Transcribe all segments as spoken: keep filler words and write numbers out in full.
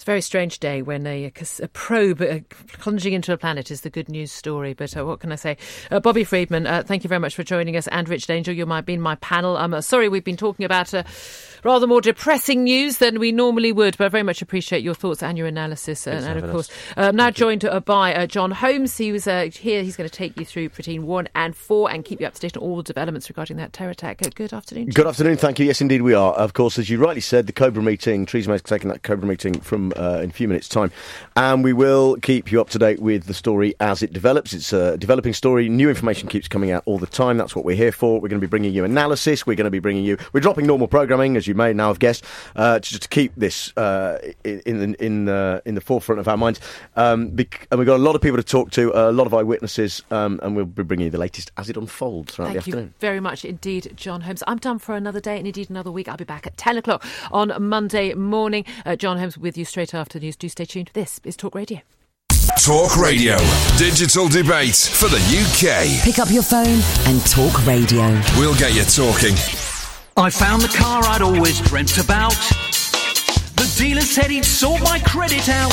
very strange day when a, a probe uh, plunging into a planet is the good news story. But uh, what can I say? Uh, Bobby Friedman, uh, thank you very much for joining us. And Rich Danger, you might be in my panel. I'm uh, sorry we've been talking about uh, rather more depressing news than we normally would, but I very much appreciate your thoughts and your analysis. Uh, and of course, uh, now joined uh, by uh, John Holmes. He was uh, here. He's going to take you through Protein one and four and keep you up to date on all the developments regarding that terror attack. Uh, good afternoon, John. Good afternoon, thank you. Yes, indeed we are. Of course, as you rightly said, the Cobra meeting, Theresa May's taking that Cobra meeting from uh, in a few minutes' time, and we will keep you up to date with the story as it develops. It's a developing story. New information keeps coming out all the time. That's what we're here for. We're going to be bringing you analysis. We're going to be bringing you... We're dropping normal programming, as you may now have guessed, uh, to just keep this uh, in, in, in, the, in the forefront of our minds. Um, bec- and we've got a lot of people to talk to, a lot of eyewitnesses, um, and we'll be bringing you the latest as it unfolds throughout Thank the afternoon. Thank you very much indeed, John Holmes. I'm done for another day and indeed another week. I'll be back at ten o'clock on Monday morning. Uh, John Holmes with you straight after the news. Do stay tuned. This is Talk Radio. Talk Radio. Digital debate for the U K. Pick up your phone and Talk Radio. We'll get you talking. I found the car I'd always dreamt about. The dealer said he'd sort my credit out.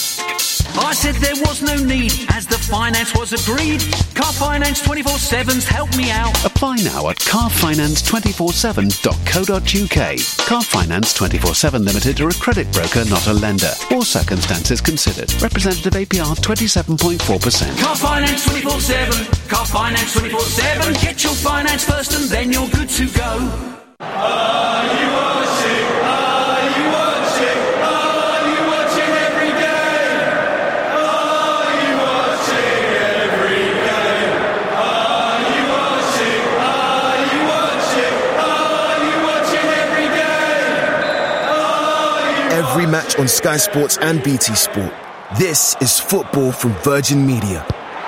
I said there was no need, as the finance was agreed. Car Finance twenty-four seven's helped me out. Apply now at car finance two four seven dot co dot uk. Car Finance twenty-four seven Limited are a credit broker, not a lender. All circumstances considered. Representative A P R twenty-seven point four percent. Car Finance twenty-four seven. Car Finance twenty-four seven. Get your finance first and then you're good to go. Are you watching? Are you watching? Are you watching every game? Are you watching every game? Are you watching? Are you watching? Are you watching every game? Are you Every match on Sky Sports and B T Sport. This is football from Virgin Media.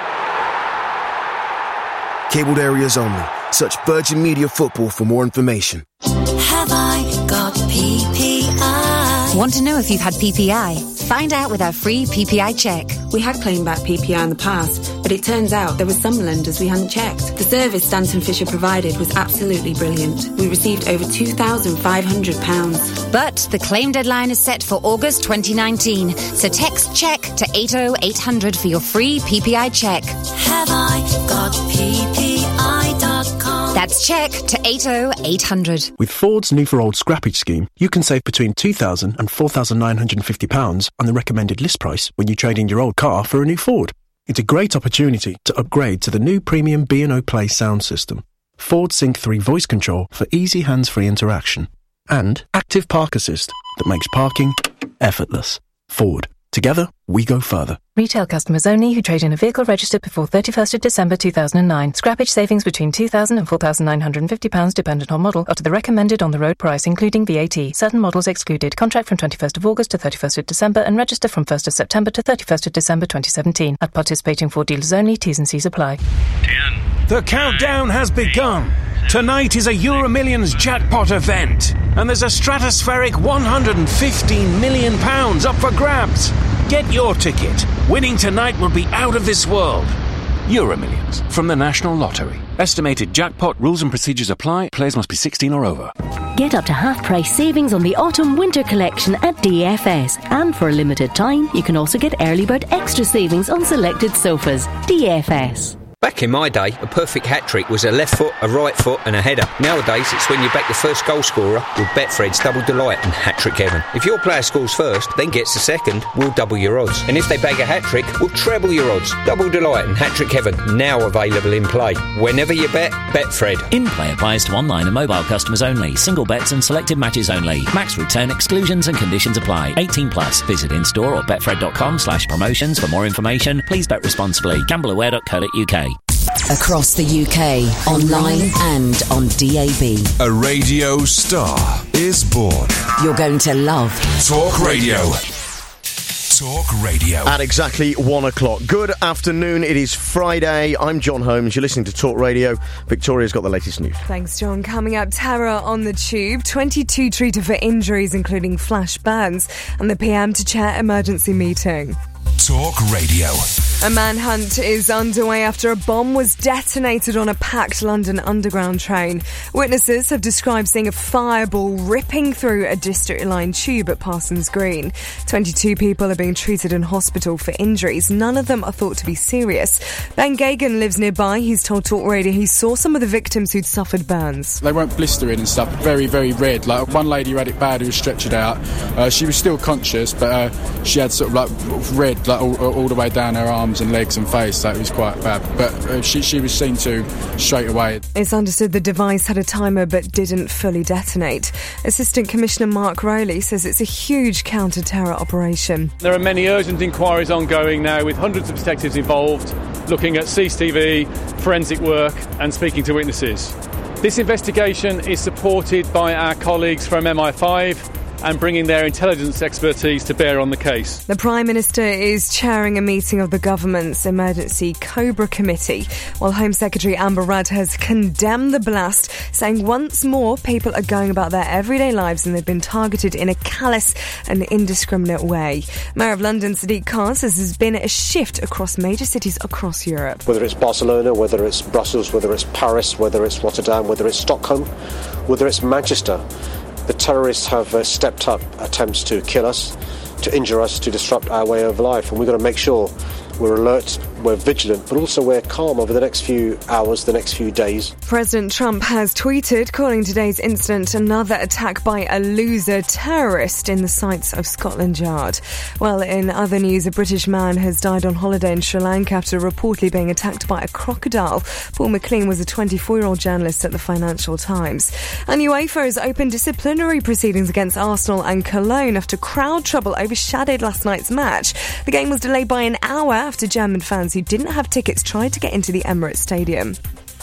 Cabled areas only. Search Virgin Media Football for more information. Have I got P P I? Want to know if you've had P P I? Find out with our free P P I check. We had claimed back P P I in the past, but it turns out there were some lenders we hadn't checked. The service Stanton Fisher provided was absolutely brilliant. We received over two thousand five hundred pounds. But the claim deadline is set for August twenty nineteen, so text CHECK to eight oh eight hundred for your free P P I check. Have I got P P I dot com? That's CHECK to eight oh eight hundred. With Ford's new for old scrappage scheme, you can save between two thousand pounds and four thousand nine hundred fifty pounds on the recommended list price when you trade in your old car for a new Ford. It's a great opportunity to upgrade to the new premium B and O Play sound system, Ford Sync three voice control for easy hands-free interaction, and Active Park Assist that makes parking effortless. Ford. Together, we go further. Retail customers only who trade in a vehicle registered before thirty-first of December two thousand nine. Scrappage savings between two thousand pounds and four thousand nine hundred fifty pounds dependent on model, up to the recommended on-the-road price, including V A T. Certain models excluded. Contract from twenty-first of August to thirty-first of December and register from first of September to thirty-first of December twenty seventeen. At participating Ford dealers only, T's and C's apply. ten. The countdown has begun. Tonight is a Euro Millions jackpot event, and there's a stratospheric one hundred fifteen million pounds up for grabs. Get your ticket. Winning tonight will be out of this world. Euro Millions from the National Lottery. Estimated jackpot, rules and procedures apply. Players must be sixteen or over. Get up to half-price savings on the autumn-winter collection at D F S. And for a limited time, you can also get early bird extra savings on selected sofas. D F S. Back in my day, a perfect hat-trick was a left foot, a right foot and a header. Nowadays, it's when you back the first goal scorer with Betfred's Double Delight and Hat-Trick Heaven. If your player scores first, then gets the second, we'll double your odds. And if they bag a hat-trick, we'll treble your odds. Double Delight and Hat-Trick Heaven, now available in play. Whenever you bet, Betfred. In-play applies to online and mobile customers only. Single bets and selected matches only. Max return exclusions and conditions apply. eighteen plus. Visit in-store or betfred.com slash promotions for more information. Please bet responsibly. Gambleaware dot co dot uk. Across the U K, online and on D A B. A radio star is born. You're going to love Talk Radio. Talk Radio. At exactly one o'clock. Good afternoon. It is Friday. I'm John Holmes. You're listening to Talk Radio. Victoria's got the latest news. Thanks, John. Coming up, terror on the tube. twenty-two treated for injuries, including flash burns. And the P M to chair emergency meeting. Talk Radio. A manhunt is underway after a bomb was detonated on a packed London Underground train. Witnesses have described seeing a fireball ripping through a District Line tube at Parsons Green. twenty-two people are being treated in hospital for injuries. None of them are thought to be serious. Ben Gagan lives nearby. He's told Talk Radio he saw some of the victims who'd suffered burns. They weren't blistering and stuff, very, very red. Like one lady who had it bad who was stretchered out. Uh, she was still conscious, but uh, she had sort of like red like all, all the way down her arms and legs and face, so it was quite bad. But uh, she, she was seen to straight away. It's understood the device had a timer but didn't fully detonate. Assistant Commissioner Mark Rowley says it's a huge counter-terror operation. There are many urgent inquiries ongoing now with hundreds of detectives involved, looking at C C T V, forensic work and speaking to witnesses. This investigation is supported by our colleagues from M I five and bringing their intelligence expertise to bear on the case. The Prime Minister is chairing a meeting of the government's Emergency Cobra Committee, while Home Secretary Amber Rudd has condemned the blast, saying once more people are going about their everyday lives and they've been targeted in a callous and indiscriminate way. Mayor of London Sadiq Khan says there's been a shift across major cities across Europe. Whether it's Barcelona, whether it's Brussels, whether it's Paris, whether it's Rotterdam, whether it's Stockholm, whether it's Manchester, the terrorists have uh, stepped up attempts to kill us, to injure us, to disrupt our way of life. And we've got to make sure we're alert, we're vigilant, but also we're calm over the next few hours, the next few days. President Trump has tweeted, calling today's incident another attack by a loser terrorist in the sights of Scotland Yard. Well, in other news, a British man has died on holiday in Sri Lanka after reportedly being attacked by a crocodile. Paul McLean was a twenty-four-year-old journalist at the Financial Times. And UEFA has opened disciplinary proceedings against Arsenal and Cologne after crowd trouble overshadowed last night's match. The game was delayed by an hour after German fans who didn't have tickets tried to get into the Emirates Stadium.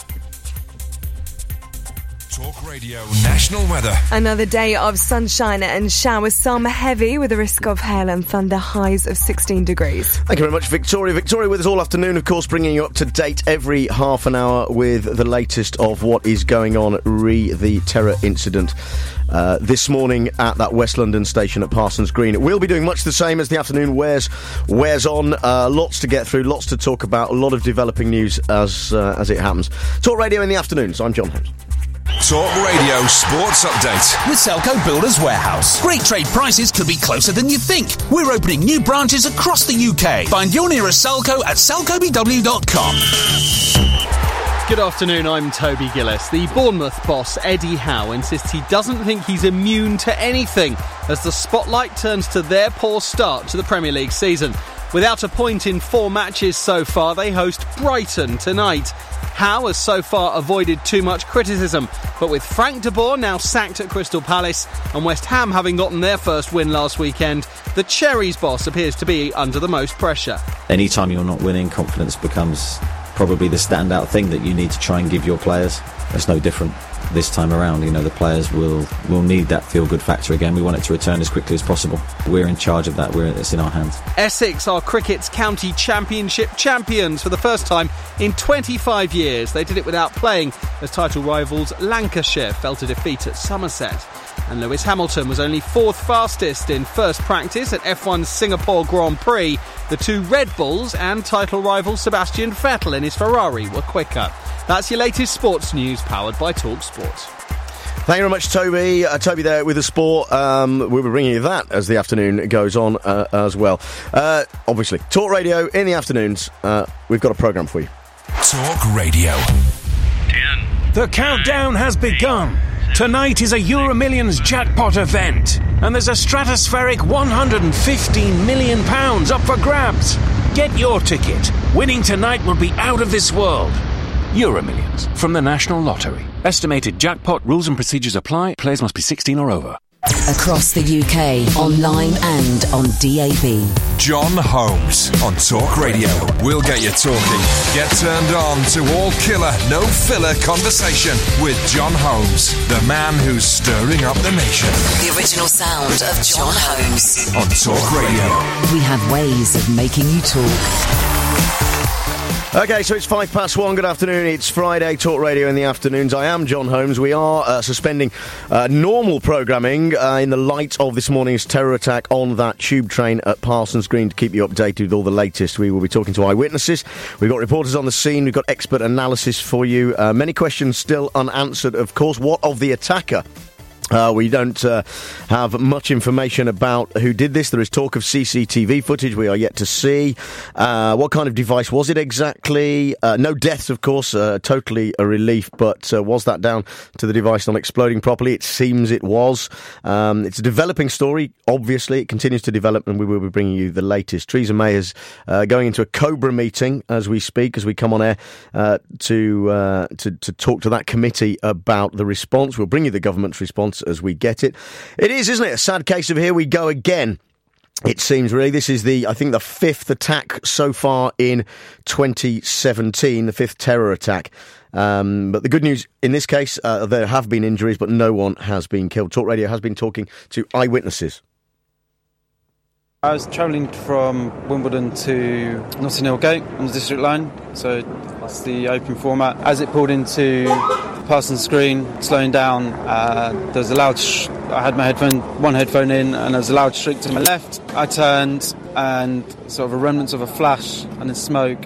Talk Radio National Weather. Another day of sunshine and showers, some heavy with a risk of hail and thunder, highs of sixteen degrees. Thank you very much, Victoria. Victoria with us all afternoon, of course, bringing you up to date every half an hour with the latest of what is going on re the terror incident Uh, this morning at that West London station at Parsons Green. We'll be doing much the same as the afternoon wears wears on. Uh, lots to get through, lots to talk about, a lot of developing news as uh, as it happens. Talk Radio in the afternoons. I'm John Holmes. Talk Radio Sports Update. With Selco Builders Warehouse. Great trade prices could be closer than you think. We're opening new branches across the U K. Find your nearest Selco at selco b w dot com. Good afternoon, I'm Toby Gillis. The Bournemouth boss, Eddie Howe, insists he doesn't think he's immune to anything as the spotlight turns to their poor start to the Premier League season. Without a point in four matches so far, they host Brighton tonight. Howe has so far avoided too much criticism, but with Frank de Boer now sacked at Crystal Palace and West Ham having gotten their first win last weekend, the Cherries boss appears to be under the most pressure. Anytime you're not winning, confidence becomes probably the standout thing that you need to try and give your players. It's no different this time around. You know, the players will will need that feel-good factor again. We want it to return as quickly as possible. We're in charge of that. We're, it's in our hands. Essex are cricket's county championship champions for the first time in twenty-five years. They did it without playing as title rivals Lancashire fell to defeat at Somerset. And Lewis Hamilton was only fourth fastest in first practice at F one's Singapore Grand Prix. The two Red Bulls and title rival Sebastian Vettel in his Ferrari were quicker. That's your latest sports news, powered by Talk Sport. Thank you very much, Toby. Uh, Toby there with the sport. Um, we'll be bringing you that as the afternoon goes on uh, as well. Uh, obviously, Talk Radio in the afternoons. Uh, we've got a programme for you. Talk Radio. The countdown has begun. Tonight is a Euro Millions jackpot event, and there's a stratospheric one hundred fifteen million pounds up for grabs. Get your ticket. Winning tonight will be out of this world. Euro Millions from the National Lottery. Estimated jackpot, rules and procedures apply. Players must be sixteen or over. Across the U K, online and on D A B. John Holmes on Talk Radio. We'll get you talking. Get turned on to all killer, no filler conversation with John Holmes, the man who's stirring up the nation. The original sound of John Holmes. On Talk Radio. We have ways of making you talk. Okay, so it's five past one. Good afternoon. It's Friday, Talk Radio in the afternoons. I am John Holmes. We are uh, suspending uh, normal programming uh, in the light of this morning's terror attack on that tube train at Parsons Green to keep you updated with all the latest. We will be talking to eyewitnesses. We've got reporters on the scene. We've got expert analysis for you. Uh, many questions still unanswered, of course. What of the attacker? Uh, we don't uh, have much information about who did this. There is talk of C C T V footage we are yet to see. Uh, what kind of device was it exactly? Uh, no deaths, of course, uh, totally a relief, but uh, was that down to the device not exploding properly? It seems it was. Um, it's a developing story, obviously. It continues to develop, and we will be bringing you the latest. Theresa May is uh, going into a Cobra meeting as we speak, as we come on air, uh, to, uh, to, to talk to that committee about the response. We'll bring you the government's response as we get it. It is, isn't it? A sad case of here we go again. It seems, really. This is the, I think, the fifth attack so far in twenty seventeen, the fifth terror attack. Um, but the good news in this case, uh, there have been injuries, but no one has been killed. Talk Radio has been talking to eyewitnesses. I was travelling from Wimbledon to Notting Hill Gate on the district line, so that's the open format. As it pulled into Parsons Green, slowing down, uh, there was a loud sh- I had my headphone, one headphone in, and there was a loud shriek to my left. I turned, and sort of a remnants of a flash and then smoke,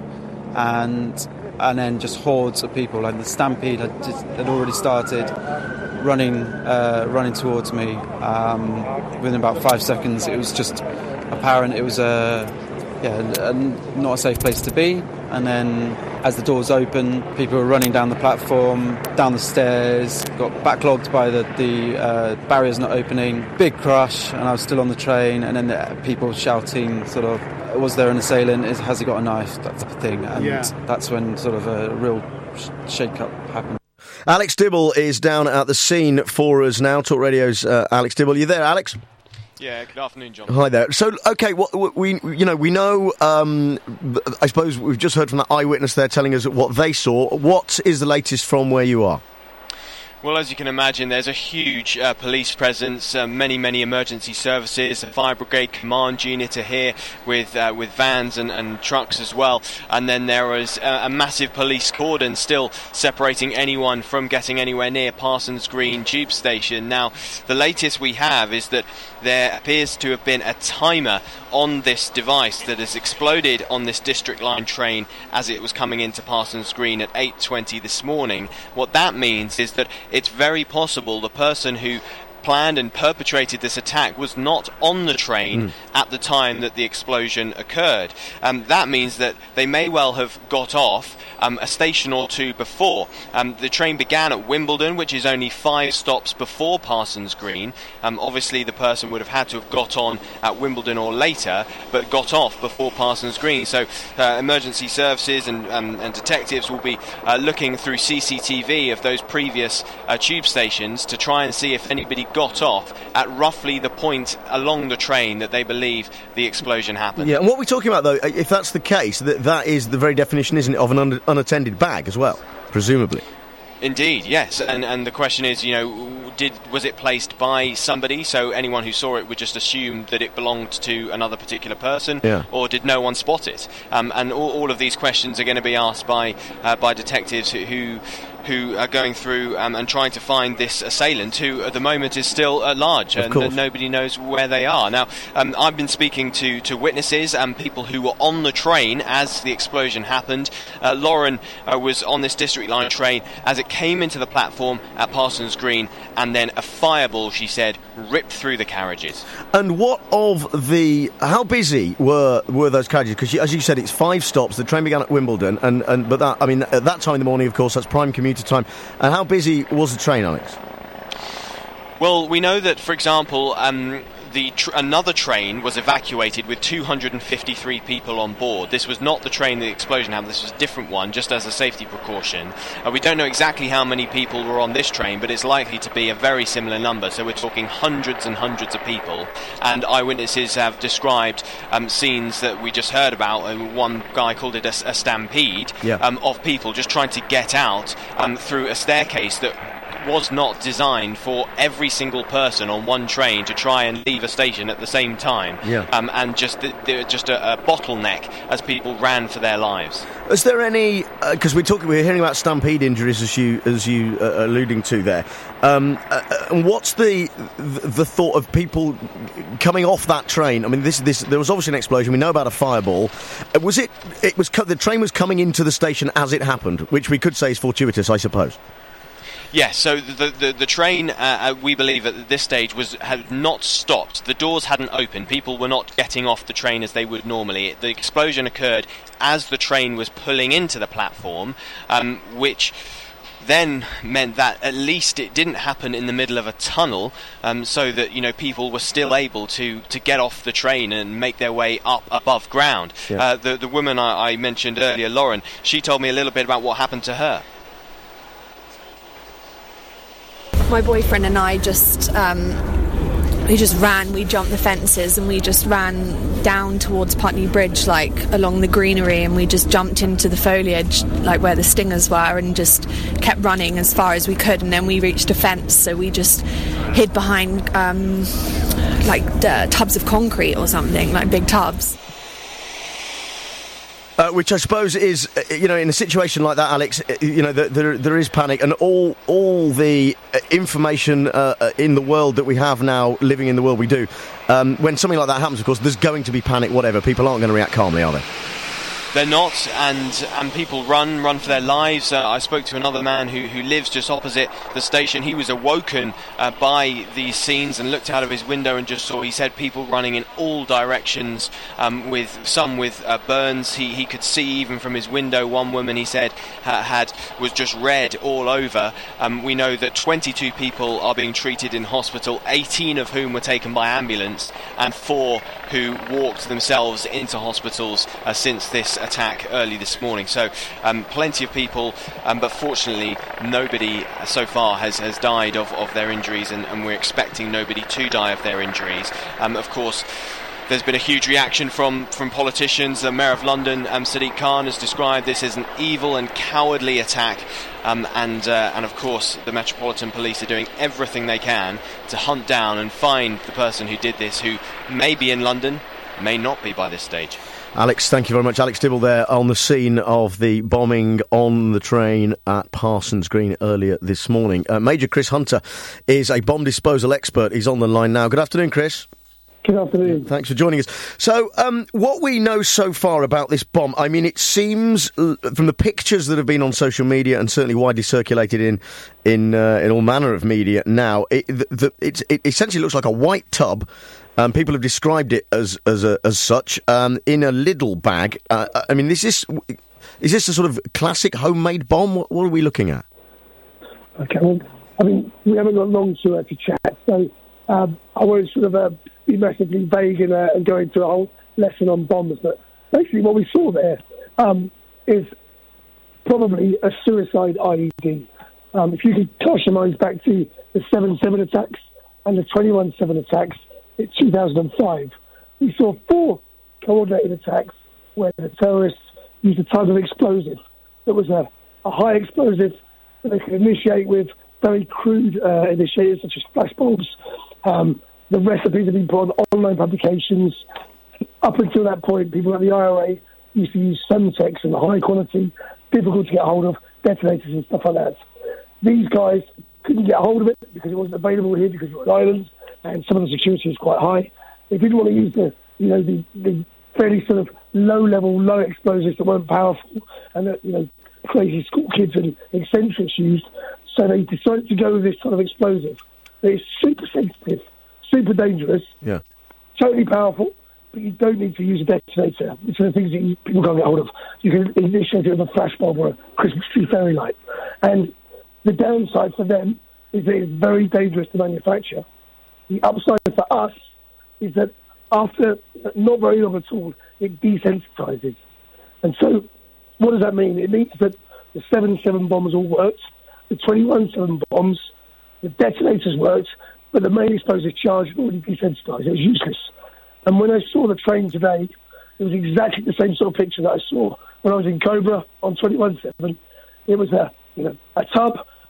and and then just hordes of people, like the stampede had, just, had already started, running uh, running towards me. Um, within about five seconds, it was just apparent it was a yeah a, not a safe place to be. And then as the doors opened, people were running down the platform, down the stairs, got backlogged by the, the uh, barriers not opening. Big crush, and I was still on the train, and then the people shouting sort of, was there an assailant? Is, has he got a knife? That type of thing. And yeah. That's when sort of a real shake-up happened. Alex Dibble is down at the scene for us now. Talk Radio's uh, Alex Dibble. You there, Alex? Yeah, good afternoon, John. Hi there. So, okay, what we you know we know. Um, I suppose we've just heard from that eyewitness there telling us what they saw. What is the latest from where you are? Well, as you can imagine, there's a huge uh, police presence, uh, many, many emergency services, a fire brigade command unit are here with uh, with vans and, and trucks as well. And then there is a, a massive police cordon still separating anyone from getting anywhere near Parsons Green tube station. Now, the latest we have is that there appears to have been a timer on this device that has exploded on this District Line train as it was coming into Parsons Green at eight twenty this morning. What that means is that it's very possible the person who planned and perpetrated this attack was not on the train mm. at the time that the explosion occurred. Um, that means that they may well have got off um, a station or two before. Um, the train began at Wimbledon, which is only five stops before Parsons Green. Um, obviously, the person would have had to have got on at Wimbledon or later, but got off before Parsons Green. So uh, emergency services and, um, and detectives will be uh, looking through C C T V of those previous uh, tube stations to try and see if anybody got off at roughly the point along the train that they believe the explosion happened. Yeah, and what we're talking about, though, if that's the case, that that is the very definition, isn't it, of an un- unattended bag as well, presumably. Indeed, yes, and and the question is, you know, did was it placed by somebody, so anyone who saw it would just assume that it belonged to another particular person, yeah. or did no one spot it? Um, and all, all of these questions are going to be asked by uh, by detectives who. who who are going through um, and trying to find this assailant, who at the moment is still at large, and, and nobody knows where they are. Now, um, I've been speaking to, to witnesses and people who were on the train as the explosion happened. Uh, Lauren uh, was on this District Line train as it came into the platform at Parsons Green, and then a fireball, she said, ripped through the carriages. And what of the... How busy were were those carriages? Because, as you said, it's five stops. The train began at Wimbledon, and, and but that, I mean, at that time in the morning, of course, that's prime commuter time. And how busy was the train, Alex? Well, we know that, for example, um, the tr- another train was evacuated with two hundred fifty-three people on board. This was not the train the explosion happened. This was a different one, just as a safety precaution. Uh, we don't know exactly how many people were on this train, but it's likely to be a very similar number. So we're talking hundreds and hundreds of people. And eyewitnesses have described um, scenes that we just heard about. Uh, one guy called it a, a stampede yeah. um, of people just trying to get out um, through a staircase that was not designed for every single person on one train to try and leave a station at the same time. Yeah. Um, and just the, the, just a, a bottleneck as people ran for their lives. Is there any? Because uh, we're talking, we're hearing about stampede injuries, as you as you uh, alluding to there. Um, uh, and what's the the thought of people coming off that train? I mean, this this there was obviously an explosion. We know about a fireball. Uh, was it? It was the train was coming into the station as it happened, which we could say is fortuitous, I suppose. Yes, so the the, the train, uh, we believe at this stage, was had not stopped. The doors hadn't opened. People were not getting off the train as they would normally. The explosion occurred as the train was pulling into the platform, um, which then meant that at least it didn't happen in the middle of a tunnel, um, so that, you know, people were still able to, to get off the train and make their way up above ground. Yeah. Uh, the, the woman I, I mentioned earlier, Lauren, she told me a little bit about what happened to her. My boyfriend and I just um, we just ran, we jumped the fences and we just ran down towards Putney Bridge, like along the greenery, and we just jumped into the foliage, like where the stingers were, and just kept running as far as we could. And then we reached a fence, so we just hid behind um, like uh, tubs of concrete or something, like big tubs. Uh, which I suppose is, uh, you know, in a situation like that, Alex, uh, you know, the, there there is panic, and all all the uh, information uh, uh, in the world that we have now, living in the world we do, um, when something like that happens, of course, there's going to be panic, whatever. People aren't going to react calmly, are they? They're not, and and people run, run for their lives. Uh, I spoke to another man who, who lives just opposite the station. He was awoken uh, by these scenes and looked out of his window and just saw, he said, people running in all directions, um, with some with uh, burns. He he could see even from his window. One woman, he said, ha- had was just red all over. Um, we know that twenty-two people are being treated in hospital, eighteen of whom were taken by ambulance, and four who walked themselves into hospitals uh, since this attack early this morning. So um, plenty of people, um, but fortunately nobody so far has, has died of, of their injuries, and, and we're expecting nobody to die of their injuries. Um, of course, there's been a huge reaction from, from politicians. The Mayor of London, um, Sadiq Khan, has described this as an evil and cowardly attack, um, and uh, and of course the Metropolitan Police are doing everything they can to hunt down and find the person who did this, who may be in London, may not be by this stage. Alex, thank you very much. Alex Dibble there on the scene of the bombing on the train at Parsons Green earlier this morning. Uh, Major Chris Hunter is a bomb disposal expert. He's on the line now. Good afternoon, Chris. Good afternoon. Thanks for joining us. So, um, what we know so far about this bomb, I mean, it seems, uh, from the pictures that have been on social media and certainly widely circulated in in, uh, in all manner of media now, it, the, the, it's, it essentially looks like a white tub. Um, people have described it as as a, as such, um, in a Lidl bag. Uh, I mean, is this is this a sort of classic homemade bomb? What, what are we looking at? Okay, well, I mean, we haven't got long to uh, to chat, so um, I won't sort of uh, be massively vague and, uh, and go into a whole lesson on bombs. But basically, what we saw there um, is probably a suicide I E D. Um, if you could cast your minds back to the seven seven attacks and the twenty-one seven attacks in two thousand five, we saw four coordinated attacks where the terrorists used a type of explosive that was a, a high explosive that they could initiate with very crude uh, initiators such as flashbulbs. Um, the recipes have been put on online publications. Up until that point, people at the I R A used to use Semtex and high quality, difficult to get hold of detonators and stuff like that. These guys couldn't get hold of it because it wasn't available here because we're on islands and some of the security is quite high. They didn't want to use the, you know, the, the fairly sort of low-level, low explosives that weren't powerful and that, you know, crazy school kids and eccentrics used. So they decided to go with this kind of explosive. It's super sensitive, super dangerous, yeah, totally powerful, but you don't need to use a detonator. It's one of the things that you, people can't get hold of. You can initiate it with a flashbulb or a Christmas tree fairy light. And the downside for them is that it's very dangerous to manufacture. The upside for us is that after not very long at all, it desensitizes. And so what does that mean? It means that the seven seven bombs all worked, the twenty-one seven bombs, the detonators worked, but the main explosive charge had already desensitized. It was useless. And when I saw the train today, it was exactly the same sort of picture that I saw when I was in Cobra on twenty-one seven. It was a, you know, a tub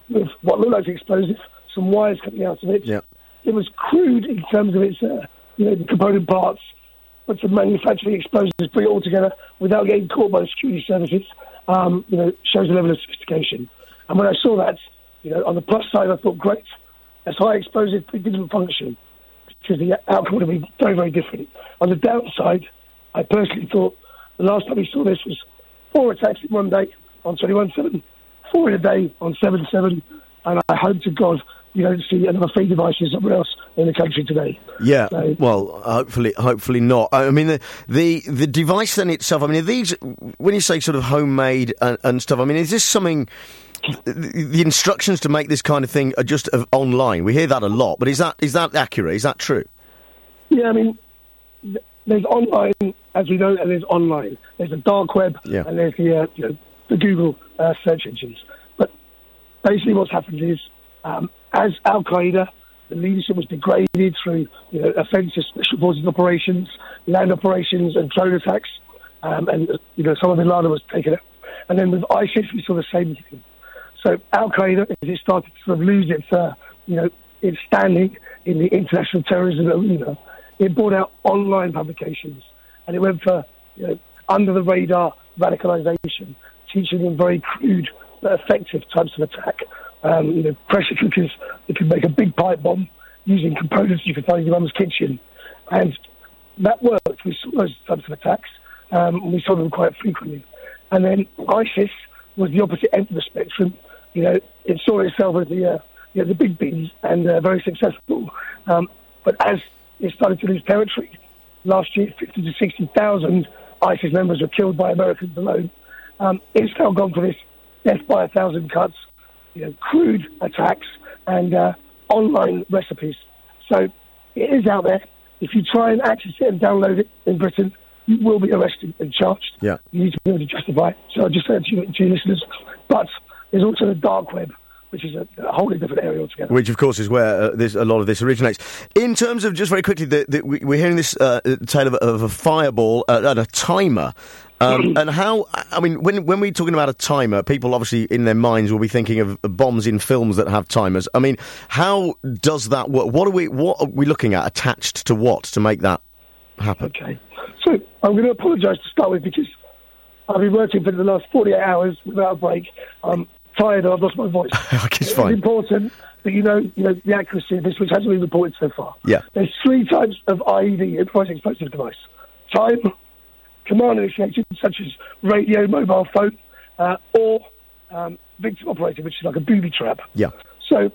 with what looked like explosive, some wires coming out of it. Yeah. It was crude in terms of its, uh, you know, the component parts, but to manufacture the explosives, bring it all together without getting caught by the security services, um, you know, shows a level of sophistication. And when I saw that, you know, on the plus side, I thought, great, that's high explosive, but it didn't function, because the outcome would have been very, very different. On the downside, I personally thought the last time we saw this was four attacks in one day on twenty-one seven, four in a day on seven seven, and I hope to God you don't see another three devices somewhere else in the country today. Yeah, so, well, hopefully, hopefully not. I mean, the, the the device then itself. I mean, are these, when you say sort of homemade and, and stuff, I mean, is this something? The, the instructions to make this kind of thing are just uh, online. We hear that a lot, but is that is that accurate? Is that true? Yeah, I mean, th- there's online, as we know, and there's online. There's the dark web, yeah. and there's the uh, you know, the Google uh, search engines. But basically, what's happened is, um, as Al Qaeda, the leadership was degraded through you know, offensive special forces operations, land operations, and drone attacks, um, and you know some of Bin Laden was taken out. And then with ISIS, we saw the same thing. So Al Qaeda, as it started to sort of lose its, uh, you know, its standing in the international terrorism arena, it brought out online publications, and it went for you know, under the radar radicalisation, teaching them very crude but effective types of attack. Um, you know, pressure cookers that could make a big pipe bomb using components you could find in your mum's kitchen, and that worked. We saw those types of attacks. Um, we saw them quite frequently, and then ISIS was the opposite end of the spectrum. You know, it saw itself as the uh, you know, the big bees and uh, very successful. Um, but as it started to lose territory, last year fifty to sixty thousand ISIS members were killed by Americans alone. Um, it's now gone for this death by a thousand cuts, you know, crude attacks and uh, online recipes. So it is out there. If you try and access it and download it in Britain, you will be arrested and charged. Yeah. You need to be able to justify it. So I'll just say it to, you, to your listeners. But there's also the dark web, which is a, a wholly different area altogether. Which, of course, is where uh, this, a lot of this originates. In terms of, just very quickly, the, the, we, we're hearing this uh, tale of, of a fireball uh, and a timer. Um, and how, I mean, when when we're talking about a timer, people obviously in their minds will be thinking of bombs in films that have timers. I mean, how does that work? What are we, what are we looking at attached to what to make that happen? Okay. So I'm going to apologise to start with because I've been working for the last forty-eight hours without a break. I'm tired and I've lost my voice. it's it's fine. important that you know, you know the accuracy of this, which hasn't been reported so far. Yeah. There's three types of I E D, improvised explosive device. Time, command initiated, such as radio, mobile phone, uh, or um, victim operated, which is like a booby trap. Yeah. So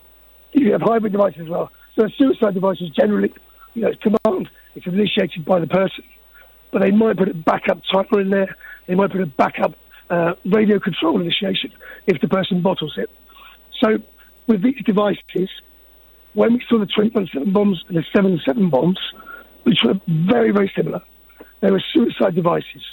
you have hybrid devices as well. So a suicide device is generally, you know, it's command, it's initiated by the person, but they might put a backup timer in there. They might put a backup uh, radio control initiation if the person bottles it. So with these devices, when we saw the twenty-one seven bombs and the seven seven bombs, which were very, very similar, they were suicide devices.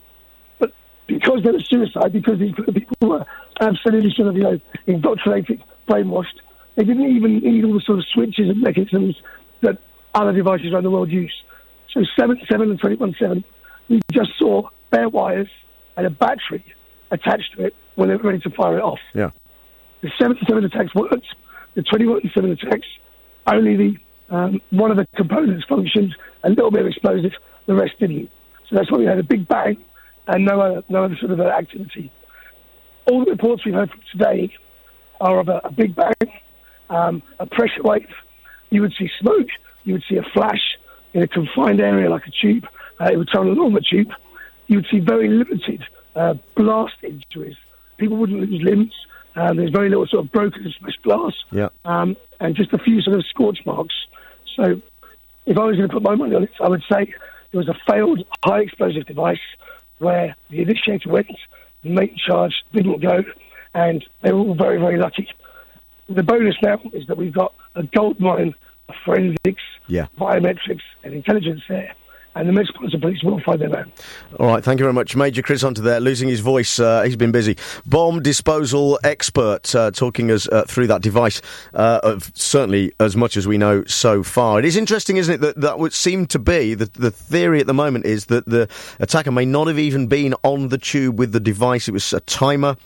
But because they were suicide, because these people were absolutely sort of, you know, indoctrinated, brainwashed, they didn't even need all the sort of switches and mechanisms that other devices around the world use. So seven seven and twenty-one seven, we just saw bare wires and a battery attached to it when they were ready to fire it off. Yeah. The seven seven attacks worked. The twenty-one seven attacks, only the um, one of the components functioned, a little bit of explosive, the rest didn't. So that's why we had a big bang and no other, no other sort of uh, activity. All the reports we've heard from today are of a, a big bang, um, a pressure wave. You would see smoke, you would see a flash in a confined area like a tube. Uh, it would travel along the tube. You would see very limited uh, blast injuries. People wouldn't lose limbs. Um, there's very little sort of broken and smashed glass. Yeah. Um, and just a few sort of scorch marks. So if I was going to put my money on it, I would say it was a failed high explosive device where the initiator went, the main charge didn't go, and they were all very, very lucky. The bonus now is that we've got a goldmine of forensics, yeah. biometrics, and intelligence there. And the Metropolitan Police will find their man. All right, thank you very much. Major Chris Hunter there, losing his voice. Uh, he's been busy. Bomb disposal expert, uh, talking us uh, through that device, uh, of certainly as much as we know so far. It is interesting, isn't it, that that would seem to be, the, the theory at the moment is that the attacker may not have even been on the tube with the device. It was a timer.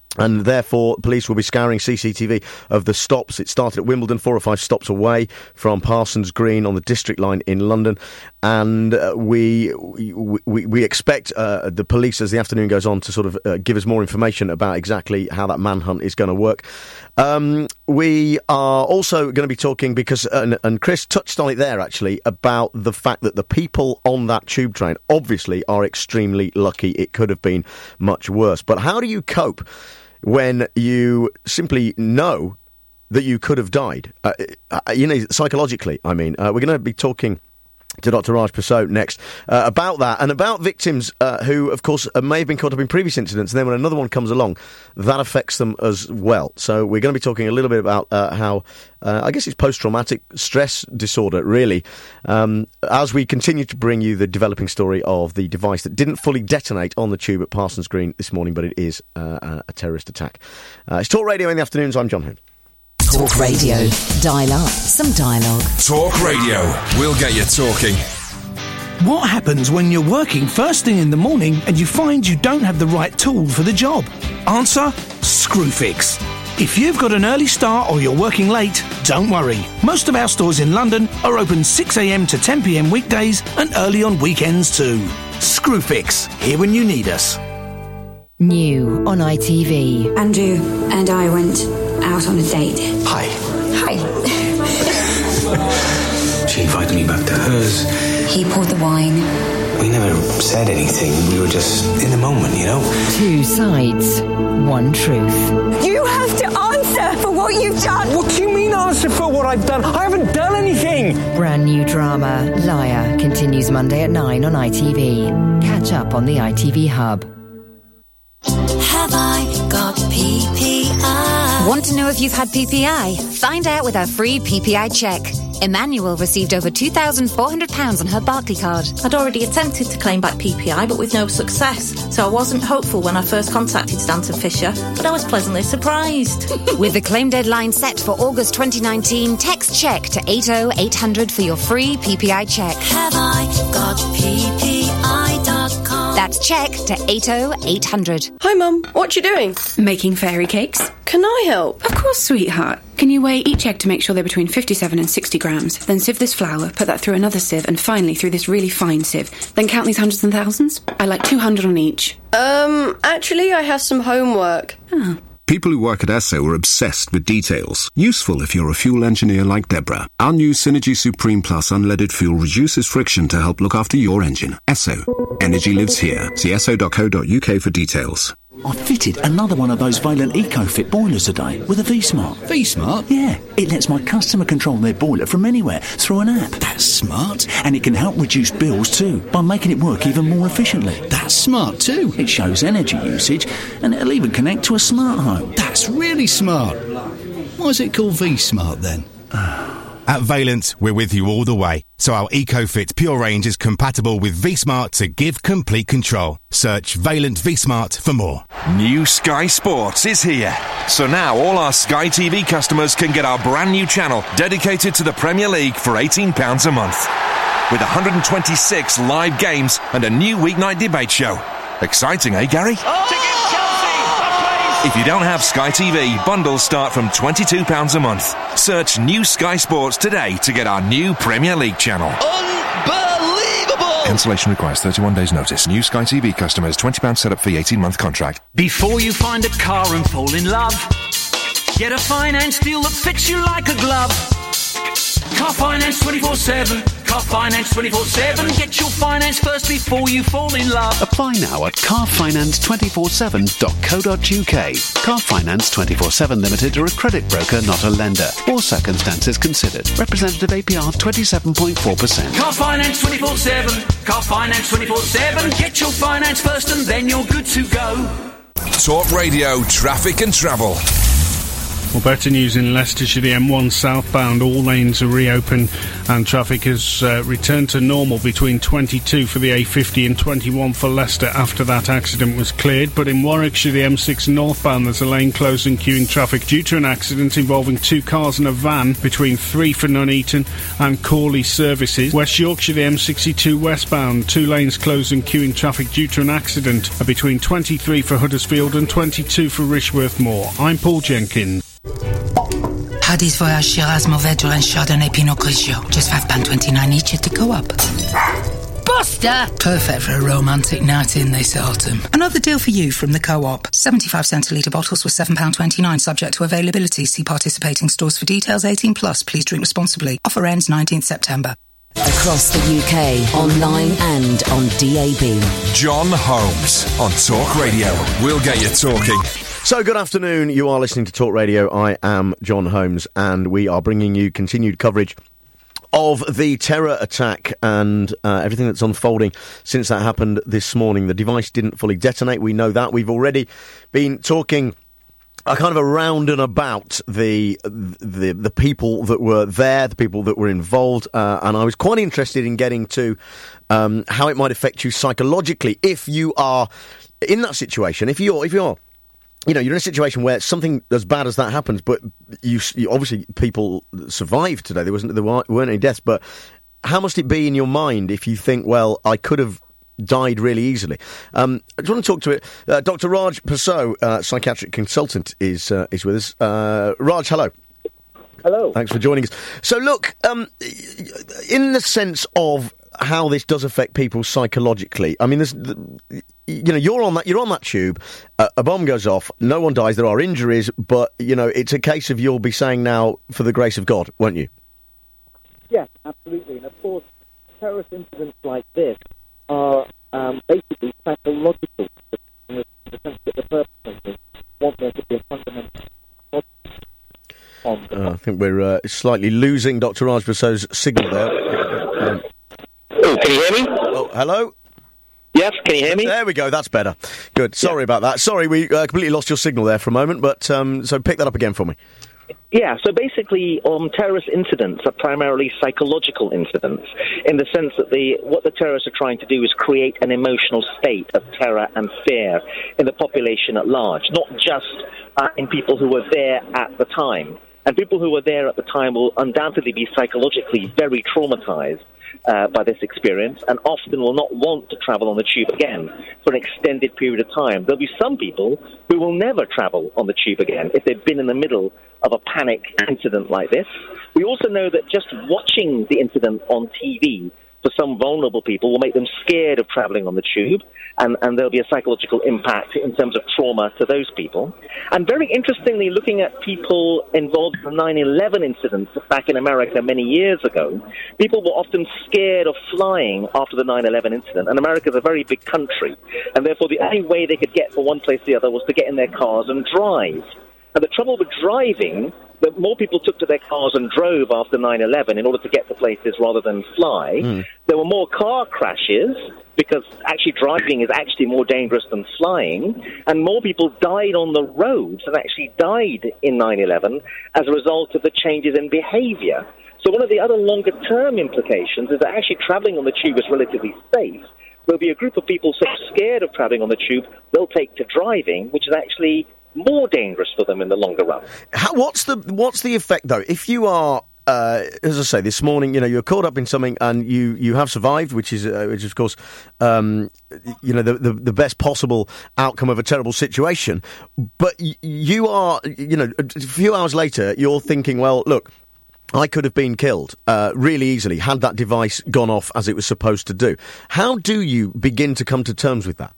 And therefore, police will be scouring C C T V of the stops. It started at Wimbledon, four or five stops away from Parsons Green on the District Line in London. And uh, we, we we expect uh, the police, as the afternoon goes on, to sort of uh, give us more information about exactly how that manhunt is going to work. Um, we are also going to be talking, because, and, and Chris touched on it there actually, about the fact that the people on that tube train obviously are extremely lucky. It could have been much worse. But how do you cope when you simply know that you could have died? Uh, uh, you know, psychologically, I mean. Uh, we're going to be talking to Doctor Raj Prasad next uh, about that, and about victims uh, who, of course, uh, may have been caught up in previous incidents, and then when another one comes along, that affects them as well. So we're going to be talking a little bit about uh, how, uh, I guess it's post-traumatic stress disorder, really, um, as we continue to bring you the developing story of the device that didn't fully detonate on the tube at Parsons Green this morning, but it is uh, a terrorist attack. Uh, it's Talk Radio in the afternoons. I'm John Holmes. Talk Radio. Dial up some dialogue. Talk Radio. We'll get you talking. What happens when you're working first thing in the morning and you find you don't have the right tool for the job? Answer: Screwfix. If you've got an early start or you're working late, don't worry. Most of our stores in London are open six a.m. to ten p.m. weekdays and early on weekends too. Screwfix. Here when you need us. New on I T V. Andrew and I went out on a date. Hi. Hi. She invited me back to hers. He poured the wine. We never said anything. We were just in the moment, you know? Two sides, one truth. You have to answer for what you've done. What do you mean answer for what I've done? I haven't done anything. Brand new drama, Liar, continues Monday at nine on I T V. Catch up on the I T V Hub. Have I got P P I? Want to know if you've had P P I? Find out with our free P P I check. Emmanuel received over two thousand four hundred pounds on her Barclay card. I'd already attempted to claim back P P I, but with no success, so I wasn't hopeful when I first contacted Stanton Fisher, but I was pleasantly surprised. With the claim deadline set for August twenty nineteen, text check to eight oh eight hundred for your free P P I check. Have I got P P I dot com? That's check to eight oh eight hundred. Hi Mum, what you doing? Making fairy cakes. Can I help? Of course, sweetheart. Can you weigh each egg to make sure they're between fifty-seven and sixty grams? Then sieve this flour, put that through another sieve, and finally through this really fine sieve. Then count these hundreds and thousands. I like two hundred on each. Um, actually, I have some homework. Oh. People who work at Esso are obsessed with details. Useful if you're a fuel engineer like Deborah. Our new Synergy Supreme Plus unleaded fuel reduces friction to help look after your engine. Esso. Energy lives here. See esso dot co dot uk for details. I fitted another one of those Valent EcoFit boilers today with a V-Smart. V-Smart? Yeah, it lets my customer control their boiler from anywhere through an app. That's smart. And it can help reduce bills too by making it work even more efficiently. That's smart too. It shows energy usage and it'll even connect to a smart home. That's really smart. Why is it called V-Smart then? At Valent, we're with you all the way, so our EcoFit Pure range is compatible with V-Smart to give complete control. Search Valent V-Smart for more. New Sky Sports is here. So now all our Sky T V customers can get our brand new channel dedicated to the Premier League for eighteen pounds a month. With one hundred twenty-six live games and a new weeknight debate show. Exciting, eh, Gary? If you don't have Sky T V, bundles start from twenty-two pounds a month. Search New Sky Sports today to get our new Premier League channel. Unbelievable! Cancellation requires thirty-one days notice. New Sky T V customers, twenty pounds setup fee, eighteen month contract. Before you find a car and fall in love, get a finance deal that fits you like a glove. Car Finance twenty-four seven. Car Finance twenty-four seven. Get your finance first before you fall in love. Apply now at car finance two four seven dot co dot uk. Car Finance twenty-four seven Limited are a credit broker, not a lender. All circumstances considered. Representative A P R twenty-seven point four percent. Car Finance twenty-four seven. Car Finance twenty-four seven. Get your finance first and then you're good to go. Talk Radio, traffic and travel. Well, better news in Leicestershire. The M one southbound, all lanes are reopened and traffic has uh, returned to normal between twenty-two for the A fifty and twenty-one for Leicester after that accident was cleared. But in Warwickshire, the M six northbound, there's a lane closed and queuing traffic due to an accident involving two cars and a van between three for Nuneaton and Corley services. West Yorkshire, the M sixty-two westbound, two lanes closed and queuing traffic due to an accident uh, between twenty-three for Huddersfield and twenty-two for Rishworth Moor. I'm Paul Jenkins. Paddy's Voyage Shiraz Mourvedre and Chardonnay Pinot Grigio. Just five pounds twenty-nine each at the Co-op. Buster! Perfect for a romantic night in this autumn. Another deal for you from the Co-op. seventy-five centilitre bottles for seven pounds twenty-nine, subject to availability. See participating stores for details. eighteen plus. Please drink responsibly. Offer ends nineteenth September. Across the U K, online and on D A B. John Holmes on Talk Radio. We'll get you talking. So, good afternoon. You are listening to Talk Radio. I am John Holmes, and we are bringing you continued coverage of the terror attack and uh, everything that's unfolding since that happened this morning. The device didn't fully detonate. We know that. We've already been talking a kind of around and about the the the people that were there, the people that were involved, uh, and I was quite interested in getting to um, how it might affect you psychologically if you are in that situation. If you're if you're You know, you're in a situation where something as bad as that happens, but you, you obviously people survived today. There wasn't, there weren't any deaths. But how must it be in your mind if you think, well, I could have died really easily? Um, I just want to talk to it. Uh, Doctor Raj Persaud, uh, psychiatric consultant, is uh, is with us. Uh, Raj, hello. Hello. Thanks for joining us. So, look, um, in the sense of how this does affect people psychologically, I mean, there's, you know, you're on that, you're on that tube, uh, a bomb goes off, no one dies, there are injuries, but, you know, it's a case of you'll be saying now, for the grace of God, won't you? Yes, absolutely. And of course, terrorist incidents like this are um, basically psychological, in the sense that the perpetrators want there to be a fundamental on the uh, I think we're uh, slightly losing Doctor Raj Persaud's signal there. Um, oh, can you hear me? Oh, hello? Yes, can you hear me? There we go, that's better. Good, sorry yeah. about that. Sorry, we uh, completely lost your signal there for a moment, but um, so pick that up again for me. Yeah, so basically um, terrorist incidents are primarily psychological incidents in the sense that the what the terrorists are trying to do is create an emotional state of terror and fear in the population at large, not just uh, in people who were there at the time. And people who were there at the time will undoubtedly be psychologically very traumatized uh, by this experience and often will not want to travel on the tube again for an extended period of time. There'll be some people who will never travel on the tube again if they've been in the middle of a panic incident like this. We also know that just watching the incident on T V for some vulnerable people will make them scared of travelling on the tube, and, and there'll be a psychological impact in terms of trauma to those people. And very interestingly, looking at people involved in the nine eleven incidents back in America many years ago, people were often scared of flying after the nine eleven incident, and America's a very big country, and therefore the only way they could get from one place to the other was to get in their cars and drive. And the trouble with driving, that more people took to their cars and drove after nine eleven in order to get to places rather than fly. Mm. There were more car crashes because actually driving is actually more dangerous than flying, and more people died on the roads and actually died in nine eleven as a result of the changes in behavior. So one of the other longer-term implications is that actually traveling on the tube is relatively safe. There'll be a group of people so scared of traveling on the tube, they'll take to driving, which is actually more dangerous for them in the longer run. How, what's the what's the effect, though? If you are, uh, as I say, this morning, you know, you're caught up in something and you, you have survived, which is, uh, which is, of course, um, you know, the, the the best possible outcome of a terrible situation. But y- you are, you know, a few hours later, you're thinking, well, look, I could have been killed uh, really easily had that device gone off as it was supposed to do. How do you begin to come to terms with that?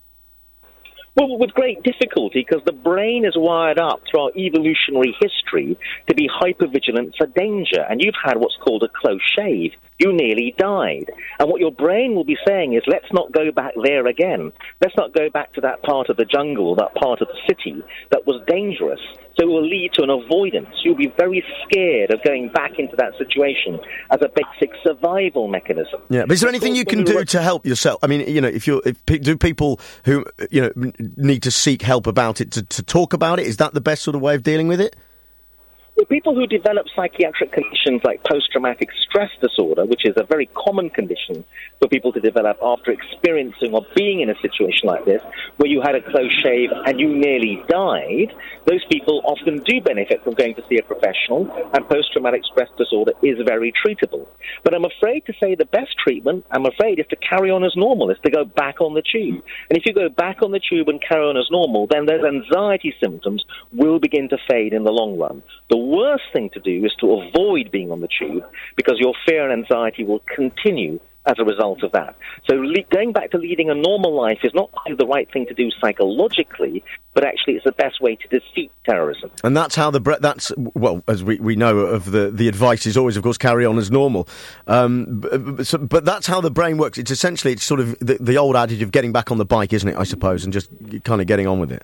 Well, with great difficulty, because the brain is wired up through our evolutionary history to be hypervigilant for danger. And you've had what's called a close shave. You nearly died. And what your brain will be saying is, let's not go back there again. Let's not go back to that part of the jungle, that part of the city that was dangerous. So it will lead to an avoidance. You'll be very scared of going back into that situation as a basic survival mechanism. Yeah, but is there anything you can do to help yourself? I mean, you know, if you're, if, do people who, you know, need to seek help about it to, to talk about it? Is that the best sort of way of dealing with it? Well, people who develop psychiatric conditions like post-traumatic stress disorder, which is a very common condition for people to develop after experiencing or being in a situation like this, where you had a close shave and you nearly died, those people often do benefit from going to see a professional, and post-traumatic stress disorder is very treatable. But I'm afraid to say the best treatment, I'm afraid, is to carry on as normal, is to go back on the tube. And if you go back on the tube and carry on as normal, then those anxiety symptoms will begin to fade in the long run. The worst thing to do is to avoid being on the tube, because your fear and anxiety will continue as a result of that. So le- going back to leading a normal life is not only the right thing to do psychologically, but actually it's the best way to defeat terrorism. And that's how the... Bre- that's, well, as we, we know of the, the advice is always, of course, carry on as normal. Um, but, so, but that's how the brain works. It's essentially, it's sort of the, the old adage of getting back on the bike, isn't it, I suppose, and just kind of getting on with it.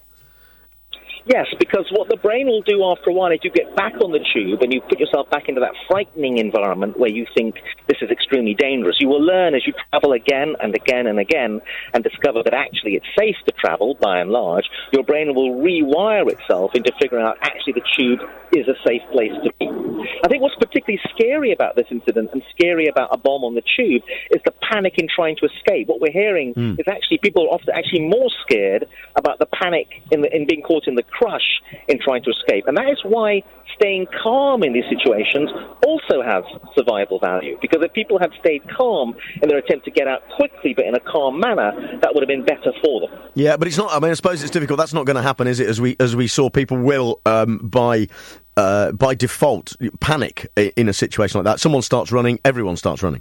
Yes, because what the brain will do after a while is you get back on the tube and you put yourself back into that frightening environment where you think this is extremely dangerous. You will learn as you travel again and again and again and discover that actually it's safe to travel, by and large. Your brain will rewire itself into figuring out actually the tube is a safe place to be. I think what's particularly scary about this incident and scary about a bomb on the tube is the panic in trying to escape. What we're hearing mm. is actually people are often actually more scared about the panic in, the, in being caught in the crush in trying to escape. And that is why staying calm in these situations also has survival value. Because if people had stayed calm in their attempt to get out quickly but in a calm manner, that would have been better for them. Yeah, but it's not, I mean, I suppose it's difficult. That's not going to happen, is it? As we as we saw, people will, um, by uh, by default, panic in a situation like that. Someone starts running, everyone starts running.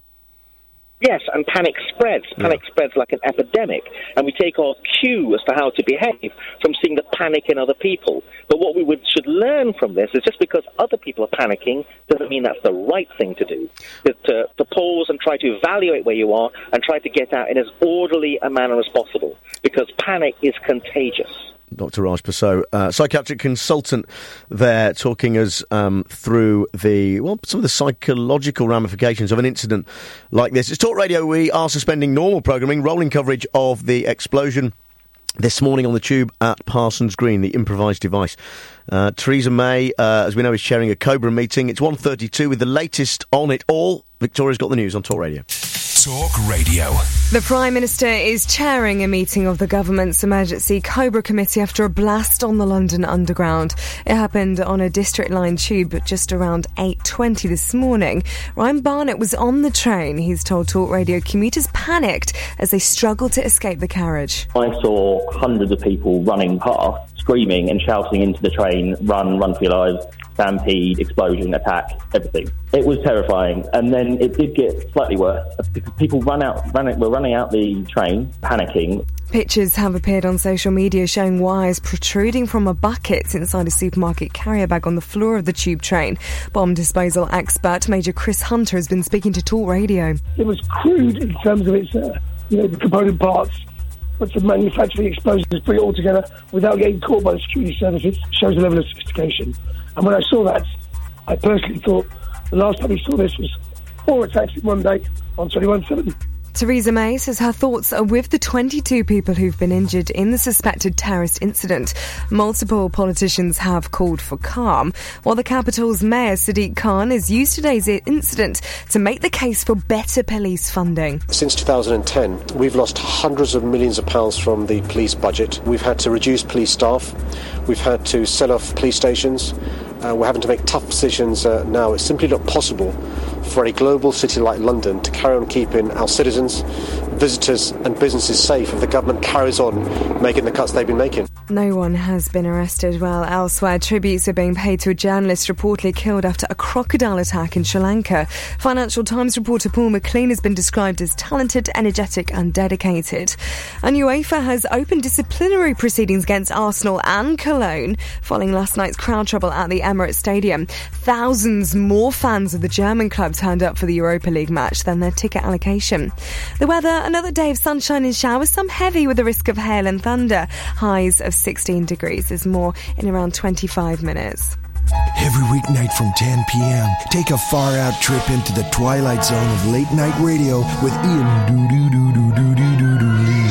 Yes, and panic spreads. Panic yeah. spreads like an epidemic. And we take our cue as to how to behave from seeing the panic in other people. But what we would, should learn from this is just because other people are panicking doesn't mean that's the right thing to do. To, to pause and try to evaluate where you are and try to get out in as orderly a manner as possible. Because panic is contagious. Doctor Raj Persaud, uh, psychiatric consultant there, talking us um, through the, well, some of the psychological ramifications of an incident like this. It's Talk Radio. We are suspending normal programming, rolling coverage of the explosion this morning on the tube at Parsons Green, the improvised device. Uh, Theresa May, uh, as we know, is chairing a Cobra meeting. It's one thirty-two with the latest on it all. Victoria's got the news on Talk Radio. Talk Radio. The Prime Minister is chairing a meeting of the government's emergency Cobra committee after a blast on the London Underground. It happened on a District Line tube just around eight twenty this morning. Ryan Barnett was on the train. He's told Talk Radio commuters panicked as they struggled to escape the carriage. I saw hundreds of people running past, screaming and shouting into the train, run, run for your lives, stampede, explosion, attack, everything. It was terrifying. And then it did get slightly worse. People run out, ran, were running out the train, panicking. Pictures have appeared on social media showing wires protruding from a bucket inside a supermarket carrier bag on the floor of the tube train. Bomb disposal expert Major Chris Hunter has been speaking to Talk Radio. It was crude in terms of its, uh, you know, the component parts. But the manufacturing explosions put it all together without getting caught by the security services shows a level of sophistication. And when I saw that, I personally thought the last time we saw this was four attacks in one day on twenty-one seven. Theresa May says her thoughts are with the twenty-two people who've been injured in the suspected terrorist incident. Multiple politicians have called for calm, while the capital's Mayor Sadiq Khan has used today's incident to make the case for better police funding. Since two thousand ten, we've lost hundreds of millions of pounds from the police budget. We've had to reduce police staff. We've had to sell off police stations. Uh, we're having to make tough decisions uh, now. It's simply not possible for a global city like London to carry on keeping our citizens, visitors and businesses safe if the government carries on making the cuts they've been making. No one has been arrested, while elsewhere tributes are being paid to a journalist reportedly killed after a crocodile attack in Sri Lanka. Financial Times reporter Paul McLean has been described as talented, energetic and dedicated. And UEFA has opened disciplinary proceedings against Arsenal and Cologne following last night's crowd trouble at the Emirates Stadium. Thousands more fans of the German club turned up for the Europa League match than their ticket allocation. The weather, another day of sunshine and showers, some heavy with the risk of hail and thunder. Highs of sixteen degrees. There's more in around twenty-five minutes. Every weeknight from ten p.m, take a far-out trip into the twilight zone of late-night radio with Ian Doo-Doo-Doo-Doo-Doo-Doo-Doo-Lee.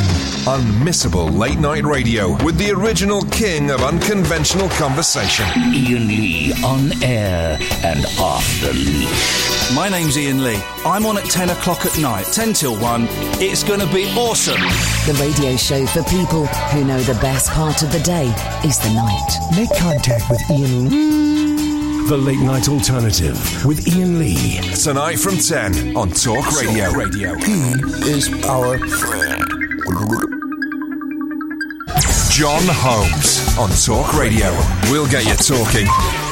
Unmissable late night radio with the original king of unconventional conversation. Ian Lee on air and off the leash. My name's Ian Lee. I'm on at ten o'clock at night, ten till one. It's going to be awesome. The radio show for people who know the best part of the day is the night. Make contact with Ian Lee. The Late Night Alternative with Ian Lee. Tonight from ten on Talk Radio. Talk Radio. He is our friend. John Holmes on Talk Radio. We'll get you talking.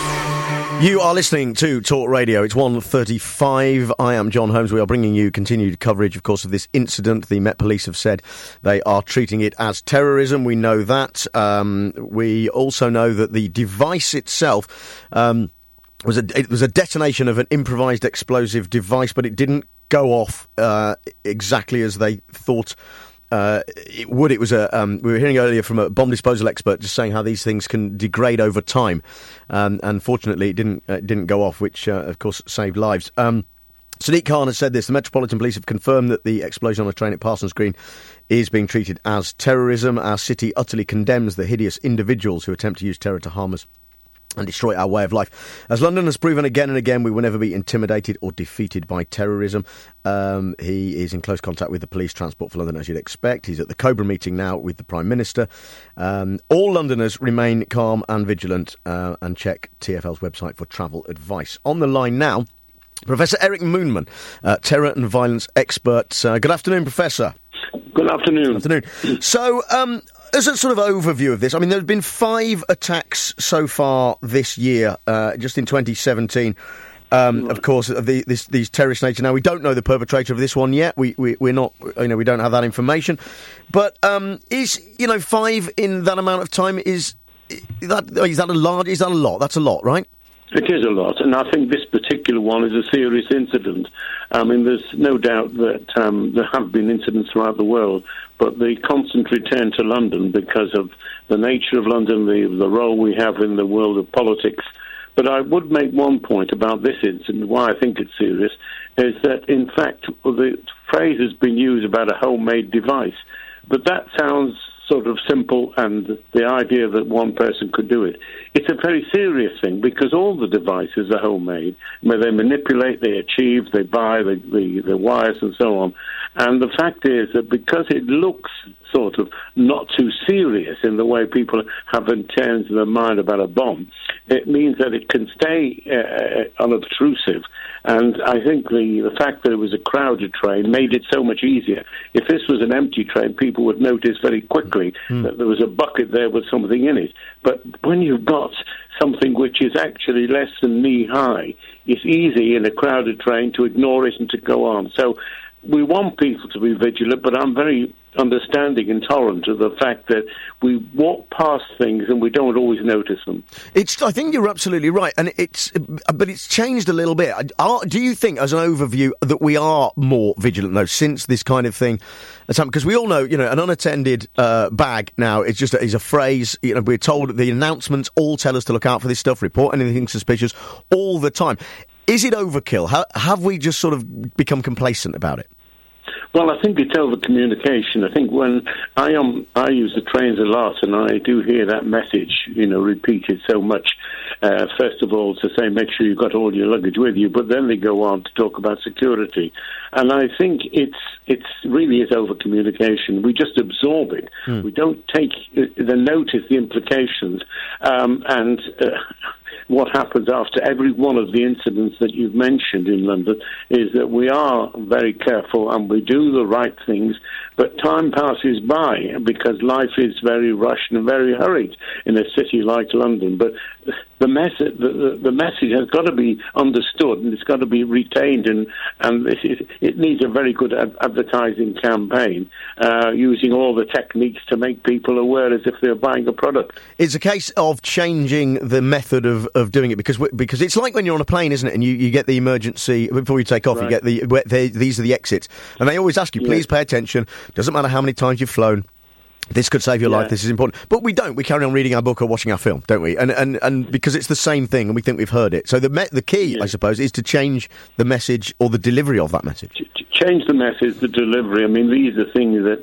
You are listening to Talk Radio. It's one thirty-five. I am John Holmes. We are bringing you continued coverage, of course, of this incident. The Met Police have said they are treating it as terrorism. We know that. Um, we also know that the device itself um, was a it was a detonation of an improvised explosive device, but it didn't go off uh, exactly as they thought. Uh, it would. It was a. Um, we were hearing earlier from a bomb disposal expert just saying how these things can degrade over time, um, and fortunately, it didn't. Uh, it didn't go off, which uh, of course saved lives. Um, Sadiq Khan has said this. The Metropolitan Police have confirmed that the explosion on a train at Parsons Green is being treated as terrorism. Our city utterly condemns the hideous individuals who attempt to use terror to harm us and destroy our way of life. As London has proven again and again, we will never be intimidated or defeated by terrorism. Um, he is in close contact with the police, Transport for London, as you'd expect. He's at the Cobra meeting now with the Prime Minister. Um, all Londoners remain calm and vigilant uh, and check T F L's website for travel advice. On the line now, Professor Eric Moonman, uh, terror and violence expert. Uh, good afternoon, Professor. Good afternoon. Good afternoon. So, um, as a sort of overview of this, I mean, there have been five attacks so far this year, uh, just in twenty seventeen. Um, right. Of course, of the, this, these terrorist nature. Now, we don't know the perpetrator of this one yet. We, we, we're not, you know, we don't have that information. But um, is, you know, five in that amount of time, is, is that is that a large? Is that a lot? That's a lot, right? It is a lot, and I think this particular one is a serious incident. I mean, there's no doubt that um, there have been incidents throughout the world, but the constant return to London because of the nature of London, the, the role we have in the world of politics. But I would make one point about this incident, why I think it's serious, is that, in fact, the phrase has been used about a homemade device, but that sounds sort of simple, and the idea that one person could do it. It's a very serious thing because all the devices are homemade. Where they manipulate, they achieve, they buy the, the, the wires and so on. And the fact is that because it looks sort of not too serious in the way people have in terms of their mind about a bomb, it means that it can stay uh, unobtrusive. And I think the, the fact that it was a crowded train made it so much easier. If this was an empty train, people would notice very quickly mm. that there was a bucket there with something in it. But when you've got something which is actually less than knee-high, it's easy in a crowded train to ignore it and to go on. So we want people to be vigilant, but I'm very understanding and tolerant of the fact that we walk past things and we don't always notice them. It's. I think you're absolutely right, and it's. But it's changed a little bit. Are, do you think, as an overview, that we are more vigilant though since this kind of thing has happened? Because we all know, you know, an unattended uh, bag now is just a, is a phrase. You know, we're told the announcements all tell us to look out for this stuff, report anything suspicious all the time. Is it overkill? How, have we just sort of become complacent about it? Well, I think it's over communication. I think when I am, I use the trains a lot, and I do hear that message, you know, repeated so much. Uh, first of all, to say make sure you've got all your luggage with you, but then they go on to talk about security, and I think it's it's really is over communication. We just absorb it. Mm. We don't take the notice, the implications, um, and. Uh, What happens after every one of the incidents that you've mentioned in London is that we are very careful and we do the right things, but time passes by because life is very rushed and very hurried in a city like London. But the message, the, the, the message has got to be understood and it's got to be retained, and and this is, it needs a very good ad- advertising campaign uh, using all the techniques to make people aware as if they're buying a product. It's a case of changing the method of, of doing it because because it's like when you're on a plane, isn't it? And you, you get the emergency before you take off. Right. You get the where they, these are the exits, and they always ask you, please yeah. pay attention. Doesn't matter how many times you've flown. This could save your yeah. life. This is important. But we don't. We carry on reading our book or watching our film, don't we? And and, and because it's the same thing and we think we've heard it. So the me- the key, yeah. I suppose, is to change the message or the delivery of that message. Ch- change the message, the delivery. I mean, these are things that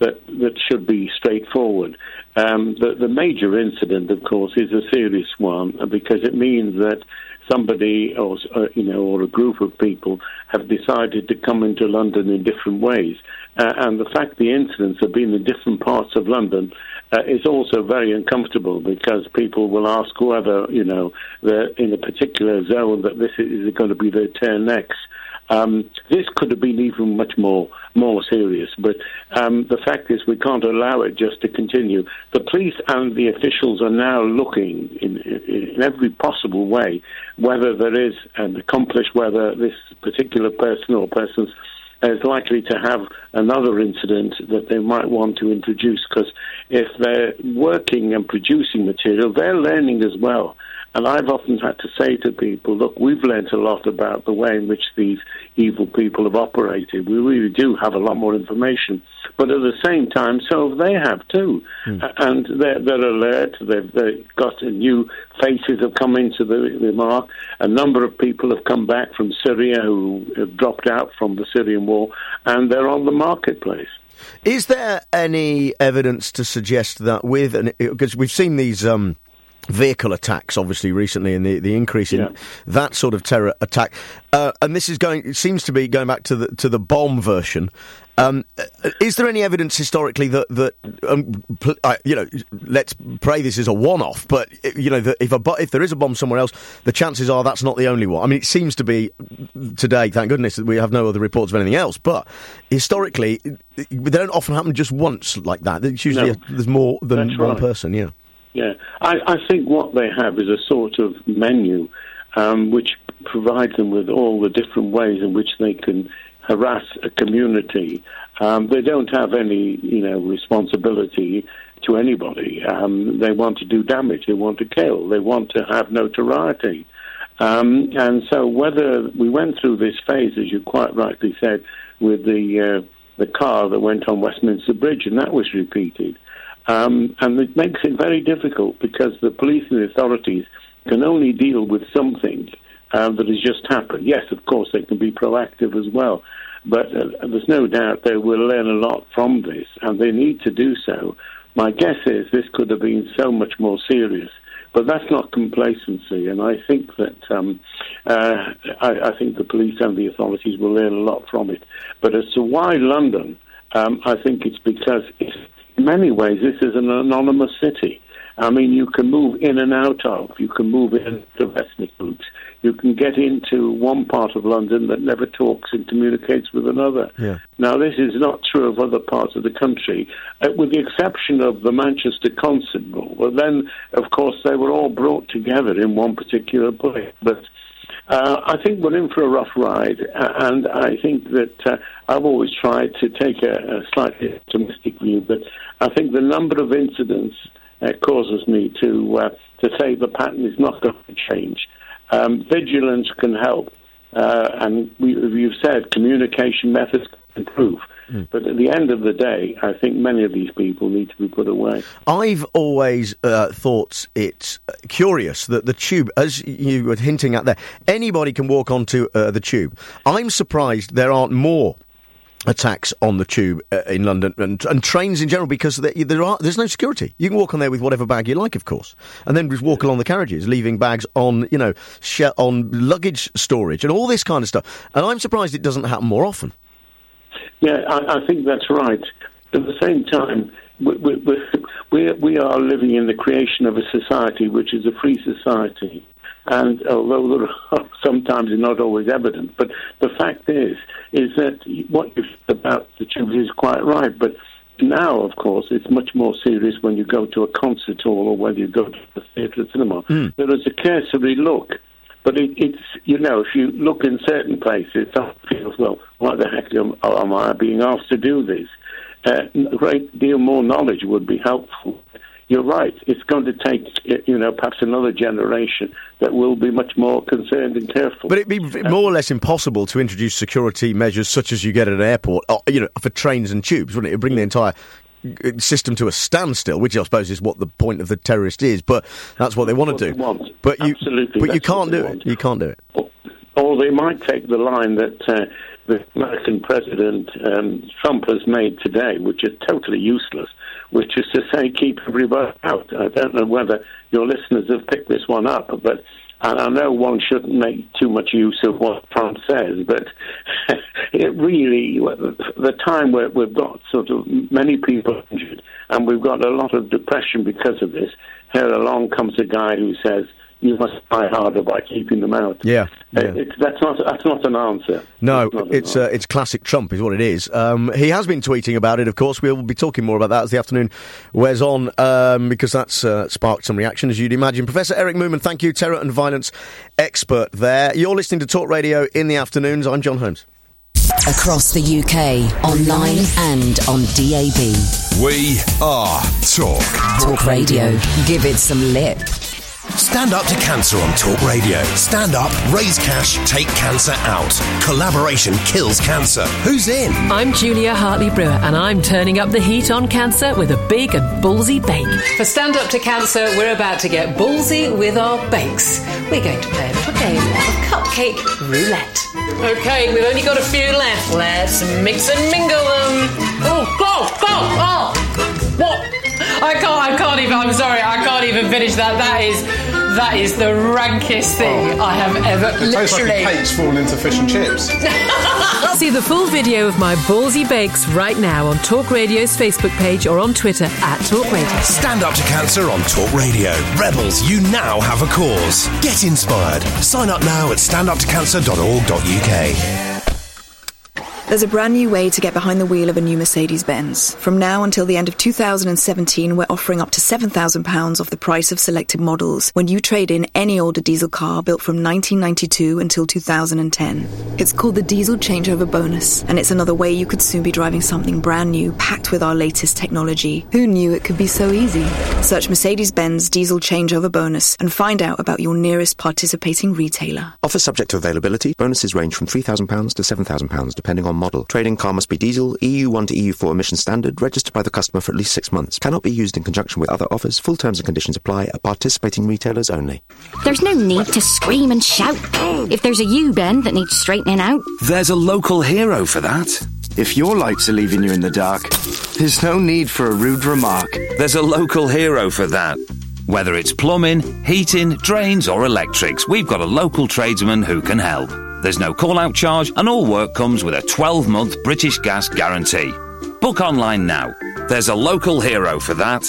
that, that should be straightforward. Um, the, the major incident, of course, is a serious one because it means that somebody or uh, you know or a group of people have decided to come into London in different ways, uh, and the fact the incidents have been in different parts of London uh, is also very uncomfortable because people will ask whether you know they're in a particular zone that this is going to be their turn next. Um, this could have been even much more more serious, but um, the fact is we can't allow it just to continue. The police and the officials are now looking in, in every possible way whether there is an accomplice, whether this particular person or persons is likely to have another incident that they might want to introduce, because if they're working and producing material, they're learning as well. And I've often had to say to people, look, we've learnt a lot about the way in which these evil people have operated. We really do have a lot more information. But at the same time, so they have too. Mm. And they're, they're alert. They've, they've got new faces have come into the, the mark. A number of people have come back from Syria who have dropped out from the Syrian war, and they're on the marketplace. Is there any evidence to suggest that with, because we've seen these Um vehicle attacks, obviously, recently, and the, the increase in yeah. that sort of terror attack, uh, and this is going. It seems to be going back to the to the bomb version. Um, is there any evidence historically that that um, pl- uh, you know? Let's pray this is a one-off, but you know, that if a if there is a bomb somewhere else, the chances are that's not the only one. I mean, it seems to be today. Thank goodness that we have no other reports of anything else. But historically, they don't often happen just once like that. It's usually no. a, there's more than That's one right. person. Yeah. Yeah, I, I think what they have is a sort of menu um, which provides them with all the different ways in which they can harass a community. Um, they don't have any, you know, responsibility to anybody. Um, they want to do damage. They want to kill. They want to have notoriety. Um, and so whether we went through this phase, as you quite rightly said, with the uh, the car that went on Westminster Bridge, and that was repeated. Um, and it makes it very difficult because the police and the authorities can only deal with something uh, that has just happened. Yes, of course, they can be proactive as well, but uh, there's no doubt they will learn a lot from this, and they need to do so. My guess is this could have been so much more serious, but that's not complacency, and I think that um, uh, I, I think the police and the authorities will learn a lot from it. But as to why London, um, I think it's because it's in many ways, this is an anonymous city. I mean, you can move in and out of, you can move into ethnic groups, you can get into one part of London that never talks and communicates with another. Yeah. Now, this is not true of other parts of the country, uh, with the exception of the Manchester Concert Hall. Well, then, of course, they were all brought together in one particular place. But Uh, I think we're in for a rough ride, uh, and I think that uh, I've always tried to take a, a slightly optimistic view, but I think the number of incidents uh, causes me to uh, to say the pattern is not going to change. Um, vigilance can help, uh, and we, you've said communication methods can improve. Mm. But at the end of the day, I think many of these people need to be put away. I've always uh, thought it's curious that the Tube, as you were hinting at there, anybody can walk onto uh, the Tube. I'm surprised there aren't more attacks on the Tube uh, in London and, and trains in general, because there, there are there's no security. You can walk on there with whatever bag you like, of course, and then just walk along the carriages, leaving bags on, you know, sh- on luggage storage and all this kind of stuff. And I'm surprised it doesn't happen more often. Yeah, I, I think that's right. At the same time, we, we, we, we are living in the creation of a society which is a free society. And although there are sometimes not always evident, but the fact is, is that what you've said about the Tube is quite right. But now, of course, it's much more serious when you go to a concert hall or whether you go to the theatre or cinema. Mm. There is a cursory look. But it, it's, you know, if you look in certain places, someone feels, well, what the heck am, am I being asked to do this? Uh, a great deal more knowledge would be helpful. You're right, it's going to take, you know, perhaps another generation that will be much more concerned and careful. But it'd be more or less impossible to introduce security measures such as you get at an airport, or, you know, for trains and tubes, wouldn't it? It'd bring the entire system to a standstill, which I suppose is what the point of the terrorist is, but that's what they want to do. Want. But you, Absolutely, but you can't do want. it. You can't do it. Or, or they might take the line that uh, the American President um, Trump has made today, which is totally useless, which is to say keep everybody out. I don't know whether your listeners have picked this one up, but and I know one shouldn't make too much use of what Trump says, but it really, the time where we've got sort of many people injured and we've got a lot of depression because of this, here along comes a guy who says, you must try harder by keeping them out. Yeah, yeah. It's, that's not that's not an answer. No, it's it's uh, it's classic Trump is what it is. Um, he has been tweeting about it, of course. We'll be talking more about that as the afternoon wears on, um, because that's uh, sparked some reaction, as you'd imagine. Professor Eric Mooman, thank you, terror and violence expert there. You're listening to Talk Radio in the afternoons. I'm John Holmes. Across the U K, online and on D A B. We are Talk. Talk Radio. Give it some lip. Stand up to cancer on Talk Radio. Stand up, raise cash, take cancer out. Collaboration kills cancer. Who's in? I'm Julia Hartley-Brewer, and I'm turning up the heat on cancer with a big and ballsy bake. For Stand Up to Cancer, we're about to get ballsy with our bakes. We're going to play a little game of cupcake roulette. OK, we've only got a few left. Let's mix and mingle them. Oh, go, go, oh! What? I can't, I can't even, I'm sorry, I can't even finish that. That is, that is the rankest thing oh. I have ever, it literally. It tastes like a cake's fallen into fish and chips. See the full video of my ballsy bakes right now on Talk Radio's Facebook page or on Twitter at Talk Radio. Stand up to cancer on Talk Radio. Rebels, you now have a cause. Get inspired. Sign up now at stand up to cancer dot org dot U K. There's a brand new way to get behind the wheel of a new Mercedes-Benz. From now until the end of two thousand seventeen, we're offering up to seven thousand pounds off the price of selected models when you trade in any older diesel car built from nineteen ninety-two until two thousand ten. It's called the Diesel Changeover Bonus, and it's another way you could soon be driving something brand new, packed with our latest technology. Who knew it could be so easy? Search Mercedes-Benz Diesel Changeover Bonus and find out about your nearest participating retailer. Offer subject to availability. Bonuses range from three thousand pounds to seven thousand pounds, depending on model. Trading car must be diesel, E U one to E U four emission standard, registered by the customer for at least six months. Cannot be used in conjunction with other offers. Full terms and conditions apply at participating retailers only. There's no need to scream and shout. If there's a U-bend that needs straightening out, there's a local hero for that. If your lights are leaving you in the dark, there's no need for a rude remark. There's a local hero for that. Whether it's plumbing, heating, drains or electrics, we've got a local tradesman who can help. There's no call-out charge and all work comes with a twelve-month British Gas guarantee. Book online now. There's a local hero for that.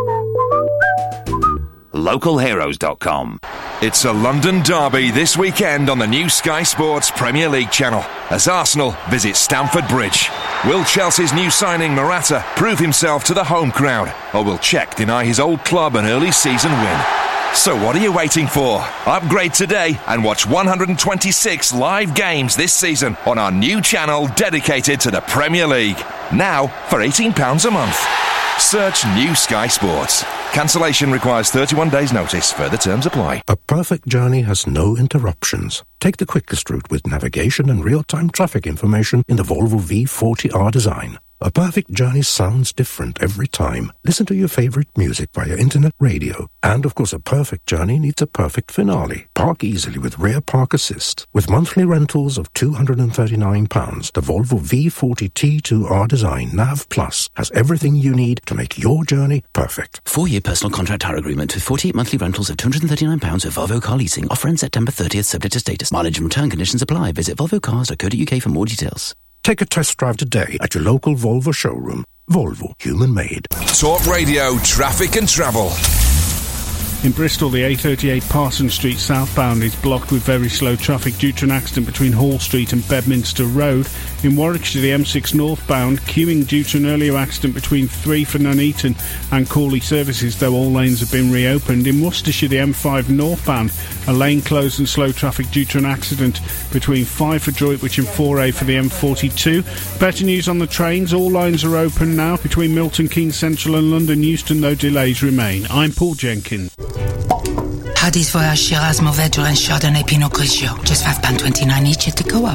local heroes dot com. It's a London derby this weekend on the new Sky Sports Premier League channel as Arsenal visit Stamford Bridge. Will Chelsea's new signing Morata prove himself to the home crowd, or will Czech deny his old club an early season win? So what are you waiting for? Upgrade today and watch one hundred twenty-six live games this season on our new channel dedicated to the Premier League. Now for eighteen pounds a month. Search New Sky Sports. Cancellation requires thirty-one days notice. Further terms apply. A perfect journey has no interruptions. Take the quickest route with navigation and real-time traffic information in the Volvo V forty R design. A perfect journey sounds different every time. Listen to your favorite music via internet radio. And, of course, a perfect journey needs a perfect finale. Park easily with Rear Park Assist. With monthly rentals of two hundred thirty-nine pounds, the Volvo V forty T two R Design Nav Plus has everything you need to make your journey perfect. Four-year personal contract hire agreement with forty-eight monthly rentals of two hundred thirty-nine pounds with Volvo Car Leasing. Offer ends September thirtieth, subject to status. Mileage and return conditions apply. Visit volvo cars dot co dot U K for more details. Take a test drive today at your local Volvo showroom. Volvo, human made. Talk Radio, traffic and travel. In Bristol, the A thirty-eight Parsons Street southbound is blocked with very slow traffic due to an accident between Hall Street and Bedminster Road. In Warwickshire, the M six northbound, queuing due to an earlier accident between three for Nuneaton and Cawley services, though all lanes have been reopened. In Worcestershire, the M five northbound, a lane closed and slow traffic due to an accident between five for Droitwich and four A for the M forty-two. Better news on the trains, all lines are open now between Milton Keynes Central and London Euston, though delays remain. I'm Paul Jenkins. Paddy's Voyage Shiraz Mauvais Durand Chardonnay Pinot Grigio. Just five pounds twenty-nine each at the co-op.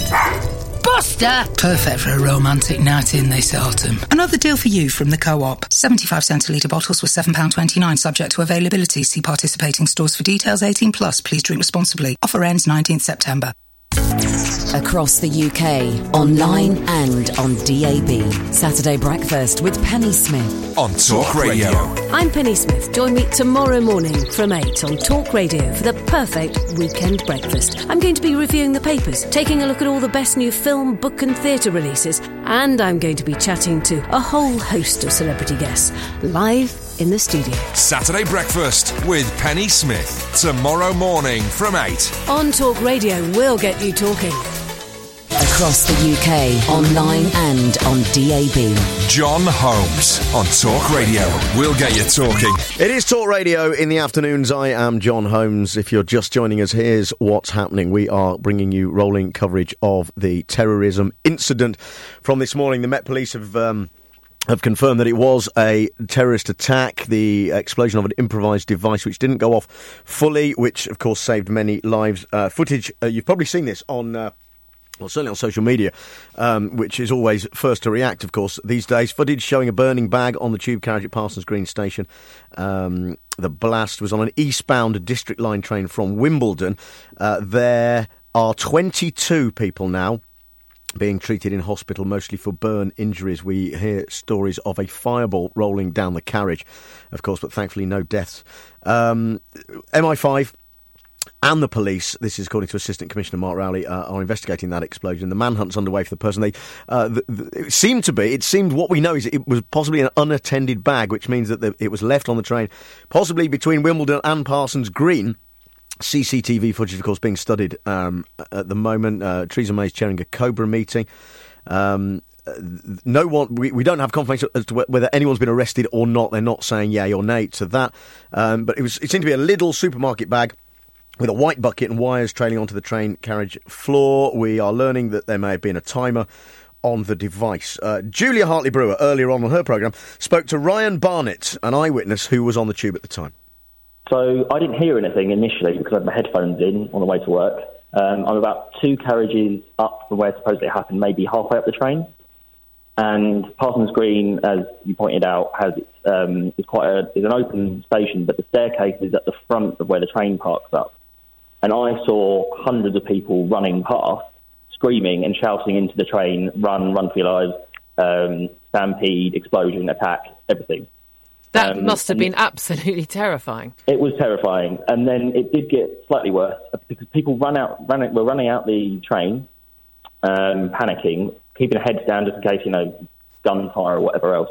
Buster! Perfect for a romantic night in this autumn. Another deal for you from the co-op. seventy-five centilitre bottles were seven pounds twenty-nine, subject to availability. See participating stores for details. eighteen plus. Please drink responsibly. Offer ends nineteenth September. Across the U K, online and on D A B. Saturday Breakfast with Penny Smith. On Talk Radio. I'm Penny Smith. Join me tomorrow morning from eight on Talk Radio for the perfect weekend breakfast. I'm going to be reviewing the papers, taking a look at all the best new film, book and theatre releases, and I'm going to be chatting to a whole host of celebrity guests live in the studio. Saturday Breakfast with Penny Smith. Tomorrow morning from eight. On Talk Radio, we'll get you talking. Across the U K, online and on D A B. John Holmes on Talk Radio. We'll get you talking. It is Talk Radio in the afternoons. I am John Holmes. If you're just joining us, here's what's happening. We are bringing you rolling coverage of the terrorism incident from this morning. The Met Police have... Um, have confirmed that it was a terrorist attack, the explosion of an improvised device which didn't go off fully, which, of course, saved many lives. Uh, footage, uh, you've probably seen this on... Uh, Well, certainly on social media, um, which is always first to react, of course, these days. Footage showing a burning bag on the tube carriage at Parsons Green Station. Um, the blast was on an eastbound District Line train from Wimbledon. Uh, there are twenty-two people now being treated in hospital, mostly for burn injuries. We hear stories of a fireball rolling down the carriage, of course, but thankfully no deaths. Um, M I five... and the police, this is according to Assistant Commissioner Mark Rowley, uh, are investigating that explosion. The manhunt's underway for the person. They, uh, the, the, it seemed to be, it seemed, what we know is it was possibly an unattended bag, which means that the, it was left on the train, possibly between Wimbledon and Parsons Green. C C T V footage, of course, being studied um, at the moment. Uh, Theresa May's chairing a Cobra meeting. Um, no one, we, we don't have confirmation as to whether anyone's been arrested or not. They're not saying yay or nay to that. Um, but it was, it seemed to be a little supermarket bag with a white bucket and wires trailing onto the train carriage floor. We are learning that there may have been a timer on the device. Uh, Julia Hartley-Brewer, earlier on on her programme, spoke to Ryan Barnett, an eyewitness who was on the tube at the time. So I didn't hear anything initially because I had my headphones in on the way to work. Um, I'm about two carriages up from where supposedly it happened, maybe halfway up the train. And Parsons Green, as you pointed out, has um, is quite a, is an open station, but the staircase is at the front of where the train parks up. And I saw hundreds of people running past, screaming and shouting into the train, run, run for your lives, um, stampede, explosion, attack, everything. That um, must have been absolutely terrifying. It was terrifying. And then it did get slightly worse because people ran out, ran, were running out the train, um, panicking, keeping their heads down just in case, you know, gunfire or whatever else.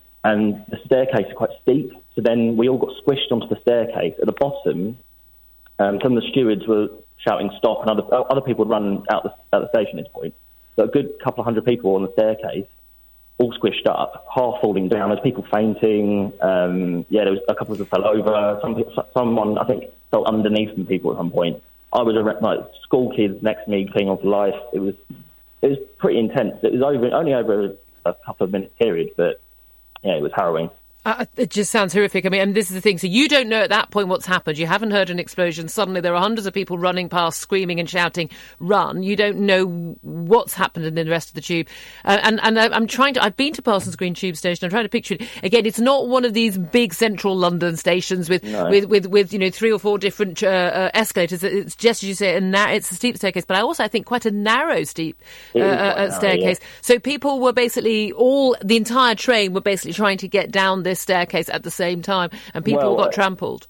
And the staircase is quite steep. So then we all got squished onto the staircase. At the bottom, Um, some of the stewards were shouting stop, and other other people would run out the, out the station at this point. So a good couple of hundred people on the staircase, all squished up, half falling down. There's people fainting. Um, yeah, there was a couple of them fell over. Some people, someone, I think, fell underneath some people at some point. I was a like, school kids next to me clinging on for life. It was it was pretty intense. It was over only over a couple of minutes period, but yeah, it was harrowing. Uh, it just sounds horrific. I mean, and this is the thing. So you don't know at that point what's happened. You haven't heard an explosion. Suddenly there are hundreds of people running past, screaming and shouting, run. You don't know what's happened in the rest of the tube. Uh, and and I'm trying to... I've been to Parsons Green Tube Station. I'm trying to picture it. Again, it's not one of these big central London stations with, no. with, with, with, you know, three or four different uh, uh, escalators. It's just, as you say, a na- it's a steep staircase. But I also, I think, quite a narrow, steep uh, uh, staircase. Narrow, yeah. So people were basically all... The entire train were basically trying to get down this staircase at the same time, and people well, got trampled.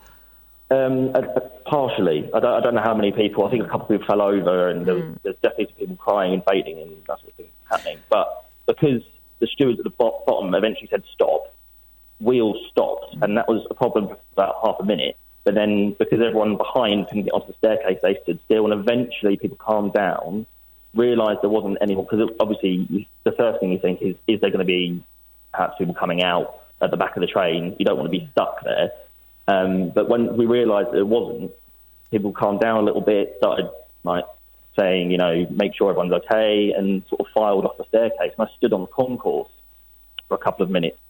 Um, uh, partially. I don't, I don't know how many people. I think a couple of people fell over, and there was, there's definitely people crying and fainting and that sort of thing happening. But because the stewards at the bo- bottom eventually said stop, we all stopped, and that was a problem for about half a minute. But then because everyone behind couldn't get onto the staircase, they stood still, and eventually people calmed down, realised there wasn't anyone, because obviously you, the first thing you think is, is there going to be perhaps people coming out at the back of the train? You don't want to be stuck there. Um, but when we realised that it wasn't, people calmed down a little bit, started like saying, you know, make sure everyone's okay, and sort of filed off the staircase. And I stood on the concourse for a couple of minutes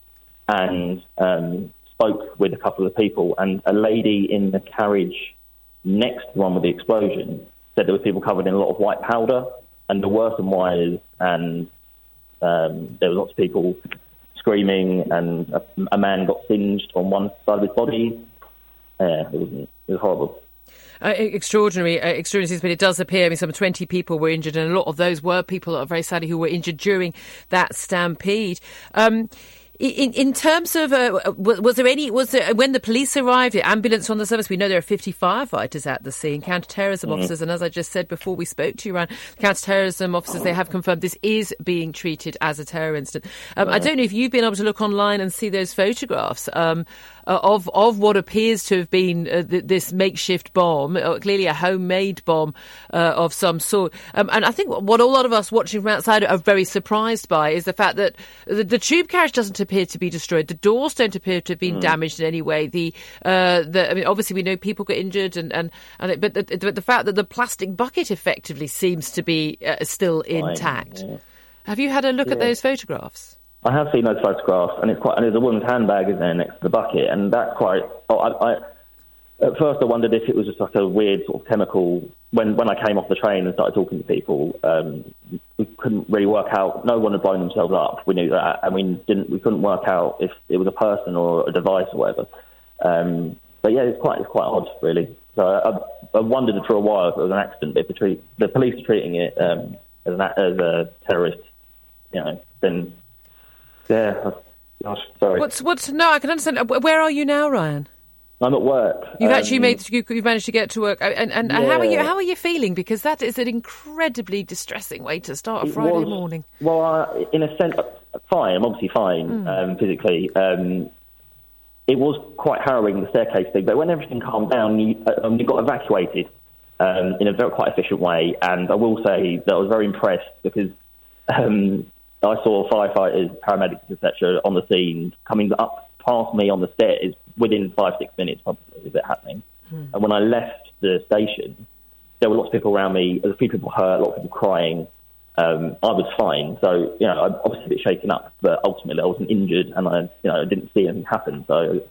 and um, spoke with a couple of people. And a lady in the carriage next to the one with the explosion said there were people covered in a lot of white powder, and there were some wires, and um, there were lots of people screaming, and a, a man got singed on one side of his body. Yeah, it was, it was horrible. Uh, extraordinary, uh, extraordinary, but it does appear, I mean, some twenty people were injured, and a lot of those were people, that are very sadly, who were injured during that stampede. Um, In, in terms of, uh, was there any, was there, when the police arrived, the ambulance on the service, we know there are fifty firefighters at the scene, counter-terrorism mm. officers, and as I just said before we spoke to you, Ryan, counter-terrorism officers, they have confirmed this is being treated as a terror incident. Um, right. I don't know if you've been able to look online and see those photographs um, uh, of, of what appears to have been uh, th- this makeshift bomb, uh, clearly a homemade bomb uh, of some sort. Um, and I think what a lot of us watching from outside are very surprised by is the fact that the, the tube carriage doesn't appear to be destroyed. The doors don't appear to have been mm. damaged in any way. The, uh, the, I mean, obviously we know people got injured, and and, and it, but the, the, the fact that the plastic bucket effectively seems to be uh, still intact. Fine, yeah. Have you had a look yeah. at those photographs? I have seen those photographs, and it's quite. And there's a woman's handbag in there next to the bucket, and that's quite. Oh, I, I, at first, I wondered if it was just like a weird sort of chemical. When when I came off the train and started talking to people, um, we couldn't really work out. No one had blown themselves up. We knew that, and we didn't. We couldn't work out if it was a person or a device or whatever. Um, but yeah, it's quite it's quite odd, really. So I, I wondered for a while if it was an accident. But if the, treat, the police are treating it um, as, an, as a terrorist, you know, then yeah. Gosh, sorry. What's what's no? I can understand. Where are you now, Ryan? I'm at work. You've um, actually made. You've managed to get to work, and, and, yeah. and how are you? How are you feeling? Because that is an incredibly distressing way to start a it Friday was, morning. Well, uh, in a sense, fine. I'm obviously fine mm. um, physically. Um, it was quite harrowing, the staircase thing, but when everything calmed down, you, uh, um, you got evacuated um, in a very quite efficient way. And I will say that I was very impressed because um, I saw firefighters, paramedics, et cetera, on the scene coming up past me on the stairs within five, six minutes probably of it happening. Hmm. And when I left the station, there were lots of people around me, there were a few people hurt, lots of people crying. Um, I was fine. So, you know, I'm obviously a bit shaken up, but ultimately I wasn't injured and I, you know, I didn't see anything happen. So,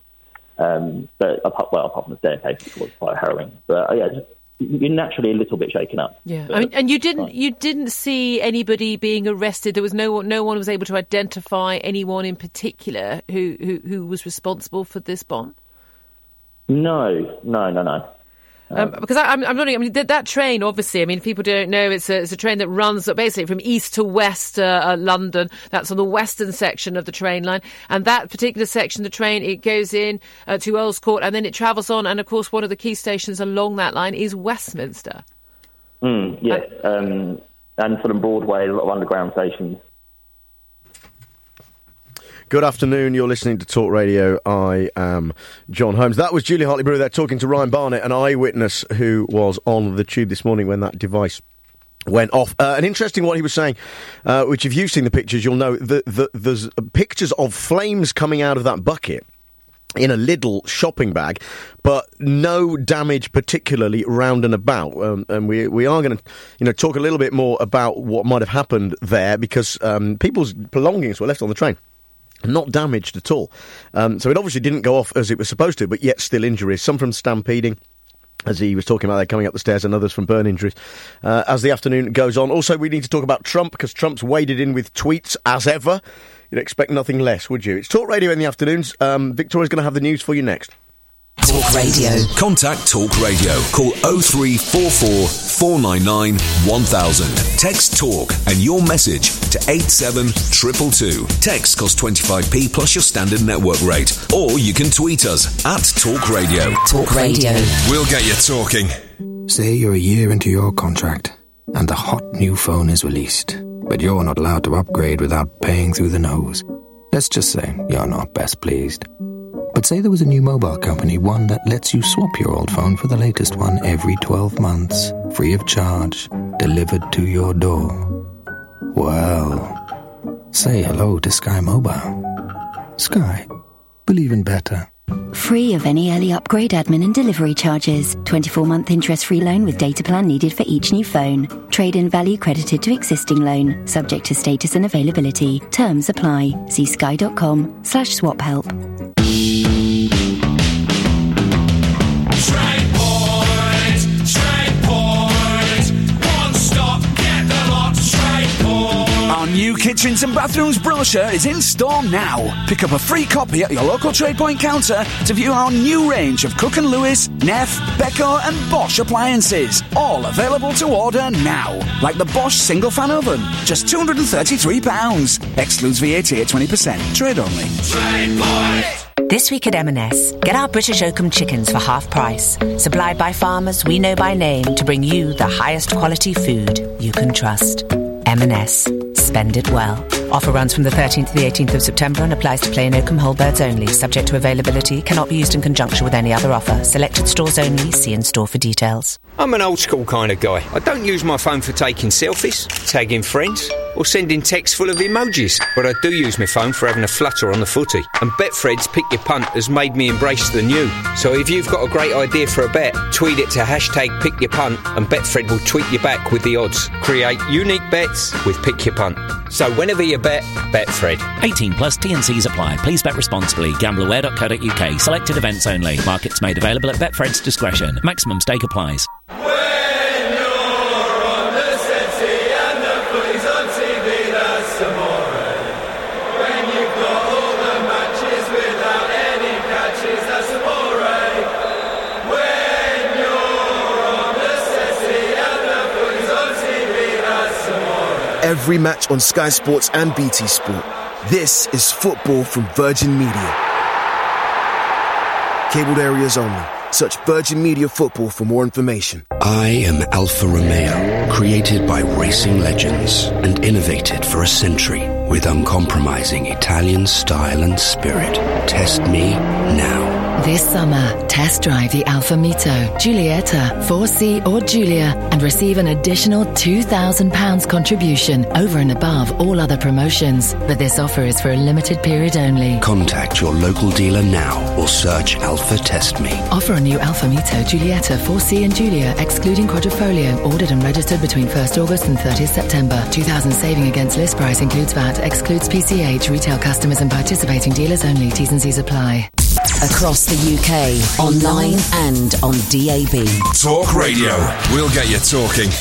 um, but apart, well, apart from the staircase, it was quite harrowing. But uh, yeah, just, you're naturally a little bit shaken up. Yeah, I mean, and you didn't you didn't see anybody being arrested. There was no no one was able to identify anyone in particular who, who, who was responsible for this bomb. No, no, no, no. Um, because I, I'm, I'm wondering, I mean, that, that train, obviously, I mean, if people don't know, it's a, it's a train that runs basically from east to west uh, uh, London. That's on the western section of the train line. And that particular section of the train, it goes in uh, to Earls Court and then it travels on. And, of course, one of the key stations along that line is Westminster. Mm, yes, um, and Fulham Broadway, a lot of underground stations. Good afternoon, you're listening to Talk Radio. I am John Holmes. That was Julia Hartley-Brewer there talking to Ryan Barnett, an eyewitness who was on the tube this morning when that device went off. Uh, an interesting what he was saying, uh, which if you've seen the pictures, you'll know that the, there's pictures of flames coming out of that bucket in a Lidl shopping bag, but no damage particularly round and about. Um, and we we are going to, you know, talk a little bit more about what might have happened there because um, people's belongings were left on the train. Not damaged at all. Um, so it obviously didn't go off as it was supposed to, but yet still injuries. Some from stampeding, as he was talking about, they're coming up the stairs, and others from burn injuries. Uh, as the afternoon goes on. Also, we need to talk about Trump, because Trump's waded in with tweets, as ever. You'd expect nothing less, would you? It's Talk Radio in the afternoons. Um, Victoria's going to have the news for you next. Talk Radio. Contact Talk Radio. Call oh three four four, four nine nine, one thousand. Text Talk and your message to eight seven two two two. Text costs twenty-five p plus your standard network rate. Or you can tweet us at Talk Radio. Talk Radio. We'll get you talking. Say you're a year into your contract and a hot new phone is released, but you're not allowed to upgrade without paying through the nose. Let's just say you're not best pleased. But say there was a new mobile company, one that lets you swap your old phone for the latest one every twelve months, free of charge, delivered to your door. Well, say hello to Sky Mobile. Sky. Believe in better. Free of any early upgrade, admin and delivery charges. twenty-four month interest-free loan with data plan needed for each new phone. Trade-in value credited to existing loan. Subject to status and availability. Terms apply. See sky.com slash swap help. Trade Point, Trade Point, one stop, get the lot, Trade Point. Our new new Kitchens and Bathrooms brochure is in store now. Pick up a free copy at your local Trade Point counter to view our new range of Cook and Lewis, Neff, Beko and Bosch appliances. All available to order now. Like the Bosch single fan oven, just two hundred thirty-three pounds. Excludes V A T at twenty percent. Trade only. Trade Point! This week at M and S, get our British Oakham chickens for half price. Supplied by farmers we know by name to bring you the highest quality food you can trust. M and S. Spend it well. Offer runs from the thirteenth to the eighteenth of September and applies to plain Oakham whole birds only. Subject to availability. Cannot be used in conjunction with any other offer. Selected stores only. See in store for details. I'm an old school kind of guy. I don't use my phone for taking selfies, tagging friends, or sending texts full of emojis. But I do use my phone for having a flutter on the footy. And Betfred's Pick Your Punt has made me embrace the new. So if you've got a great idea for a bet, tweet it to hashtag Pick Your Punt and Betfred will tweet you back with the odds. Create unique bets with Pick Your Punt. So whenever you bet, Betfred. eighteen plus T and C's apply. Please bet responsibly. gamble aware dot co dot U K. Selected events only. Markets made available at Betfred's discretion. Maximum stake applies. Every match on Sky Sports and B T Sport. This is football from Virgin Media. Cabled areas only. Search Virgin Media Football for more information. I am Alfa Romeo, created by racing legends and innovated for a century with uncompromising Italian style and spirit. Test me now. This summer, test drive the Alfa Mito, Giulietta, four C or Giulia and receive an additional two thousand pounds contribution over and above all other promotions. But this offer is for a limited period only. Contact your local dealer now or search Alfa Test Me. Offer on new Alfa Mito, Giulietta, four C and Giulia, excluding quadrifolio, ordered and registered between first August and thirtieth September. two thousand saving against list price includes V A T, excludes P C H, retail customers and participating dealers only. T's and C's apply. Across the U K, online and on D A B. Talk Radio. We'll get you talking.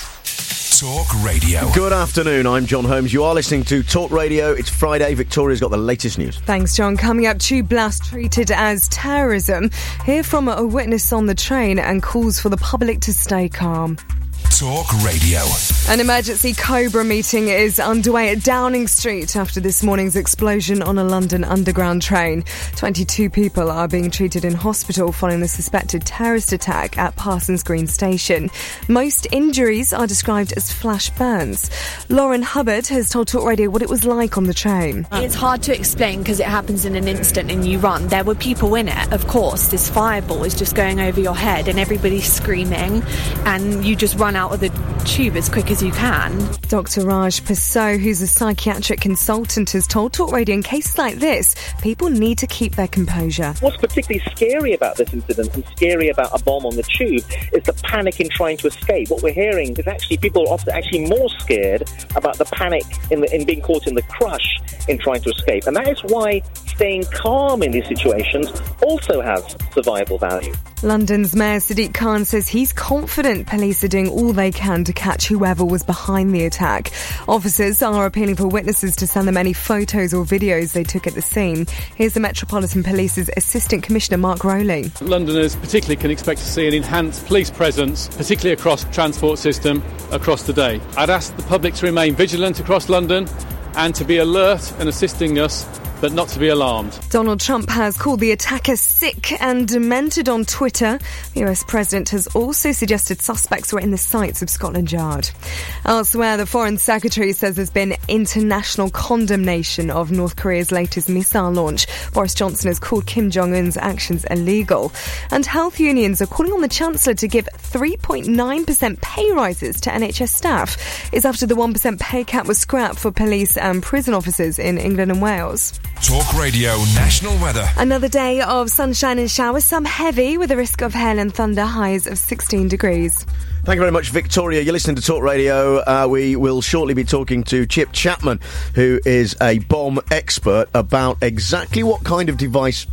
Talk Radio. Good afternoon, I'm John Holmes. You are listening to Talk Radio. It's Friday. Victoria's got the latest news. Thanks, John. Coming up, tube blast treated as terrorism. Hear from a witness on the train and calls for the public to stay calm. Talk Radio. An emergency Cobra meeting is underway at Downing Street after this morning's explosion on a London Underground train. twenty-two people are being treated in hospital following the suspected terrorist attack at Parsons Green Station. Most injuries are described as flash burns. Lauren Hubbard has told Talk Radio what it was like on the train. It's hard to explain because it happens in an instant and you run. There were people in it, of course. This fireball is just going over your head and everybody's screaming and you just run out of the tube as quick as you can. Doctor Raj Paso, who's a psychiatric consultant, has told Talk Radio in cases like this, people need to keep their composure. What's particularly scary about this incident and scary about a bomb on the tube is the panic in trying to escape. What we're hearing is actually people are often actually more scared about the panic in, the, in being caught in the crush in trying to escape. And that is why staying calm in these situations also has survival value. London's Mayor Sadiq Khan says he's confident police are doing all they can to catch whoever was behind the attack. Officers are appealing for witnesses to send them any photos or videos they took at the scene. Here's the Metropolitan Police's Assistant Commissioner Mark Rowley. Londoners particularly can expect to see an enhanced police presence, particularly across the transport system, across the day. I'd ask the public to remain vigilant across London and to be alert and assisting us, but not to be alarmed. Donald Trump has called the attacker sick and demented on Twitter. The U S president has also suggested suspects were in the sights of Scotland Yard. Elsewhere, the Foreign Secretary says there's been international condemnation of North Korea's latest missile launch. Boris Johnson has called Kim Jong-un's actions illegal. And health unions are calling on the Chancellor to give three point nine percent pay rises to N H S staff. It's after the one percent pay cap was scrapped for police and prison officers in England and Wales. Talk Radio National Weather. Another day of sunshine and showers, some heavy with a risk of hail and thunder, highs of sixteen degrees. Thank you very much, Victoria. You're listening to Talk Radio. Uh, we will shortly be talking to Chip Chapman, who is a bomb expert, about exactly what kind of device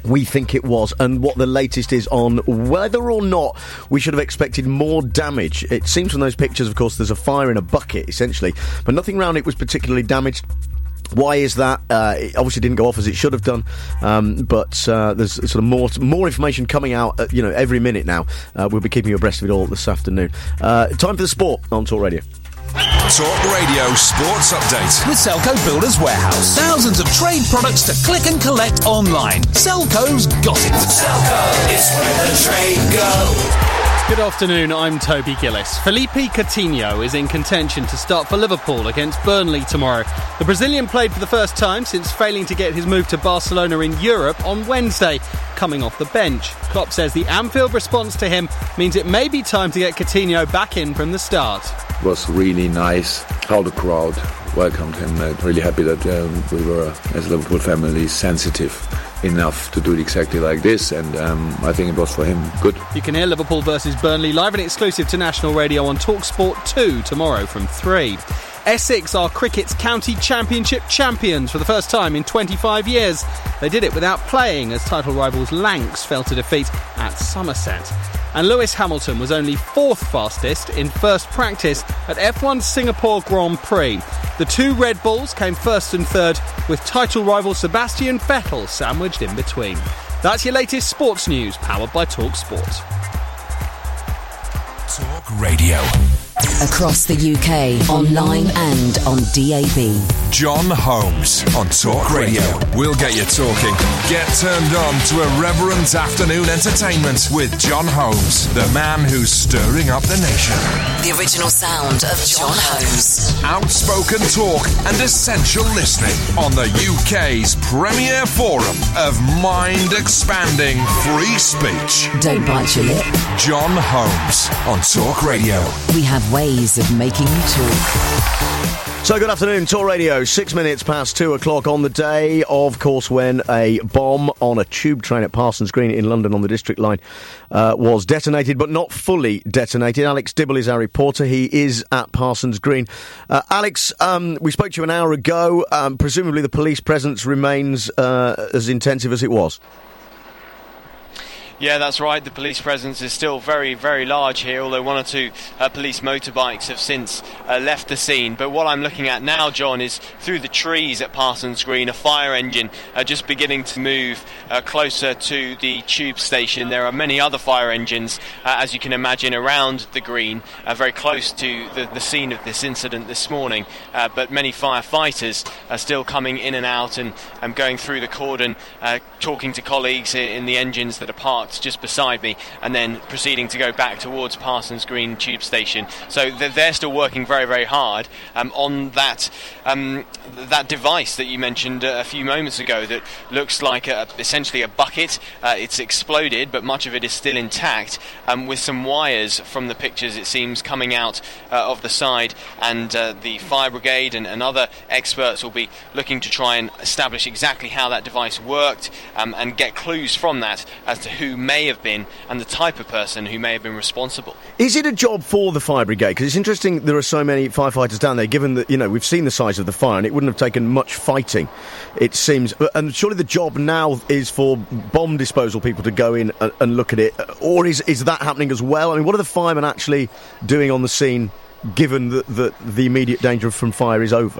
we think it was, and what the latest is on whether or not we should have expected more damage. It seems from those pictures, of course, there's a fire in a bucket, essentially, but nothing around it was particularly damaged. Why is that? Uh, it obviously didn't go off as it should have done, um, but uh, there's sort of more more information coming out, uh, you know, every minute now. Uh, we'll be keeping you abreast of it all this afternoon. Uh, time for the sport on Talk Radio. Talk Radio Sports Update with Selco Builders Warehouse. Thousands of trade products to click and collect online. Selco's got it. Selco is where the trade go. Good afternoon, I'm Toby Gillis. Felipe Coutinho is in contention to start for Liverpool against Burnley tomorrow. The Brazilian played for the first time since failing to get his move to Barcelona in Europe on Wednesday, coming off the bench. Klopp says the Anfield response to him means it may be time to get Coutinho back in from the start. It was really nice how the crowd welcomed him. I'm really happy that um, we were, as a Liverpool family, sensitive enough to do it exactly like this, and um, I think it was for him good. You can hear Liverpool versus Burnley live and exclusive to National Radio on TalkSport two tomorrow from three. Essex are cricket's county championship champions for the first time in twenty-five years. They did it without playing as title rivals Lancs fell to defeat at Somerset. And Lewis Hamilton was only fourth fastest in first practice at F one's Singapore Grand Prix. The two Red Bulls came first and third, with title rival Sebastian Vettel sandwiched in between. That's your latest sports news, powered by Talk Sport. Talk Radio. Across the U K, online and on D A B. John Holmes on Talk Radio. We'll get you talking. Get turned on to irreverent afternoon entertainment with John Holmes, the man who's stirring up the nation. The original sound of John Holmes. Outspoken talk and essential listening on the U K's premier forum of mind-expanding free speech. Don't bite your lip. John Holmes on Talk Radio. We have ways of making you talk. So good afternoon, Talk Radio, six minutes past two o'clock on the day, of course, when a bomb on a tube train at Parsons Green in London on the District Line uh, was detonated, but not fully detonated. Alex Dibble is our reporter. He is at Parsons Green. Uh, Alex, um, we spoke to you an hour ago. Um, presumably the police presence remains uh, as intensive as it was. Yeah, that's right. The police presence is still very, very large here, although one or two uh, police motorbikes have since uh, left the scene. But what I'm looking at now, John, is through the trees at Parsons Green, a fire engine uh, just beginning to move uh, closer to the tube station. There are many other fire engines, uh, as you can imagine, around the green, uh, very close to the, the scene of this incident this morning. Uh, but many firefighters are still coming in and out and um, going through the cordon, uh, talking to colleagues in the engines that are parked just beside me, and then proceeding to go back towards Parsons Green tube station. So they're still working very, very hard um, on that um, that device that you mentioned a few moments ago that looks like a, essentially a bucket. Uh, it's exploded, but much of it is still intact, um, with some wires from the pictures, it seems, coming out uh, of the side, and uh, the fire brigade and, and other experts will be looking to try and establish exactly how that device worked um, and get clues from that as to who may have been and the type of person who may have been responsible. Is it a job for the fire brigade? Because it's interesting there are so many firefighters down there, given that, you know, we've seen the size of the fire and it wouldn't have taken much fighting, it seems. And surely the job now is for bomb disposal people to go in and, and look at it. Or is, is that happening as well? I mean, what are the firemen actually doing on the scene, given that the, the immediate danger from fire is over?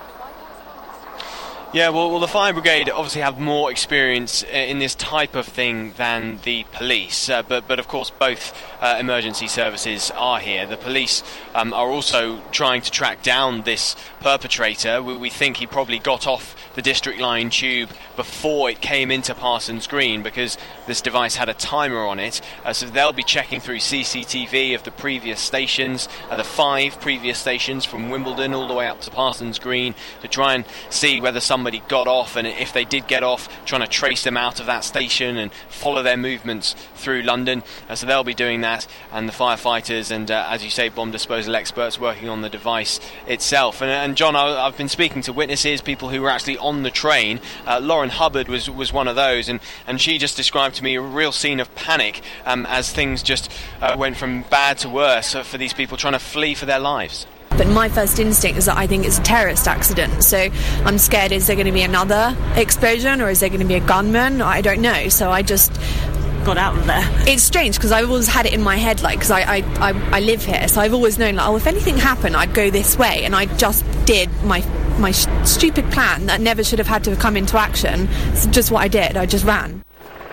Yeah, well, well, the fire brigade obviously have more experience in this type of thing than the police, uh, but, but of course both uh, emergency services are here. The police um, are also trying to track down this perpetrator. We, we think he probably got off the District Line tube before it came into Parsons Green, because this device had a timer on it, uh, so they'll be checking through C C T V of the previous stations, uh, the five previous stations from Wimbledon all the way up to Parsons Green, to try and see whether some somebody got off, and if they did get off, trying to trace them out of that station and follow their movements through London. Uh, so they'll be doing that, and the firefighters and, uh, as you say, bomb disposal experts working on the device itself. And, and John, I, I've been speaking to witnesses, people who were actually on the train. Uh, Lauren Hubbard was, was one of those, and, and she just described to me a real scene of panic um, as things just uh, went from bad to worse for these people trying to flee for their lives. But my first instinct is that I think it's a terrorist accident. So I'm scared, is there going to be another explosion, or is there going to be a gunman? I don't know. So I just got out of there. It's strange because I've always had it in my head, like, because I, I, I, I live here, so I've always known, like, oh, if anything happened, I'd go this way, and I just did my my sh- stupid plan that never should have had to come into action. It's just what I did. I just ran.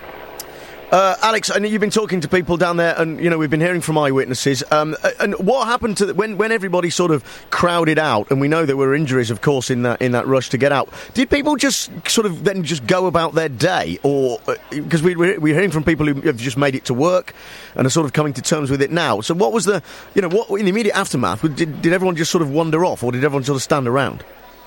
Uh, Alex, I know you've been talking to people down there, and you know we've been hearing from eyewitnesses. Um, and what happened to the, when when everybody sort of crowded out? And we know there were injuries, of course, in that in that rush to get out. Did people just sort of then just go about their day, or because uh, we we're, we're hearing from people who have just made it to work and are sort of coming to terms with it now? So what was the you know what in the immediate aftermath? Did did everyone just sort of wander off, or did everyone sort of stand around?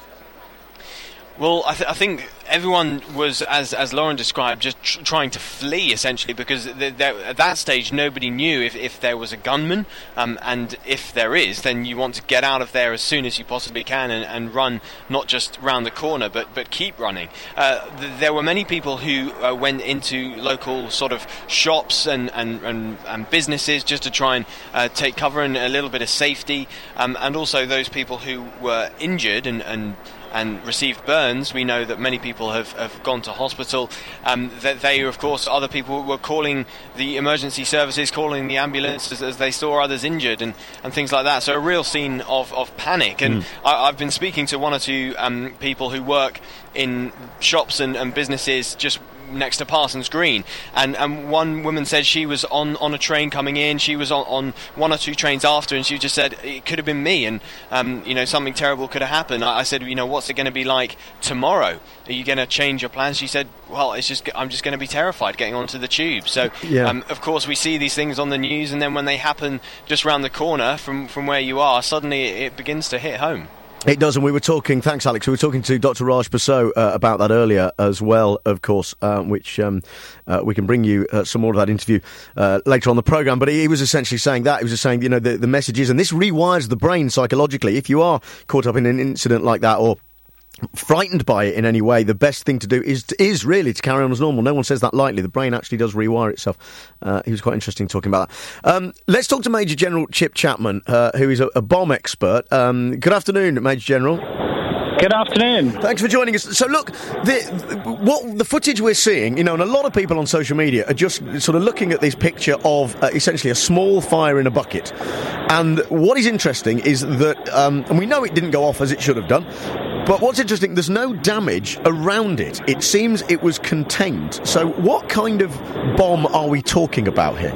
Well, I, th- I think everyone was, as as Lauren described, just tr- trying to flee, essentially, because th- th- at that stage nobody knew if, if there was a gunman, um, and if there is, then you want to get out of there as soon as you possibly can and, and run, not just round the corner, but, but keep running. Uh, th- there were many people who uh, went into local sort of shops and, and, and, and businesses just to try and uh, take cover and a little bit of safety, um, and also those people who were injured and, and and received burns. We know that many people have, have gone to hospital. Um, that they, of course, other people were calling the emergency services, calling the ambulance as, as they saw others injured and, and things like that. So a real scene of, of panic. And mm. I, I've been speaking to one or two um, people who work in shops and, and businesses just next to Parsons Green, and, and one woman said she was on, on a train coming in, she was on, on one or two trains after, and she just said it could have been me, and um, you know, something terrible could have happened. I, I said, you know, what's it going to be like tomorrow? Are you going to change your plans? She said, well, it's just I'm just going to be terrified getting onto the tube. So yeah. um, of course we see these things on the news, and then when they happen just round the corner from, from where you are, suddenly it, it begins to hit home. It does, and we were talking, thanks Alex, we were talking to Doctor Raj Basu uh, about that earlier as well, of course, uh, which um, uh, we can bring you uh, some more of that interview uh, later on the programme, but he, he was essentially saying that, he was just saying, you know, the, the messages, and this rewires the brain psychologically. If you are caught up in an incident like that, or frightened by it in any way, the best thing to do is is really to carry on as normal. No one says that lightly. The brain actually does rewire itself. Uh, he was quite interesting talking about that. Um, let's talk to Major General Chip Chapman, uh, who is a, a bomb expert. Um, good afternoon, Major General. Good afternoon. Thanks for joining us. So look, the, what the footage we're seeing, you know, and a lot of people on social media are just sort of looking at this picture of uh, essentially a small fire in a bucket. And what is interesting is that, um, and we know it didn't go off as it should have done, but what's interesting, there's no damage around it. It seems it was contained. So what kind of bomb are we talking about here?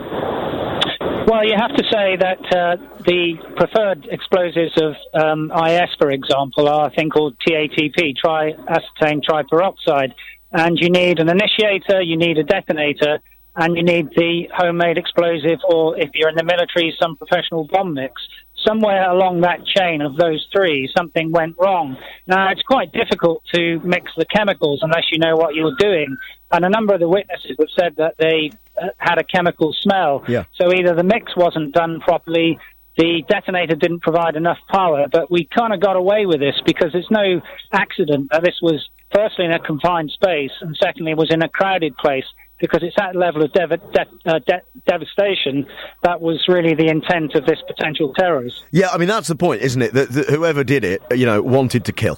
Well, you have to say that uh, the preferred explosives of um, I S, for example, are a thing called T A T P, triacetane triperoxide. And you need an initiator, you need a detonator, and you need the homemade explosive, or if you're in the military, some professional bomb mix. Somewhere along that chain of those three, something went wrong. Now, it's quite difficult to mix the chemicals unless you know what you're doing. And a number of the witnesses have said that they uh, had a chemical smell. Yeah. So either the mix wasn't done properly, the detonator didn't provide enough power, but we kind of got away with this because it's no accident that this was firstly in a confined space, and secondly was in a crowded place, because it's that level of dev- de- uh, de- devastation that was really the intent of this potential terrorist. Yeah, I mean, that's the point, isn't it? That, that whoever did it, you know, wanted to kill.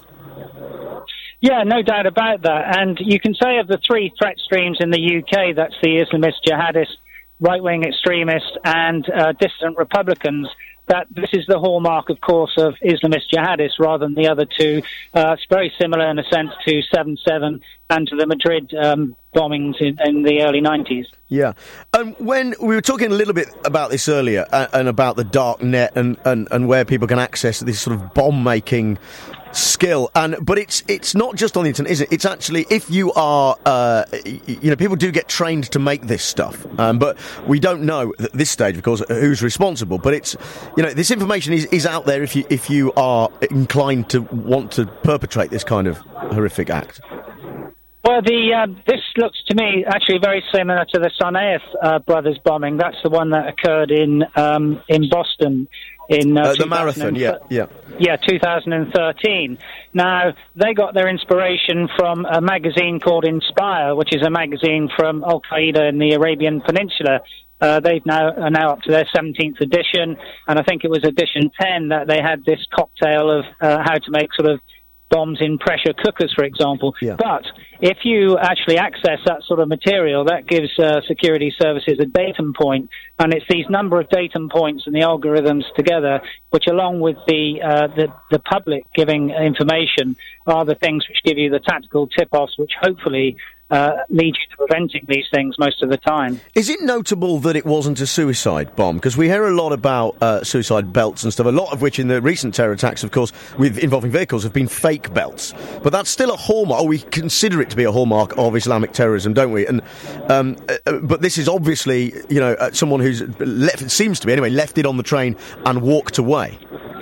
Yeah, no doubt about that. And you can say of the three threat streams in the U K, that's the Islamist jihadists, right-wing extremists, and uh, dissident Republicans, that this is the hallmark, of course, of Islamist jihadists rather than the other two. Uh, it's very similar in a sense to seven seven and to the Madrid um, bombings in, in the early nineties. Yeah. Um, when we were talking a little bit about this earlier, uh, and about the dark net and, and, and where people can access this sort of bomb-making skill, and but it's it's not just on the internet, is it? It's actually, if you are, uh, you know, people do get trained to make this stuff, um, but we don't know at this stage, of course, who's responsible. But it's, you know, this information is, is out there if you if you are inclined to want to perpetrate this kind of horrific act. Well, the uh, this looks to me actually very similar to the Tsarnaev uh, brothers bombing. That's the one that occurred in um, in Boston in uh, uh, the marathon. Yeah, yeah, yeah, two thousand thirteen. Now they got their inspiration from a magazine called Inspire, which is a magazine from Al Qaeda in the Arabian Peninsula. Uh, they've now are now up to their seventeenth edition, and I think it was edition ten that they had this cocktail of uh, how to make sort of bombs in pressure cookers, for example. Yeah. But if you actually access that sort of material, that gives uh, security services a datum point, and it's these number of datum points and the algorithms together, which, along with the uh, the, the public giving information, are the things which give you the tactical tip-offs, which hopefully Uh, lead you to preventing these things most of the time. Is it notable that it wasn't a suicide bomb? Because we hear a lot about uh, suicide belts and stuff, a lot of which in the recent terror attacks, of course, with involving vehicles, have been fake belts. But that's still a hallmark, or we consider it to be a hallmark of Islamic terrorism, don't we? And um, uh, But this is obviously, you know, uh, someone who's left, it seems to be anyway, left it on the train and walked away.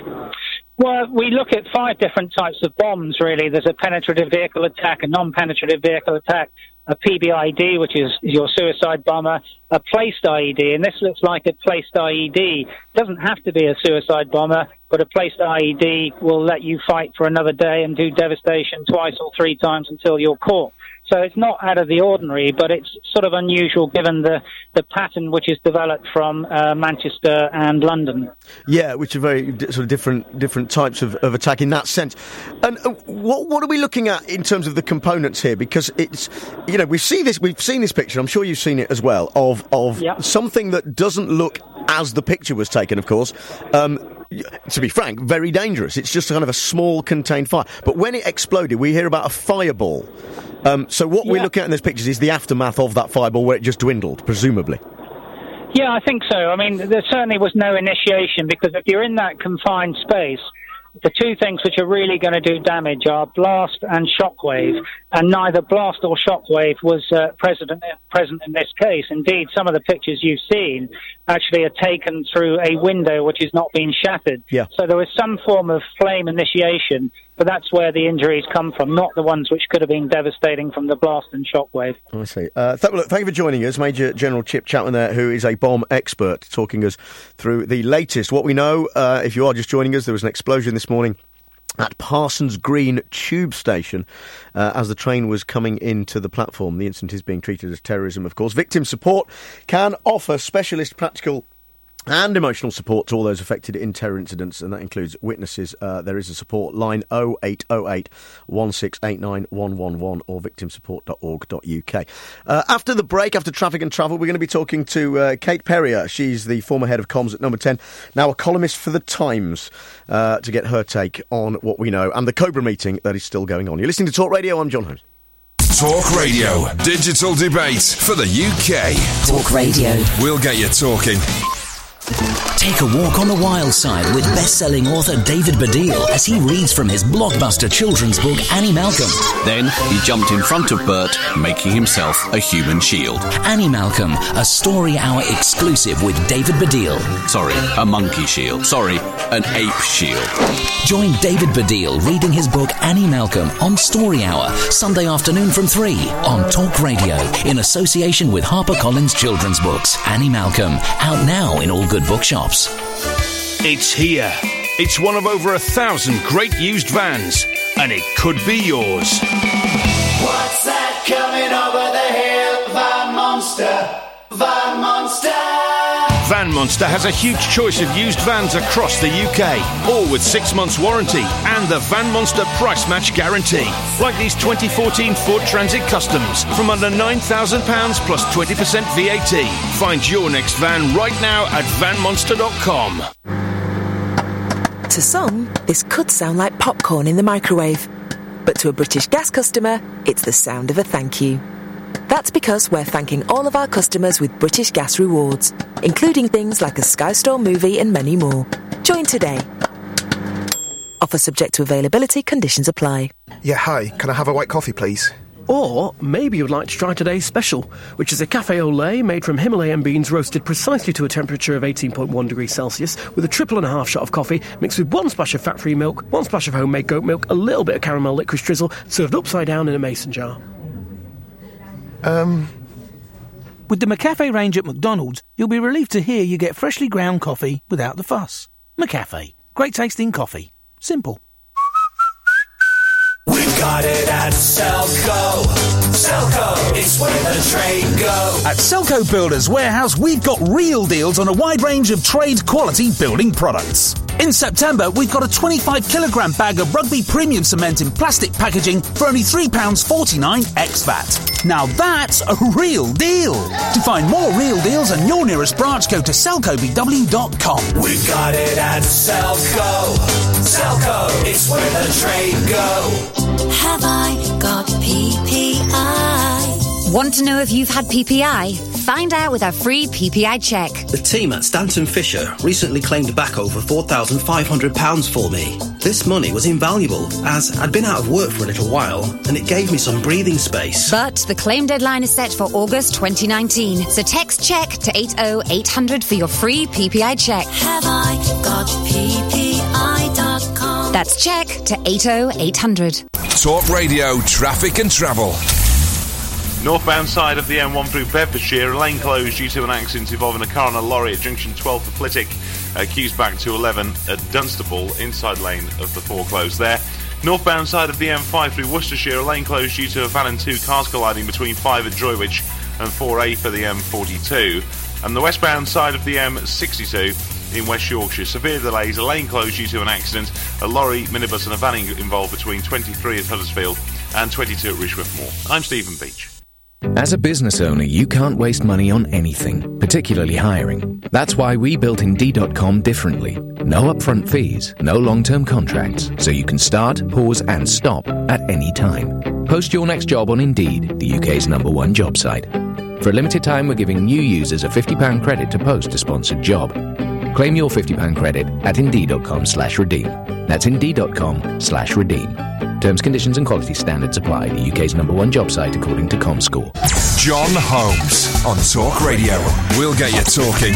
Well, we look at five different types of bombs, really. There's a penetrative vehicle attack, a non-penetrative vehicle attack, a P B I D, which is your suicide bomber, a placed I E D, and this looks like a placed I E D. It doesn't have to be a suicide bomber, but a placed I E D will let you fight for another day and do devastation twice or three times until you're caught. So it's not out of the ordinary, but it's sort of unusual given the, the pattern which is developed from uh, Manchester and London. Yeah, which are very d- sort of different different types of, of attack in that sense. And uh, what what are we looking at in terms of the components here? Because it's, you know, we've seen this we've seen this picture. I'm sure you've seen it as well of of yeah. something that doesn't look as the picture was taken. Of course. Um, To be frank, very dangerous. It's just kind of a small contained fire. But when it exploded, we hear about a fireball. Um, so what yeah. we're looking at in those pictures is the aftermath of that fireball where it just dwindled, presumably. Yeah, I think so. I mean, there certainly was no initiation, because if you're in that confined space, the two things which are really going to do damage are blast and shockwave, and neither blast or shockwave was uh, present, present in this case. Indeed, some of the pictures you've seen actually are taken through a window which has not been shattered. Yeah. So there was some form of flame initiation, but that's where the injuries come from, not the ones which could have been devastating from the blast and shockwave. I see. Uh, th- look, thank you for joining us, Major General Chip Chapman there, who is a bomb expert, talking us through the latest. What we know, uh, if you are just joining us, there was an explosion this morning at Parsons Green Tube Station uh, as the train was coming into the platform. The incident is being treated as terrorism, of course. Victim support can offer specialist practical and emotional support to all those affected in terror incidents, and that includes witnesses. Uh, there is a support line oh eight oh eight, one six eight nine, one one one or victim support dot org dot U K. Uh, after the break, after traffic and travel, we're going to be talking to uh, Kate Perrier. She's the former head of comms at Number ten, now a columnist for The Times, uh, to get her take on what we know and the Cobra meeting that is still going on. You're listening to Talk Radio. I'm John Holmes. Talk Radio, digital debate for the U K. Talk Radio. We'll get you talking. Take a walk on the wild side with best-selling author David Baddiel as he reads from his blockbuster children's book Annie Malcolm. Then he jumped in front of Bert, making himself a human shield. Annie Malcolm, a Story Hour exclusive with David Baddiel. Sorry, a monkey shield. Sorry, an ape shield. Join David Baddiel reading his book Annie Malcolm on Story Hour, Sunday afternoon from three on Talk Radio, in association with HarperCollins Children's Books. Annie Malcolm, out now in all good bookshops. It's here. It's one of over a thousand great used vans, and it could be yours. What's that coming over the hill? Van Monster. Van Monster. Van Monster has a huge choice of used vans across the U K, all with six months warranty and the Van Monster price match guarantee. Like these twenty fourteen Ford Transit Customs from under nine thousand pounds plus twenty percent V A T. Find your next van right now at van monster dot com. To some, this could sound like popcorn in the microwave. But to a British Gas customer, it's the sound of a thank you. That's because we're thanking all of our customers with British Gas rewards, including things like a Sky Store movie and many more. Join today. Offer subject to availability, conditions apply. Yeah, hi. Can I have a white coffee, please? Or maybe you'd like to try today's special, which is a café au lait made from Himalayan beans roasted precisely to a temperature of eighteen point one degrees Celsius with a triple and a half shot of coffee mixed with one splash of fat-free milk, one splash of homemade goat milk, a little bit of caramel licorice drizzle, served upside down in a mason jar. Um... With the McCafe range at McDonald's, you'll be relieved to hear you get freshly ground coffee without the fuss. McCafe. Great tasting coffee. Simple. We've got it at Selco. Selco, it's where the trade go. At Selco Builders Warehouse, we've got real deals on a wide range of trade-quality building products. In September, we've got a twenty-five kilogram bag of Rugby Premium Cement in plastic packaging for only three pounds forty-nine ex-V A T. Now that's a real deal. To find more real deals and your nearest branch, go to selco b w dot com. We got it at Selco. Selco, it's where the trade go. Have I got P P I? Want to know if you've had P P I? Find out with our free P P I check. The team at Stanton Fisher recently claimed back over four thousand five hundred pounds for me. This money was invaluable, as I'd been out of work for a little while, and it gave me some breathing space. But the claim deadline is set for August twenty nineteen, so text check to eight oh eight hundred for your free P P I check. Have I got P P I dot com? That's check to eight oh eight hundred. Talk Radio Traffic and Travel. Northbound side of the M one through Bedfordshire, a lane closed due to an accident involving a car and a lorry at junction twelve for Flitwick. Uh, queues back to eleven at Dunstable, inside lane of the four closed there. Northbound side of the M five through Worcestershire, a lane closed due to a van and two cars colliding between five at Droitwich and four A for the M forty-two. And the westbound side of the M sixty-two in West Yorkshire, severe delays, a lane closed due to an accident, a lorry, minibus and a van involved between twenty-three at Huddersfield and twenty-two at Rushworth Moor. I'm Stephen Beach. As a business owner, you can't waste money on anything, particularly hiring. That's why we built Indeed dot com differently. No upfront fees, no long-term contracts, so you can start, pause and stop at any time. Post your next job on Indeed, the U K's number one job site. For a limited time, we're giving new users a fifty pounds credit to post a sponsored job. Claim your fifty pounds credit at Indeed dot com slash redeem. That's Indeed dot com slash redeem. Terms, conditions and quality standards apply. The U K's number one job site according to ComScore. John Holmes on Talk Radio. We'll get you talking.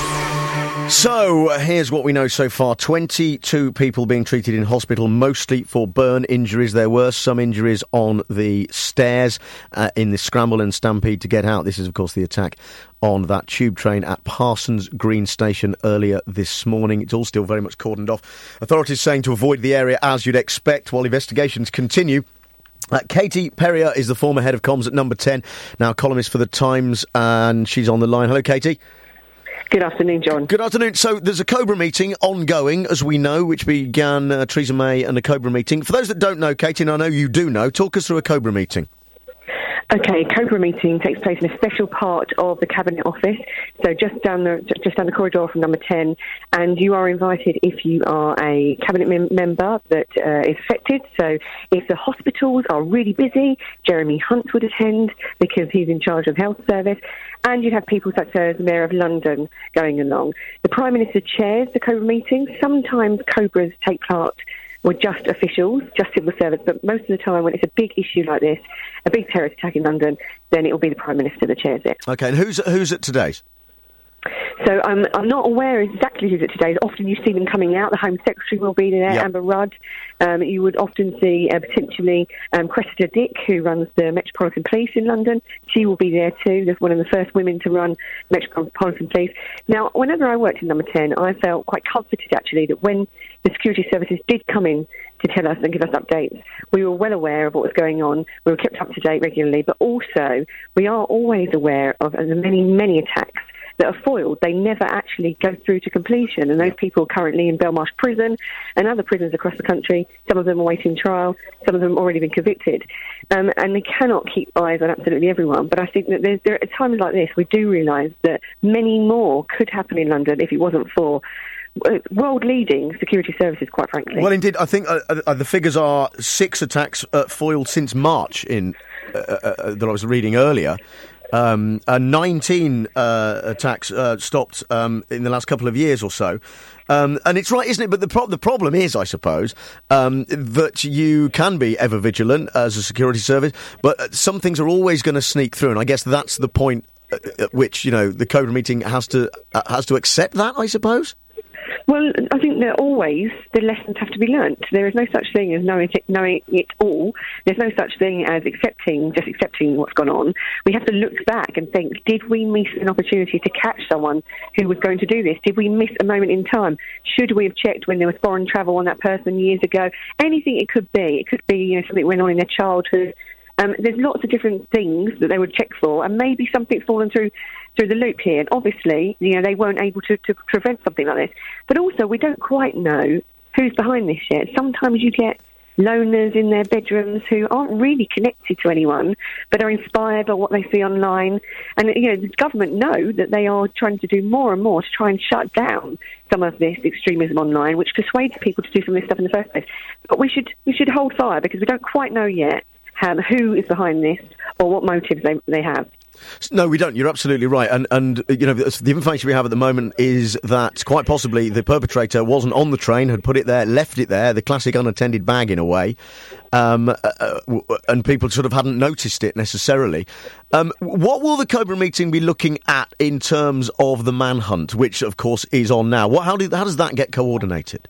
So, uh, here's what we know so far. twenty-two people being treated in hospital, mostly for burn injuries. There were some injuries on the stairs uh, in the scramble and stampede to get out. This is, of course, the attack on that tube train at Parsons Green Station earlier this morning. It's all still very much cordoned off. Authorities saying to avoid the area as you'd expect while investigations continue. Uh, Katie Perrier is the former head of comms at Number ten, now columnist for The Times, and she's on the line. Hello, Katie. Good afternoon, John. Good afternoon. So there's a Cobra meeting ongoing, as we know, which began uh, Theresa May and a Cobra meeting. For those that don't know, Katie, and I know you do know, talk us through a Cobra meeting. Okay, Cobra meeting takes place in a special part of the Cabinet Office, so just down the just down the corridor from Number ten, and you are invited if you are a Cabinet mem- member that uh, is affected. So if the hospitals are really busy, Jeremy Hunt would attend because he's in charge of health service, and you'd have people such as the Mayor of London going along. The Prime Minister chairs the Cobra meeting. Sometimes Cobras take part with just officials, just civil servants, but most of the time when it's a big issue like this, a big terrorist attack in London, then it will be the Prime Minister that chairs it. OK, and who's, who's at today's? So um, I'm not aware exactly who's at today's. Often you see them coming out. The Home Secretary will be there, yep. Amber Rudd. Um, you would often see uh, potentially um, Cressida Dick, who runs the Metropolitan Police in London. She will be there too. There's one of the first women to run Metropolitan Police. Now, whenever I worked in Number ten, I felt quite comforted actually that when the security services did come in to tell us and give us updates, we were well aware of what was going on. We were kept up to date regularly, but also we are always aware of the many, many attacks that are foiled. They never actually go through to completion, and those people are currently in Belmarsh Prison and other prisons across the country. Some of them are waiting trial, some of them have already been convicted, um, and they cannot keep eyes on absolutely everyone. But I think that there's, there, at times like this, we do realise that many more could happen in London if it wasn't for world-leading security services, quite frankly. Well, indeed, I think uh, uh, the figures are six attacks uh, foiled since March in uh, uh, that I was reading earlier. Um, uh, nineteen uh, attacks uh, stopped um, in the last couple of years or so. Um, and it's right, isn't it? But the, pro- the problem is, I suppose, um, that you can be ever vigilant as a security service, but some things are always going to sneak through. And I guess that's the point at which, you know, the Cobra meeting has to uh, has to accept that, I suppose. Well, I think that always the lessons have to be learnt. There is no such thing as knowing it, knowing it all. There's no such thing as accepting, just accepting what's gone on. We have to look back and think, did we miss an opportunity to catch someone who was going to do this? Did we miss a moment in time? Should we have checked when there was foreign travel on that person years ago? Anything it could be. It could be, you know, something that went on in their childhood. Um, there's lots of different things that they would check for, and maybe something's fallen through through the loop here. And obviously, you know, they weren't able to, to prevent something like this. But also, we don't quite know who's behind this yet. Sometimes you get loners in their bedrooms who aren't really connected to anyone, but are inspired by what they see online. And, you know, the government know that they are trying to do more and more to try and shut down some of this extremism online, which persuades people to do some of this stuff in the first place. But we should we should hold fire, because we don't quite know yet um, who is behind this or what motives they, they have. No, we don't. You're absolutely right. And, and you know, the information we have at the moment is that quite possibly the perpetrator wasn't on the train, had put it there, left it there, the classic unattended bag in a way, um, uh, and people sort of hadn't noticed it necessarily. Um, what will the Cobra meeting be looking at in terms of the manhunt, which, of course, is on now? What, how, do, how does that get coordinated?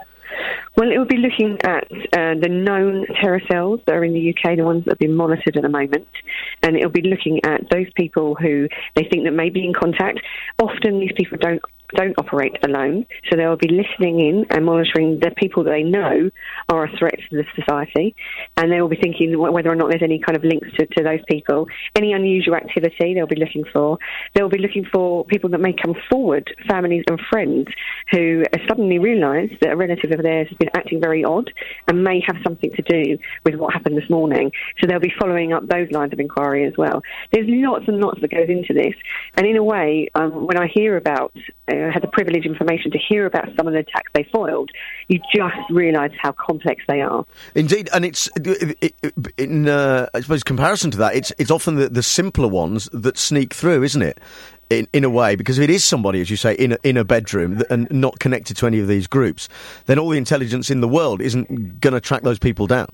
Well, it will be looking at uh, the known terror cells that are in the U K, the ones that have been monitored at the moment, and it'll be looking at those people who they think that may be in contact. Often these people don't don't operate alone, so they'll be listening in and monitoring the people that they know are a threat to the society, and they will be thinking whether or not there's any kind of links to, to those people. Any unusual activity they'll be looking for. They'll be looking for people that may come forward, families and friends, who suddenly realise that a relative of theirs has been acting very odd and may have something to do with what happened this morning. So they'll be following up those lines of inquiry as well. There's lots and lots that goes into this, and in a way, um, when I hear about I had the privileged information to hear about some of the attacks they foiled, you just realise how complex they are. Indeed, and it's it, it, in uh, I suppose comparison to that, it's it's often the, the simpler ones that sneak through, isn't it? In in a way, because if it is somebody, as you say, in a, in a bedroom and not connected to any of these groups, then all the intelligence in the world isn't going to track those people down.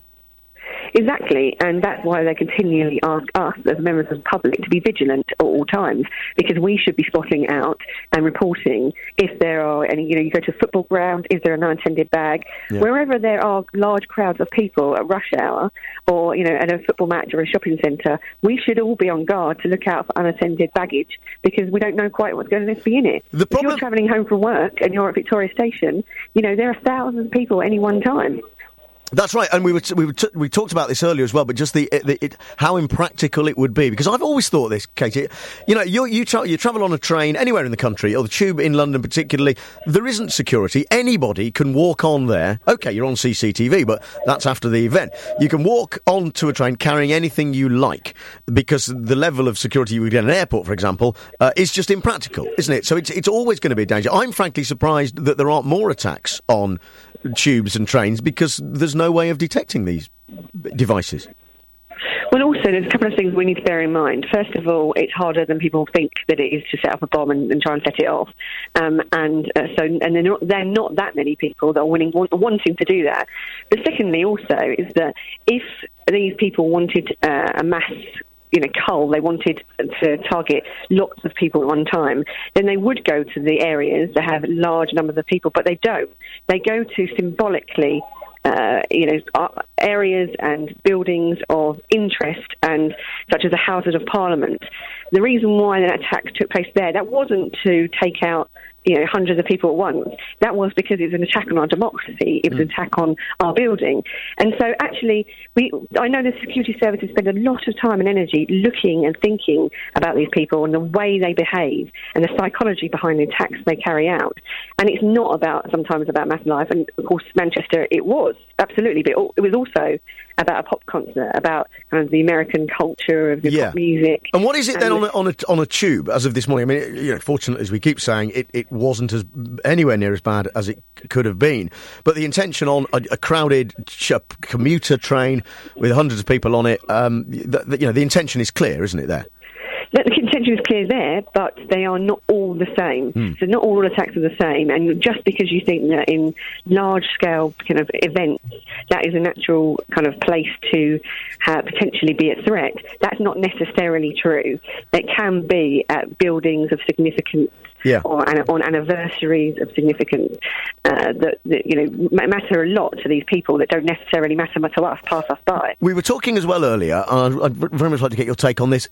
Exactly, and that's why they continually ask us as members of the public to be vigilant at all times, because we should be spotting out and reporting if there are any, you know, you go to a football ground, is there an unattended bag? Yeah. Wherever there are large crowds of people at rush hour or, you know, at a football match or a shopping centre, we should all be on guard to look out for unattended baggage, because we don't know quite what's going to be in it. The problem- if you're travelling home from work and you're at Victoria Station, you know, there are thousands of people at any one time. That's right, and we were t- we were t- we talked about this earlier as well. But just the, the it, how impractical it would be, because I've always thought this, Katie. You know, you you, tra- you travel on a train anywhere in the country, or the tube in London particularly. There isn't security. Anybody can walk on there. Okay, you're on C C T V, but that's after the event. You can walk onto a train carrying anything you like, because the level of security you would get at an airport, for example, uh, is just impractical, isn't it? So it's it's always going to be a danger. I'm frankly surprised that there aren't more attacks on tubes and trains, because there's no way of detecting these devices. Well, also, there's a couple of things we need to bear in mind. First of all, it's harder than people think that it is to set up a bomb and, and try and set it off. Um, and uh, so, and they're not, they're not that many people that are winning, want, wanting to do that. But secondly, also, is that if these people wanted uh, a mass you know, cull, they wanted to target lots of people at one time, then they would go to the areas that have large numbers of people, but they don't. They go to symbolically, uh, you know, areas and buildings of interest, and such as the Houses of Parliament. The reason why that attack took place there, that wasn't to take out you know, hundreds of people at once. That was because it was an attack on our democracy. It was mm. an attack on our building. And so actually, we I know the security services spend a lot of time and energy looking and thinking about these people and the way they behave and the psychology behind the attacks they carry out. And it's not about, sometimes about mass life. And of course, Manchester, it was, absolutely. But it was also about a pop concert, about kind of the American culture of the yeah. pop music. And what is it then on a, on a on a tube as of this morning? I mean, you know, fortunately, as we keep saying, it, it wasn't as anywhere near as bad as it could have been. But the intention on a, a crowded ch- commuter train with hundreds of people on it, um, the, the, you know, the intention is clear, isn't it? There. The intention is clear there, but they are not all the same. Mm. So not all attacks are the same. And just because you think that in large-scale kind of events, that is a natural kind of place to uh, potentially be a threat, that's not necessarily true. It can be at buildings of significance. Yeah. Or an, on anniversaries of significance uh, that, that you know matter a lot to these people that don't necessarily matter to us, pass us by. We were talking as well earlier. Uh, I'd very much like to get your take on this.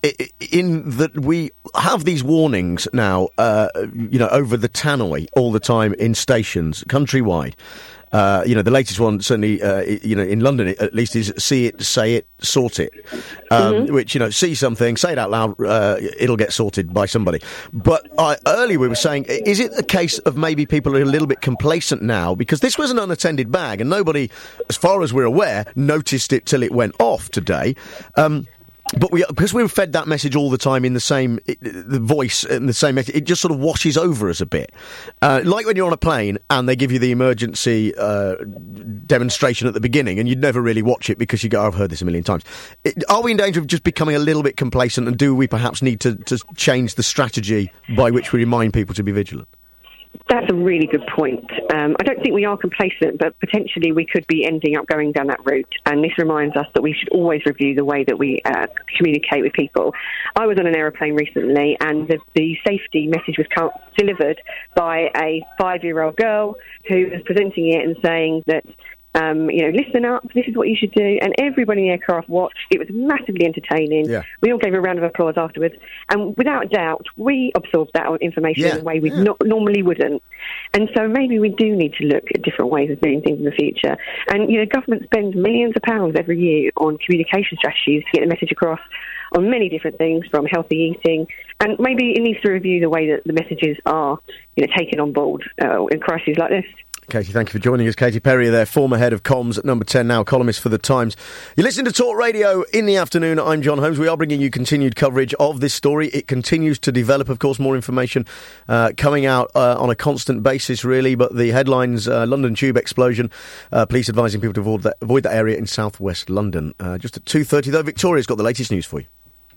In that we have these warnings now, uh, you know, over the tannoy all the time in stations countrywide. Uh, you know, the latest one, certainly, uh, you know, in London at least, is see it, say it, sort it. Um, mm-hmm. Which, you know, see something, say it out loud, uh, it'll get sorted by somebody. But uh, earlier we were saying, is it a case of maybe people are a little bit complacent now? Because this was an unattended bag and nobody, as far as we're aware, noticed it till it went off today. Um, But we, because we were fed that message all the time in the same, it, the voice and the same message, it just sort of washes over us a bit. Uh, like when you're on a plane and they give you the emergency uh, demonstration at the beginning and you'd never really watch it because you go, I've heard this a million times. It, are we in danger of just becoming a little bit complacent, and do we perhaps need to, to change the strategy by which we remind people to be vigilant? That's a really good point. Um, I don't think we are complacent, but potentially we could be ending up going down that route. And this reminds us that we should always review the way that we uh, communicate with people. I was on an aeroplane recently, and the, the safety message was delivered by a five-year-old girl who was presenting it and saying that, Um, you know, listen up, this is what you should do. And everybody in the aircraft watched. It was massively entertaining. Yeah. We all gave a round of applause afterwards. And without doubt, we absorbed that information yeah. in a way we yeah. no- normally wouldn't. And so maybe we do need to look at different ways of doing things in the future. And, you know, government spends millions of pounds every year on communication strategies to get the message across on many different things, from healthy eating. And maybe it needs to review the way that the messages are, you know, taken on board uh, in crises like this. Katie, thank you for joining us. Katie Perry there, former head of comms at Number ten, now columnist for The Times. You listen to Talk Radio in the afternoon. I'm John Holmes. We are bringing you continued coverage of this story. It continues to develop, of course, more information uh, coming out uh, on a constant basis, really. But the headlines, uh, London Tube explosion, uh, police advising people to avoid that, avoid that area in southwest London. Uh, just at two thirty, though, Victoria's got the latest news for you.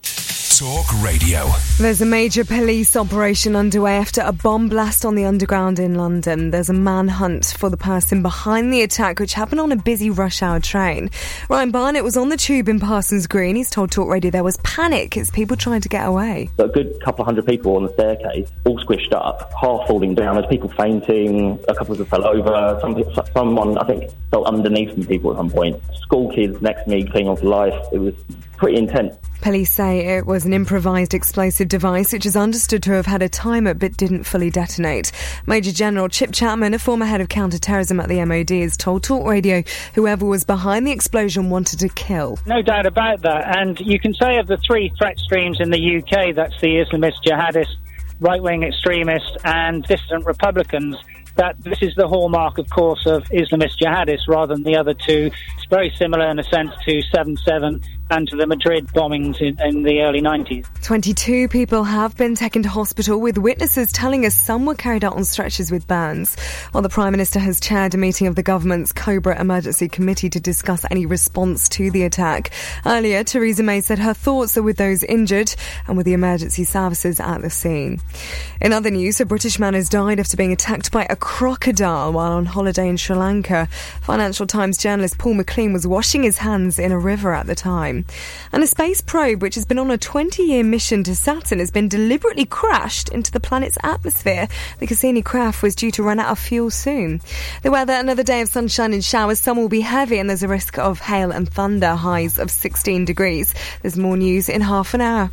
Talk Radio. There's a major police operation underway after a bomb blast on the Underground in London. There's a manhunt for the person behind the attack, which happened on a busy rush hour train. Ryan Barnett was on the tube in Parsons Green. He's told Talk Radio there was panic as people tried to get away. A good couple of hundred people on the staircase, all squished up, half falling down. There's people fainting, a couple of them fell over. Some people, someone, I think, fell underneath some people at some point. School kids next to me clinging on for life. It was pretty intense. Police say it was an improvised explosive device which is understood to have had a timer but didn't fully detonate. Major General Chip Chapman, a former head of counter-terrorism at the M O D, has told Talk Radio whoever was behind the explosion wanted to kill. No doubt about that. And you can say of the three threat streams in the U K, that's the Islamist jihadists, right-wing extremists and dissident Republicans, that this is the hallmark, of course, of Islamist jihadists rather than the other two. It's very similar in a sense to seven seven and to the Madrid bombings in, in the early nineties. twenty-two people have been taken to hospital, with witnesses telling us some were carried out on stretchers with burns. While the Prime Minister has chaired a meeting of the government's Cobra Emergency Committee to discuss any response to the attack. Earlier, Theresa May said her thoughts are with those injured and with the emergency services at the scene. In other news, a British man has died after being attacked by a crocodile while on holiday in Sri Lanka. Financial Times journalist Paul McLean was washing his hands in a river at the time. And a space probe, which has been on a twenty-year mission to Saturn, has been deliberately crashed into the planet's atmosphere. The Cassini craft was due to run out of fuel soon. The weather, another day of sunshine and showers. Some will be heavy and there's a risk of hail and thunder, highs of sixteen degrees. There's more news in half an hour.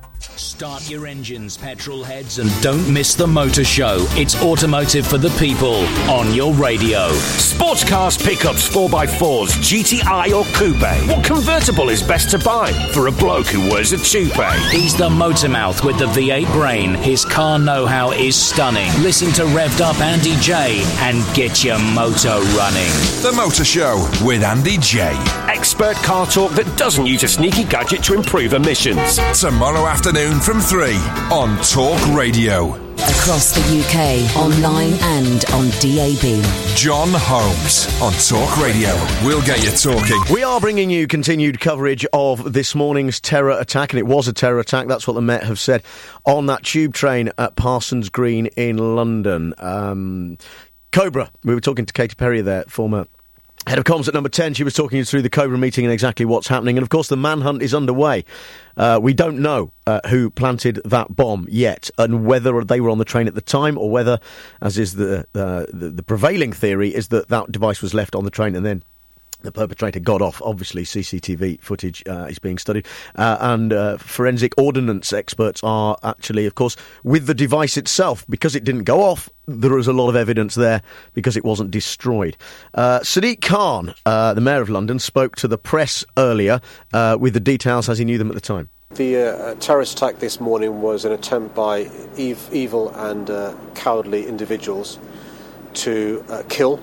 Start your engines, petrol heads, and don't miss the Motor Show. It's automotive for the people on your radio. Sports cars, pickups, four by fours, G T I or coupe. What convertible is best to buy for a bloke who wears a toupee? He's the motor mouth with the V eight brain. His car know-how is stunning. Listen to Revved Up Andy J and get your motor running. The Motor Show with Andy J. Expert car talk that doesn't use a sneaky gadget to improve emissions. Tomorrow afternoon from three on Talk Radio. Across the U K, online and on D A B. John Holmes on Talk Radio. We'll get you talking. We are bringing you continued coverage of this morning's terror attack, and it was a terror attack. That's what the Met have said on that tube train at Parsons Green in London. Um, Cobra, we were talking to Katie Perry there, former head of comms at Number ten. She was talking you through the Cobra meeting and exactly what's happening. And, of course, the manhunt is underway. Uh, we don't know uh, who planted that bomb yet and whether they were on the train at the time or whether, as is the, uh, the, the prevailing theory, is that that device was left on the train and then The perpetrator got off. Obviously, C C T V footage uh, is being studied. Uh, and uh, forensic ordnance experts are actually, of course, with the device itself. Because it didn't go off, there is a lot of evidence there because it wasn't destroyed. Uh, Sadiq Khan, uh, the Mayor of London, spoke to the press earlier uh, with the details as he knew them at the time. The uh, terrorist attack this morning was an attempt by ev- evil and uh, cowardly individuals to uh, kill,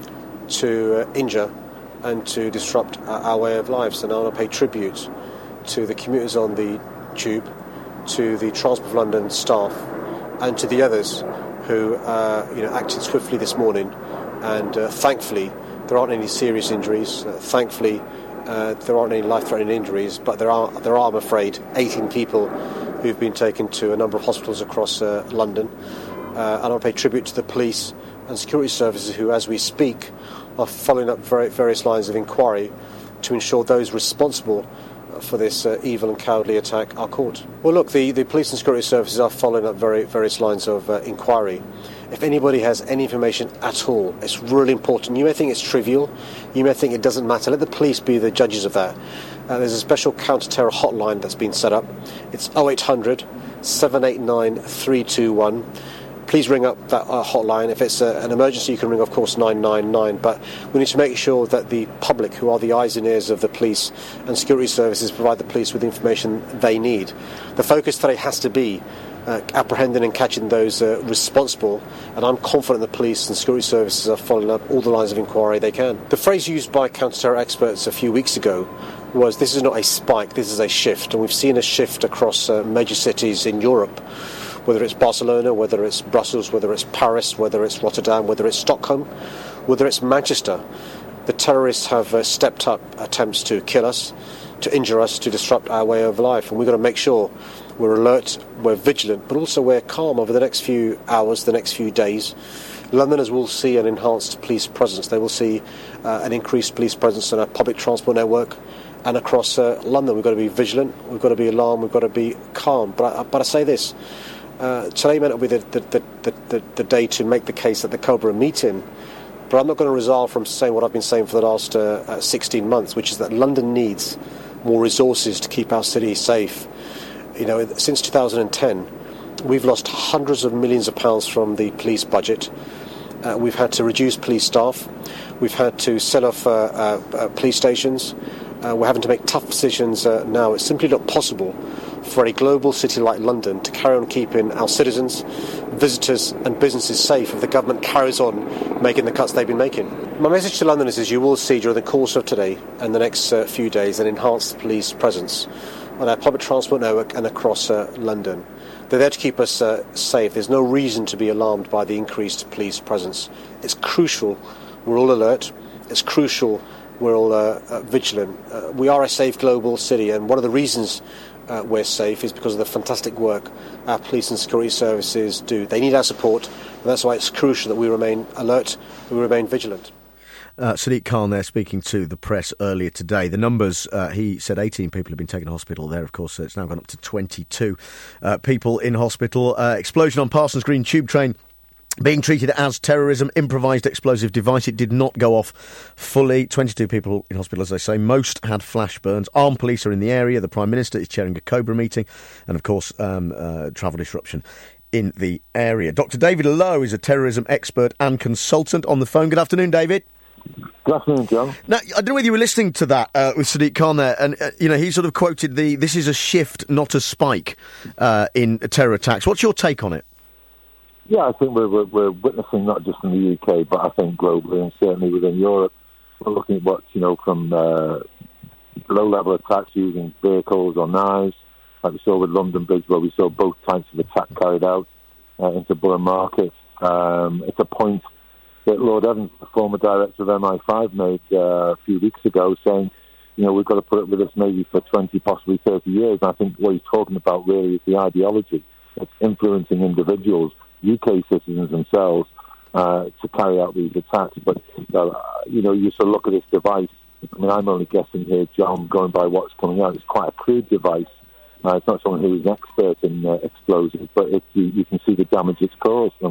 to uh, injure, and to disrupt our, our way of life. So now I want to pay tribute to the commuters on the tube, to the Transport for London staff, and to the others who uh, you know, acted swiftly this morning. And uh, thankfully, there aren't any serious injuries. Uh, thankfully, uh, there aren't any life-threatening injuries. But there are, there are, I'm afraid, eighteen people who've been taken to a number of hospitals across uh, London. Uh, and I want to pay tribute to the police and security services who, as we speak, are following up various lines of inquiry to ensure those responsible for this uh, evil and cowardly attack are caught. Well, look, the, the police and security services are following up very, various lines of uh, inquiry. If anybody has any information at all, it's really important. You may think it's trivial, you may think it doesn't matter. Let the police be the judges of that. Uh, there's a special counter-terror hotline that's been set up. It's oh eight hundred, seven eight nine, three two one. Please ring up that uh, hotline. If it's uh, an emergency, you can ring, of course, nine nine nine. But we need to make sure that the public, who are the eyes and ears of the police and security services, provide the police with the information they need. The focus today has to be uh, apprehending and catching those uh, responsible. And I'm confident the police and security services are following up all the lines of inquiry they can. The phrase used by counter-terror experts a few weeks ago was, this is not a spike, this is a shift. And we've seen a shift across uh, major cities in Europe, whether it's Barcelona, whether it's Brussels, whether it's Paris, whether it's Rotterdam, whether it's Stockholm, whether it's Manchester. The terrorists have uh, stepped up attempts to kill us, to injure us, to disrupt our way of life. And we've got to make sure we're alert, we're vigilant, but also we're calm over the next few hours, the next few days. Londoners will see an enhanced police presence. They will see uh, an increased police presence in our public transport network and across uh, London. We've got to be vigilant, we've got to be alarmed, we've got to be calm. But I, but I say this, Uh, today may not be the, the, the, the, the day to make the case at the Cobra meeting, but I'm not going to resolve from saying what I've been saying for the last uh, uh, sixteen months, which is that London needs more resources to keep our city safe. You know, since two thousand ten, we've lost hundreds of millions of pounds from the police budget. Uh, we've had to reduce police staff. We've had to sell off uh, uh, uh, police stations. Uh, we're having to make tough decisions uh, now. It's simply not possible for a global city like London to carry on keeping our citizens, visitors and businesses safe if the government carries on making the cuts they've been making. My message to Londoners is you will see during the course of today and the next uh, few days an enhanced police presence on our public transport network and across uh, London. They're there to keep us uh, safe. There's no reason to be alarmed by the increased police presence. It's crucial we're all alert. It's crucial we're all uh, uh, vigilant. Uh, we are a safe global city, and one of the reasons uh, we're safe is because of the fantastic work our police and security services do. They need our support, and that's why it's crucial that we remain alert and we remain vigilant. Uh, Sadiq Khan there speaking to the press earlier today. The numbers, uh, he said eighteen people have been taken to hospital there. Of course, it's now gone up to twenty-two uh, people in hospital. Uh, explosion on Parsons Green tube train being treated as terrorism, improvised explosive device. It did not go off fully. twenty-two people in hospital, as I say. Most had flash burns. Armed police are in the area. The Prime Minister is chairing a Cobra meeting. And, of course, um, uh, travel disruption in the area. Doctor David Lowe is a terrorism expert and consultant on the phone. Good afternoon, David. Good afternoon, John. Now, I don't know whether you were listening to that uh, with Sadiq Khan there, and, uh, you know, he sort of quoted the, this is a shift, not a spike, uh, in terror attacks. What's your take on it? Yeah, I think we're, we're, we're witnessing, not just in the U K, but I think globally and certainly within Europe, we're looking at what, you know, from uh, low-level attacks using vehicles or knives, like we saw with London Bridge, where we saw both types of attack carried out uh, into Borough Market. Um, it's a point that Lord Evans, the former director of M I five, made uh, a few weeks ago, saying, you know, we've got to put it with us maybe for twenty, possibly thirty years. And I think what he's talking about really is the ideology that's influencing individuals, U K citizens themselves, uh, to carry out these attacks. But, uh, you know, you sort of look at this device. I mean, I'm only guessing here, John, going by what's coming out. It's quite a crude device. Uh, it's not someone who is an expert in uh, explosives, but it, you, you can see the damage it's caused. And, of course,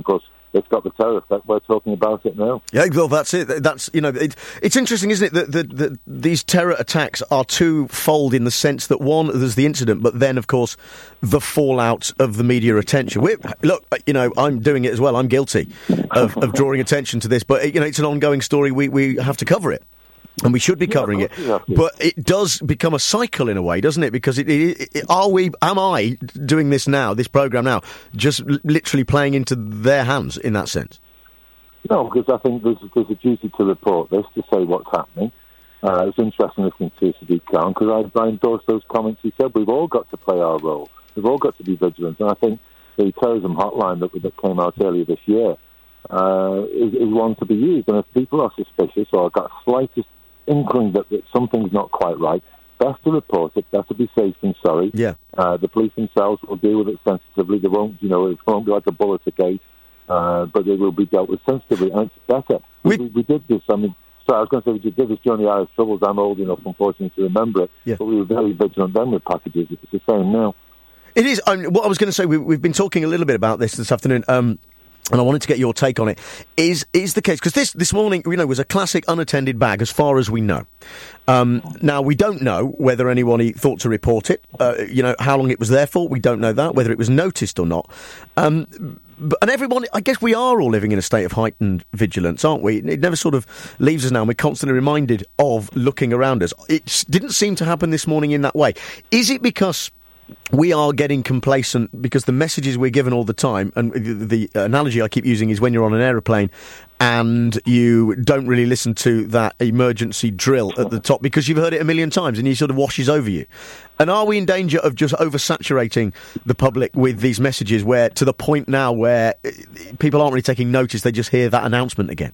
it's got the terror effect. We're talking about it now. Yeah, well, that's it. That's, you know, it, it's interesting, isn't it, that, that, that these terror attacks are twofold in the sense that, one, there's the incident, but then, of course, the fallout of the media attention. We're, look, you know, I'm doing it as well. I'm guilty of, of drawing attention to this, but, you know, it's an ongoing story. We, we have to cover it. And we should be covering yeah, it, but it does become a cycle in a way, doesn't it? Because it, it, it, are we? Am I doing this now, this programme now, just l- literally playing into their hands in that sense? No, because I think there's, there's a duty to report this, to say what's happening. Uh, it's interesting listening to Sadiq Khan, because I, I endorse those comments he said. We've all got to play our role. We've all got to be vigilant. And I think the terrorism hotline that, that came out earlier this year uh, is, is one to be used. And if people are suspicious or have got slightest inkling that, that something's not quite right, best to report it, better be safe than sorry. Yeah. Uh, the police themselves will deal with it sensitively. They won't, you know, it won't be like a bullet a gate, uh, but they will be dealt with sensitively, and it's better. We, we, we did this, I mean, sorry, I was going to say we did this during the Irish Troubles. I'm old enough, unfortunately, to remember it, yeah. but we were very vigilant then with packages. It's the same now. It is. Um, what I was going to say, we, we've been talking a little bit about this this afternoon, um, and I wanted to get your take on it. Is is the case, because this, this morning, you know, was a classic unattended bag as far as we know. Um, now, we don't know whether anyone thought to report it, uh, you know, how long it was there for, we don't know that, whether it was noticed or not. Um, but, and everyone, I guess we are all living in a state of heightened vigilance, aren't we? It never sort of leaves us now, and we're constantly reminded of looking around us. It didn't seem to happen this morning in that way. Is it because we are getting complacent because the messages we're given all the time, and the, the analogy I keep using is when you're on an aeroplane and you don't really listen to that emergency drill at the top because you've heard it a million times and it sort of washes over you. And are we in danger of just oversaturating the public with these messages, where to the point now where people aren't really taking notice, they just hear that announcement again?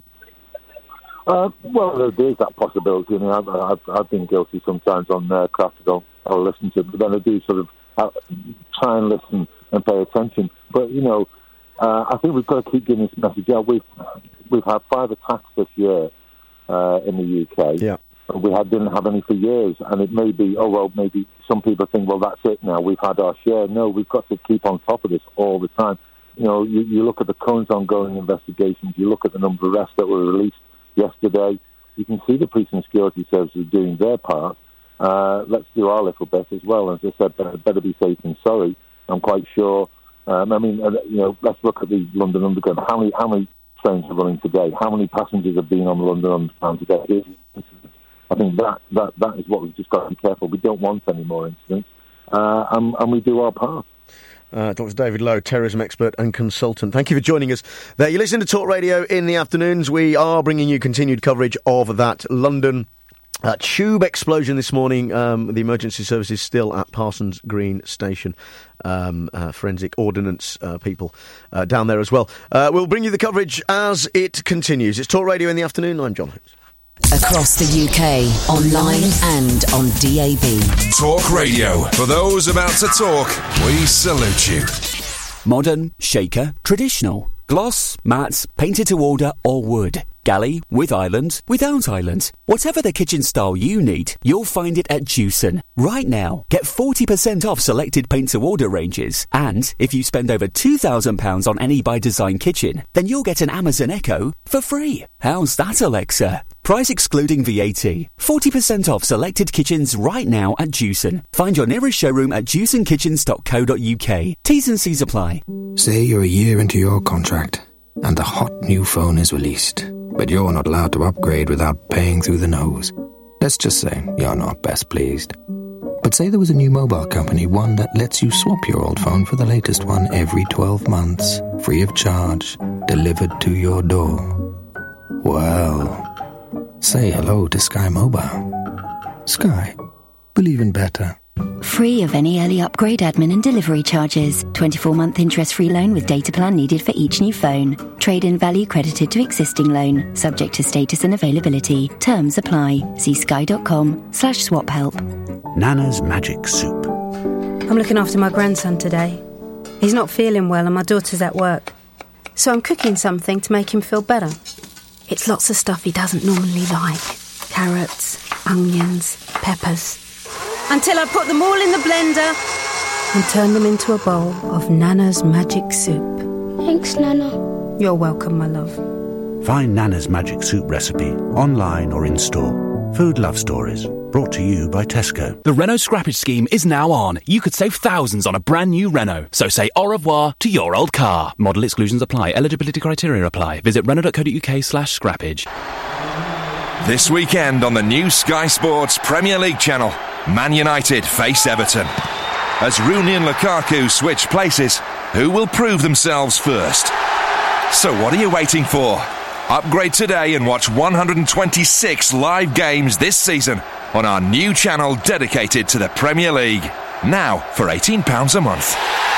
Uh, well, there is that possibility. I mean, I've, I've, I've been guilty sometimes on aircraft. Uh, I'll, I'll listen to it, but then I do sort of uh, try and listen and pay attention. But, you know, uh, I think we've got to keep getting this message out. We've, we've had five attacks this year uh, in the U K. Yeah. We had, didn't have any for years, and it may be, oh, well, maybe some people think, well, that's it now, we've had our share. No, we've got to keep on top of this all the time. You know, you, you look at the current ongoing investigations, you look at the number of arrests that were released yesterday, you can see the police and security services doing their part. Uh, let's do our little bit as well. As I said, better, better be safe than sorry. I'm quite sure. Um, I mean, uh, you know, let's look at the London Underground. How many how many trains are running today? How many passengers have been on the London Underground today? I think that, that, that is what we've just got to be careful. We don't want any more incidents, uh, and, and we do our part. Uh, Doctor David Lowe, terrorism expert and consultant. Thank you for joining us there. You listen to Talk Radio in the afternoons. We are bringing you continued coverage of that London uh, tube explosion this morning. Um, the emergency services still at Parsons Green Station. Um, uh, forensic ordnance uh, people uh, down there as well. Uh, we'll bring you the coverage as it continues. It's Talk Radio in the afternoon. I'm John Holmes. Across the U K, online and on D A B. Talk Radio. For those about to talk, we salute you. Modern, shaker, traditional, gloss, matte, painted to order or wood. Galley, with island, without island. Whatever the kitchen style you need, you'll find it at Jewson. Right now, get forty percent off selected paint to order ranges. And if you spend over two thousand pounds on any by design kitchen, then you'll get an Amazon Echo for free. How's that, Alexa? Price excluding V A T. forty percent off selected kitchens right now at Jewson. Find your nearest showroom at jewson kitchens dot co dot uk. T's and C's apply. Say you're a year into your contract and the hot new phone is released, but you're not allowed to upgrade without paying through the nose. Let's just say you're not best pleased. But say there was a new mobile company, one that lets you swap your old phone for the latest one every twelve months, free of charge, delivered to your door. Well, say hello to Sky Mobile. Sky. Believe in better. Free of any early upgrade admin and delivery charges. twenty-four month interest-free loan with data plan needed for each new phone. Trade-in value credited to existing loan. Subject to status and availability. Terms apply. See sky.com slash swap help. Nana's Magic Soup. I'm looking after my grandson today. He's not feeling well and my daughter's at work. So I'm cooking something to make him feel better. It's lots of stuff he doesn't normally like. Carrots, onions, peppers. Until I put them all in the blender and turn them into a bowl of Nana's Magic Soup. Thanks, Nana. You're welcome, my love. Find Nana's Magic Soup recipe online or in store. Food Love Stories, brought to you by Tesco. The Renault scrappage scheme is now on. You could save thousands on a brand new Renault. So say au revoir to your old car. Model exclusions apply. Eligibility criteria apply. Visit renault.co.uk slash scrappage. This weekend on the new Sky Sports Premier League channel, Man United face Everton. As Rooney and Lukaku switch places, who will prove themselves first? So what are you waiting for? Upgrade today and watch one hundred twenty-six live games this season on our new channel dedicated to the Premier League. Now for eighteen pounds a month.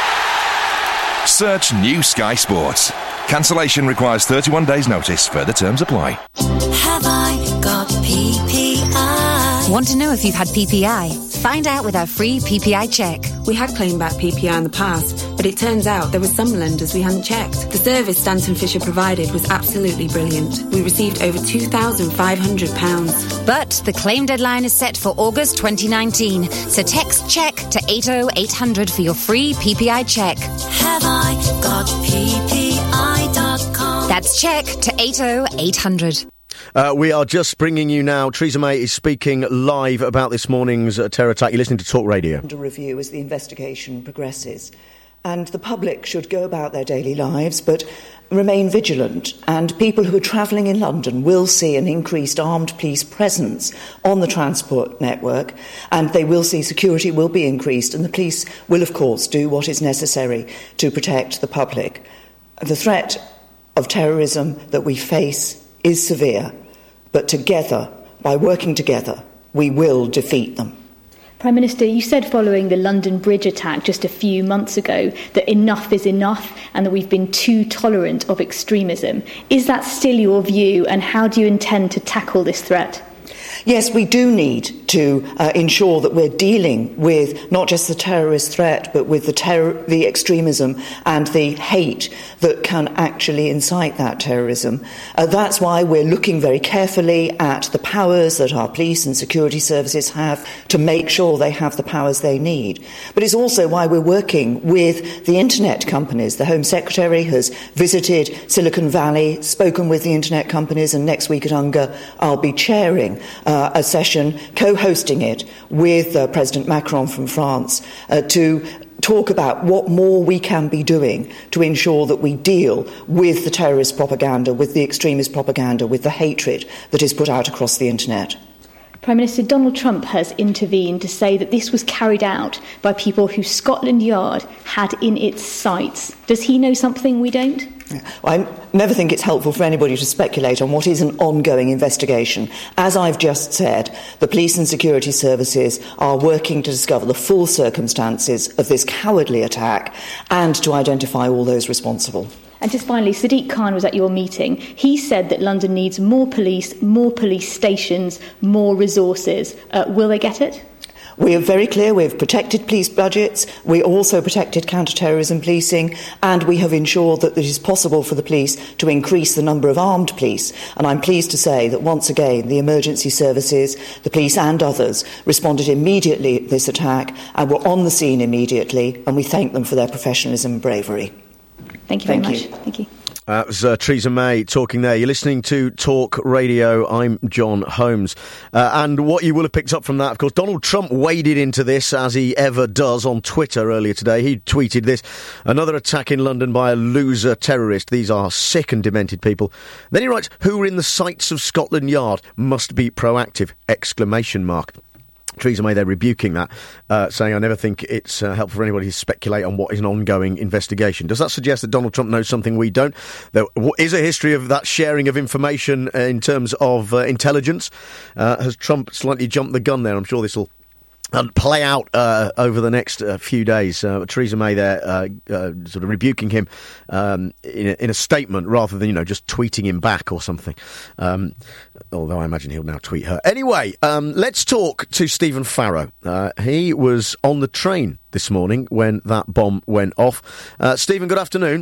Search New Sky Sports. Cancellation requires thirty-one days notice. Further terms apply. Have I got P P I? Want to know if you've had P P I? Find out with our free P P I check. We had claimed back P P I in the past, but it turns out there were some lenders we hadn't checked. The service Stanton Fisher provided was absolutely brilliant. We received over two thousand five hundred pounds. But the claim deadline is set for August twenty nineteen, so text CHECK to eight oh eight hundred for your free P P I check. Have I got P P I dot com? That's check to eight oh eight hundred. Uh, we are just bringing you now. Theresa May is speaking live about this morning's uh, terror attack. You're listening to Talk Radio. Under review as the investigation progresses. And the public should go about their daily lives, but remain vigilant. And people who are travelling in London will see an increased armed police presence on the transport network, and they will see security will be increased, and the police will, of course, do what is necessary to protect the public. The threat of terrorism that we face is severe, but together, by working together, we will defeat them. Prime Minister, you said following the London Bridge attack just a few months ago that enough is enough and that we've been too tolerant of extremism. Is that still your view, and how do you intend to tackle this threat? Yes, we do need to uh, ensure that we're dealing with not just the terrorist threat, but with the, terror, the extremism and the hate that can actually incite that terrorism. Uh, that's why we're looking very carefully at the powers that our police and security services have to make sure they have the powers they need. But it's also why we're working with the internet companies. The Home Secretary has visited Silicon Valley, spoken with the internet companies, and next week at UNGA I'll be chairing Uh, a session, co-hosting it with uh, President Macron from France uh, to talk about what more we can be doing to ensure that we deal with the terrorist propaganda, with the extremist propaganda, with the hatred that is put out across the internet. Prime Minister, Donald Trump has intervened to say that this was carried out by people who Scotland Yard had in its sights. Does he know something we don't? I never think it's helpful for anybody to speculate on what is an ongoing investigation. As I've just said, the police and security services are working to discover the full circumstances of this cowardly attack and to identify all those responsible. And just finally, Sadiq Khan was at your meeting. He said that London needs more police, more police stations, more resources. Uh, will they get it? We are very clear. We've protected police budgets. We also protected counter-terrorism policing, and we have ensured that it is possible for the police to increase the number of armed police. And I'm pleased to say that once again the emergency services, the police and others responded immediately to this attack and were on the scene immediately, and we thank them for their professionalism and bravery. Thank you very Thank much. you. Thank you. That was uh, Theresa May talking there. You're listening to Talk Radio. I'm John Holmes. Uh, and what you will have picked up from that, of course, Donald Trump waded into this, as he ever does, on Twitter earlier today. He tweeted this: another attack in London by a loser terrorist. These are sick and demented people. Then he writes, who are in the sights of Scotland Yard must be proactive! Exclamation mark. Theresa May, they're rebuking that, uh, saying, I never think it's uh, helpful for anybody to speculate on what is an ongoing investigation. Does that suggest that Donald Trump knows something we don't? There is a history of that sharing of information uh, in terms of uh, intelligence. Uh, has Trump slightly jumped the gun there? I'm sure this will Uh, play out uh, over the next uh, few days. Uh, Theresa May there uh, uh, sort of rebuking him um, in, a, in a statement rather than, you know, just tweeting him back or something. Um, although I imagine he'll now tweet her. Anyway, um, let's talk to Stephen Farrow. Uh, he was on the train this morning when that bomb went off. Uh, Stephen, good afternoon.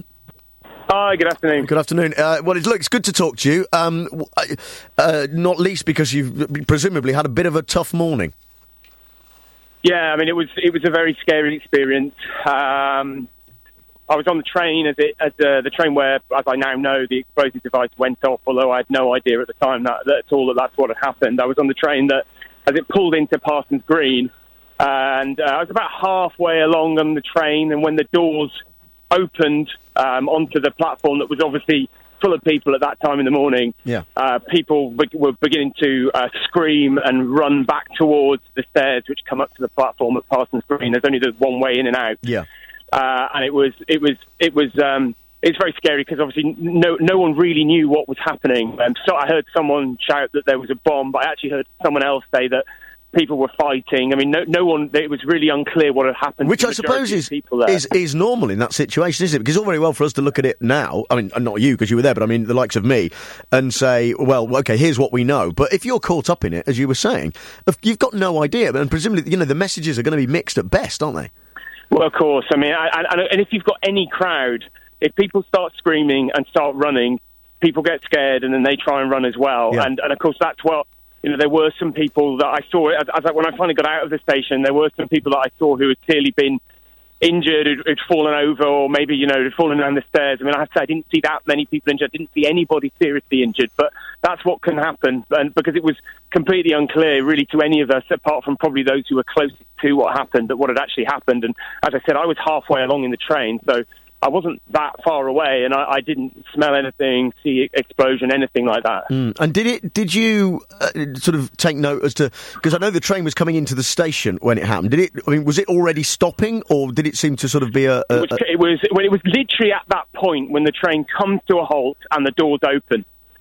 Hi, good afternoon. Good afternoon. Uh, well, it's, look, it's good to talk to you, um, uh, not least because you've presumably had a bit of a tough morning. Yeah, I mean, it was it was a very scary experience. Um, I was on the train as it as uh, the train where, as I now know, the explosive device went off. Although I had no idea at the time that, that at all that that's what had happened. I was on the train that as it pulled into Parsons Green, and uh, I was about halfway along on the train, and when the doors opened um, onto the platform that was obviously full of people at that time in the morning, yeah. uh, people be- were beginning to uh, scream and run back towards the stairs which come up to the platform at Parsons Green. There's only the one way in and out. Yeah. Uh, and it was, it was, it was, um, it's very scary because obviously no, no one really knew what was happening. Um, so I heard someone shout that there was a bomb, but I actually heard someone else say that people were fighting. I mean, no, no one. It was really unclear what had happened. Which I suppose is, is is normal in that situation, isn't it? Because it's all very well for us to look at it now. I mean, not you because you were there, but I mean the likes of me, and say, well, okay, here's what we know. But if you're caught up in it, as you were saying, you've got no idea, and presumably, you know, the messages are going to be mixed at best, aren't they? Well, of course. I mean, I, I, and if you've got any crowd, if people start screaming and start running, people get scared, and then they try and run as well. Yeah. And and of course, that's what. You know, there were some people that I saw, as, as I, when I finally got out of the station, there were some people that I saw who had clearly been injured, who'd, who'd fallen over, or maybe, you know, had fallen down the stairs. I mean, I have to say, I didn't see that many people injured. I didn't see anybody seriously injured, but that's what can happen, and because it was completely unclear, really, to any of us, apart from probably those who were closest to what happened, that what had actually happened. And as I said, I was halfway along in the train, so I wasn't that far away, and I, I didn't smell anything, see explosion, anything like that. Mm. And did it? Did you uh, sort of take note as to, because I know the train was coming into the station when it happened. Did it? I mean, was it already stopping, or did it seem to sort of be a? a, a... It, was, it was. Well, it was literally at that point when the train comes to a halt and the doors open.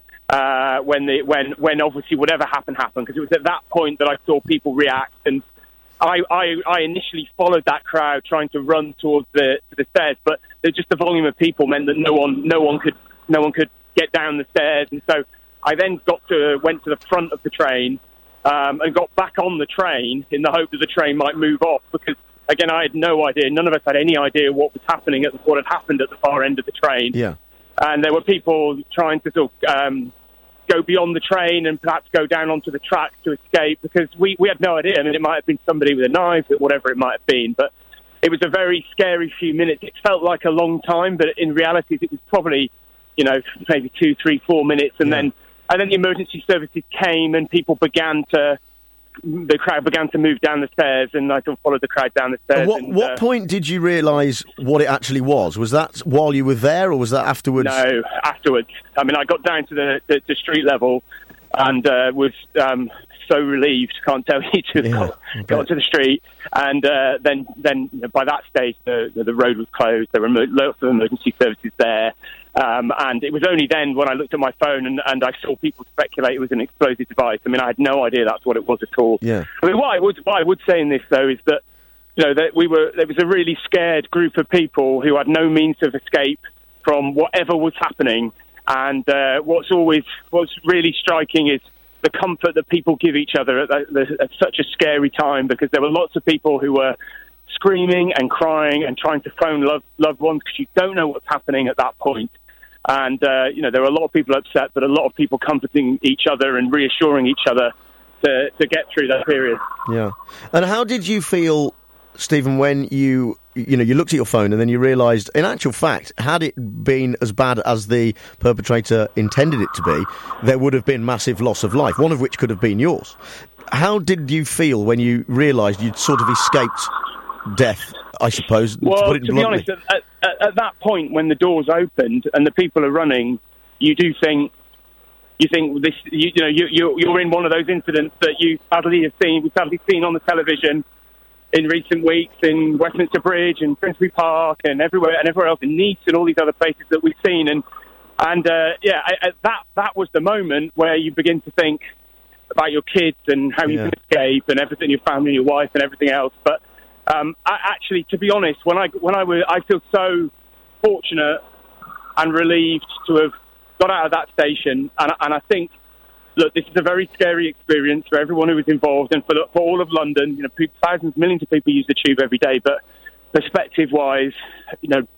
Uh, when the when when obviously whatever happened happened, because it was at that point that I saw people react, and I, I, I initially followed that crowd trying to run towards the to the stairs, but just the volume of people meant that no one no one could no one could get down the stairs, and so I then got to went to the front of the train um, and got back on the train in the hope that the train might move off, because again I had no idea, none of us had any idea what was happening at what had happened at the far end of the train. Yeah, and there were people trying to sort of um, go beyond the train and perhaps go down onto the track to escape, because we, we had no idea. I mean, it might have been somebody with a knife, or whatever it might have been, but it was a very scary few minutes. It felt like a long time, but in reality, it was probably, you know, maybe two, three, four minutes, and yeah. then and then the emergency services came, and people began to, the crowd began to move down the stairs, and I sort of followed the crowd down the stairs. And what and, what uh, point did you realise what it actually was? Was that while you were there, or was that afterwards? No, afterwards. I mean, I got down to the, the, the street level and uh, was um, so relieved, can't tell you, to yeah, got, got to the street, and uh, then then you know, by that stage the, the road was closed. There were lots of emergency services there. Um, and it was only then when I looked at my phone and, and I saw people speculate it was an explosive device. I mean, I had no idea that's what it was at all. Yeah. I mean, what I would what I would say in this though is that, you know, that we were there was a really scared group of people who had no means of escape from whatever was happening. And uh, what's always what's really striking is the comfort that people give each other at, at, at such a scary time, because there were lots of people who were screaming and crying and trying to phone love, loved ones, because you don't know what's happening at that point. And, uh, you know, there were a lot of people upset, but a lot of people comforting each other and reassuring each other to, to get through that period. Yeah. And how did you feel, Stephen, when you, you know, you looked at your phone and then you realised, in actual fact, had it been as bad as the perpetrator intended it to be, there would have been massive loss of life, one of which could have been yours. How did you feel when you realised you'd sort of escaped death, I suppose? Well, to, put it to be bluntly. honest, at, at, at that point when the doors opened and the people are running, you do think, you think this, you, you know, you, you're, you're in one of those incidents that you sadly have seen, we've sadly seen on the television in recent weeks in Westminster Bridge and Finsbury Park and everywhere and everywhere else in Nice and all these other places that we've seen. And and uh, yeah, I, I, that that was the moment where you begin to think about your kids and how you Yeah. can escape and everything, your family, your wife, and everything else. But Um, I, actually, to be honest, when I when I was, I feel so fortunate and relieved to have got out of that station, and, and I think, look, this is a very scary experience for everyone who was involved, and for, the, for all of London. You know, thousands, millions of people use the tube every day, but perspective-wise, you know,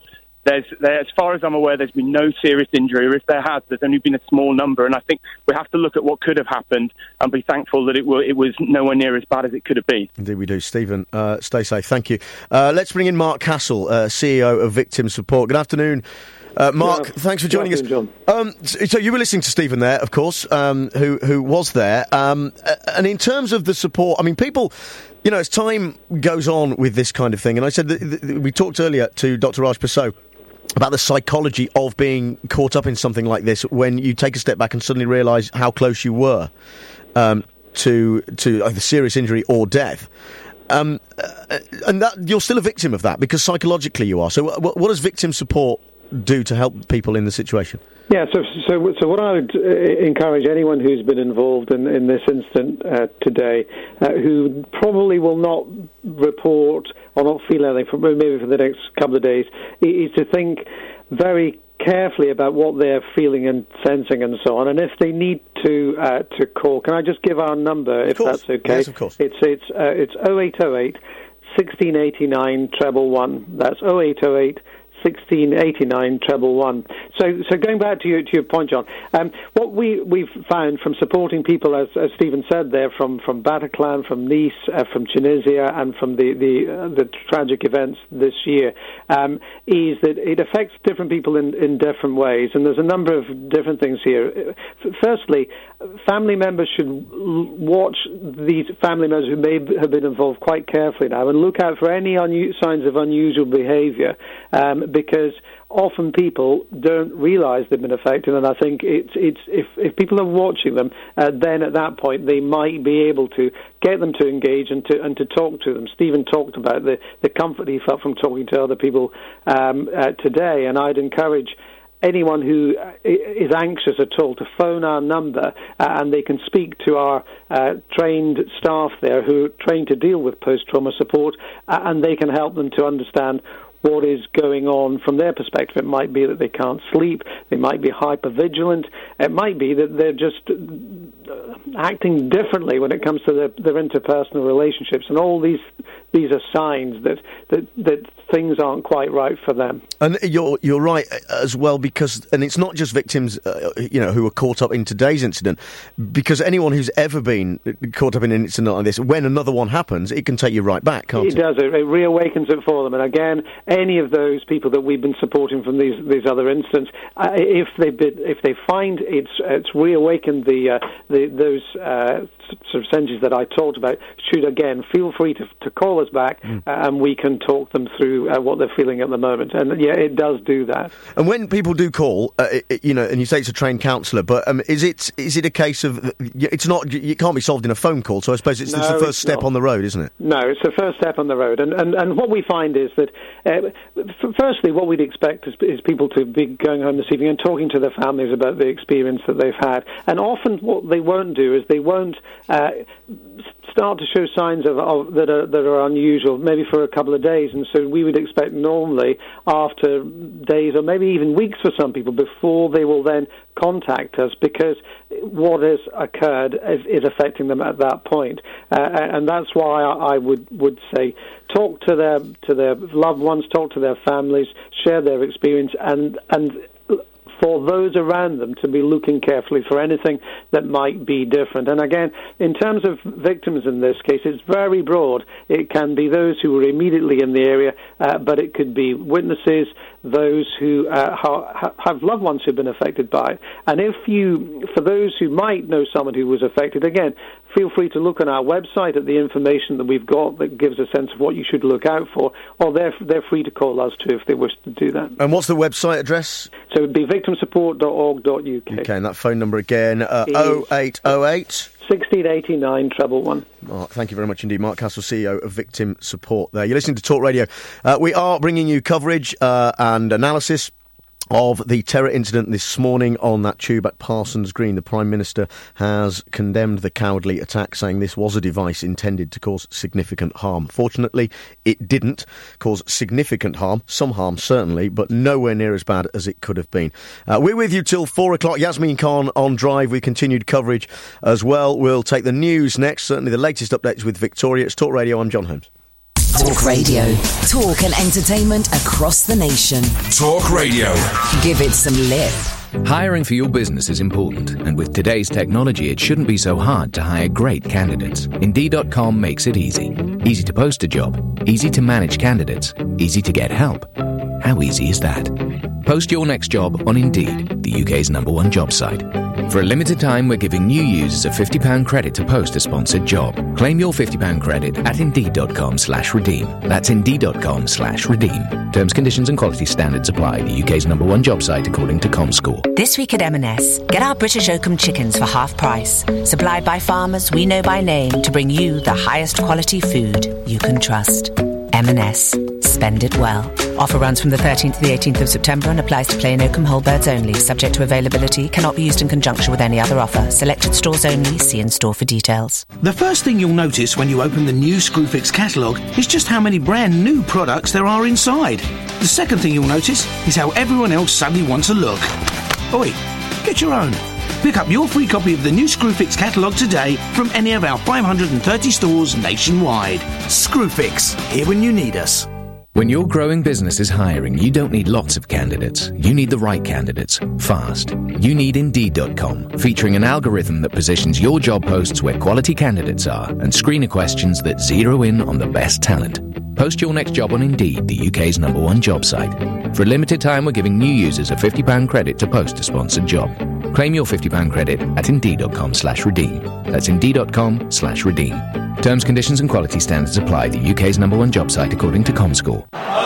there's, there, as far as I'm aware, there's been no serious injury, or if there has, there's only been a small number. And I think we have to look at what could have happened and be thankful that it, w- it was nowhere near as bad as it could have been. Indeed we do. Stephen, uh, stay safe. Thank you. Uh, let's bring in Mark Castle, uh, C E O of Victim Support. Good afternoon. Uh, Mark, yeah, thanks for joining us. Um, so you were listening to Stephen there, of course, um, who who was there. Um, and in terms of the support, I mean, people, you know, as time goes on with this kind of thing, and I said that, that we talked earlier to Doctor Raj Persaud about the psychology of being caught up in something like this when you take a step back and suddenly realise how close you were um, to to either serious injury or death. Um, and that you're still a victim of that because psychologically you are. So what, what does Victim Support do to help people in the situation? Yeah, so so so what I would uh, encourage anyone who's been involved in, in this incident uh, today, uh, who probably will not report or not feel anything for maybe for the next couple of days, is to think very carefully about what they're feeling and sensing and so on. And if they need to uh, to call, can I just give our number if that's okay? Yes, of course. It's it's uh, it's oh eight oh eight, sixteen eighty-nine, treble one. That's oh eight oh eight. sixteen eighty-nine treble one. So, so going back to your to your point, John, um, what we we've found from supporting people, as, as Stephen said there, from from Bataclan, from Nice, uh, from Tunisia, and from the the, uh, the tragic events this year, um, is that it affects different people in, in different ways, and there's a number of different things here. Firstly, family members should watch these family members who may have been involved quite carefully now and look out for any unu- signs of unusual behaviour. Um, because often people don't realise they've been affected, and I think it's it's if, if people are watching them, uh, then at that point they might be able to get them to engage and to and to talk to them. Stephen talked about the, the comfort he felt from talking to other people um, uh, today, and I'd encourage anyone who is anxious at all to phone our number, uh, and they can speak to our uh, trained staff there who are trained to deal with post-trauma support, uh, and they can help them to understand what is going on from their perspective. It might be that they can't sleep, they might be hypervigilant, it might be that they're just acting differently when it comes to their, their interpersonal relationships, and all these these are signs that, that, that things aren't quite right for them. And you're you're right as well, because, and it's not just victims, uh, you know, who are caught up in today's incident, because anyone who's ever been caught up in an incident like this, when another one happens, it can take you right back, can't it? It does. It, it reawakens it for them. And again, any of those people that we've been supporting from these these other incidents, uh, if they if they find it's it's reawakened the uh, the those uh, sort of senses that I talked about, should again feel free to to call us back, mm. uh, and we can talk them through uh, what they're feeling at the moment. And yeah, it does do that. And when people do call, uh, it, you know, and you say it's a trained counsellor, but um, is it is it a case of it's not? It can't be solved in a phone call. So I suppose it's, no, it's the first it's step not. on the road, isn't it? No, it's the first step on the road. And and, and what we find is that, uh, f- firstly, what we'd expect is, is people to be going home this evening and talking to their families about the experience that they've had. And often what they won't do is they won't uh, start to show signs of, of that are that are unusual, maybe for a couple of days. And so we would expect normally after days or maybe even weeks for some people before they will then contact us, because what has occurred is, is affecting them at that point. Uh, and that's why I, I would, would say talk to their to their loved ones, talk to their families, share their experience, and and for those around them to be looking carefully for anything that might be different. And again, in terms of victims in this case, it's very broad. It can be those who were immediately in the area, uh, but it could be witnesses, those who uh, ha- have loved ones who've been affected by it. And if you, for those who might know someone who was affected, again, feel free to look on our website at the information that we've got that gives a sense of what you should look out for, or they're, they're free to call us too if they wish to do that. And what's the website address? So it would be victim support dot org dot U K. Okay, and that phone number again, uh, oh eight oh eight sixteen eighty-nine treble one. Mark, thank you very much indeed. Mark Castle, C E O of Victim Support there. You're listening to Talk Radio. Uh, we are bringing you coverage uh, and analysis of the terror incident this morning on that tube at Parsons Green. The Prime Minister has condemned the cowardly attack, saying this was a device intended to cause significant harm. Fortunately, it didn't cause significant harm. Some harm, certainly, but nowhere near as bad as it could have been. Uh, we're with you till four o'clock. Yasmin Khan on Drive. We continued coverage as well. We'll take the news next, certainly the latest updates with Victoria. It's Talk Radio. I'm John Holmes. Talk Radio. Talk and entertainment across the nation. Talk Radio. Give it some lip. Hiring for your business is important, and with today's technology, it shouldn't be so hard to hire great candidates. Indeed dot com makes it easy. Easy to post a job, easy to manage candidates, easy to get help. How easy is that? Post your next job on Indeed, the U K's number one job site. For a limited time, we're giving new users a fifty pounds credit to post a sponsored job. Claim your fifty pounds credit at Indeed.com slash redeem. That's Indeed.com slash redeem. Terms, conditions and quality standards apply. The U K's number one job site according to ComScore. This week at M and S, get our British Oakham chickens for half price. Supplied by farmers we know by name to bring you the highest quality food you can trust. M and S. Spend it well. Offer runs from the thirteenth to the eighteenth of September and applies to plain Oakham whole birds only. Subject to availability. Cannot be used in conjunction with any other offer. Selected stores only. See in store for details. The first thing you'll notice when you open the new Screwfix catalogue is just how many brand new products there are inside. The second thing you'll notice is how everyone else suddenly wants a look. Oi, get your own. Pick up your free copy of the new Screwfix catalogue today from any of our five hundred thirty stores nationwide. Screwfix, here when you need us. When your growing business is hiring, you don't need lots of candidates. You need the right candidates, fast. You need Indeed dot com, featuring an algorithm that positions your job posts where quality candidates are and screener questions that zero in on the best talent. Post your next job on Indeed, the U K's number one job site. For a limited time, we're giving new users a fifty pounds credit to post a sponsored job. Claim your fifty pounds credit at Indeed.com slash redeem. That's Indeed.com slash redeem. Terms, conditions and quality standards apply. The U K's number one job site according to ComScore.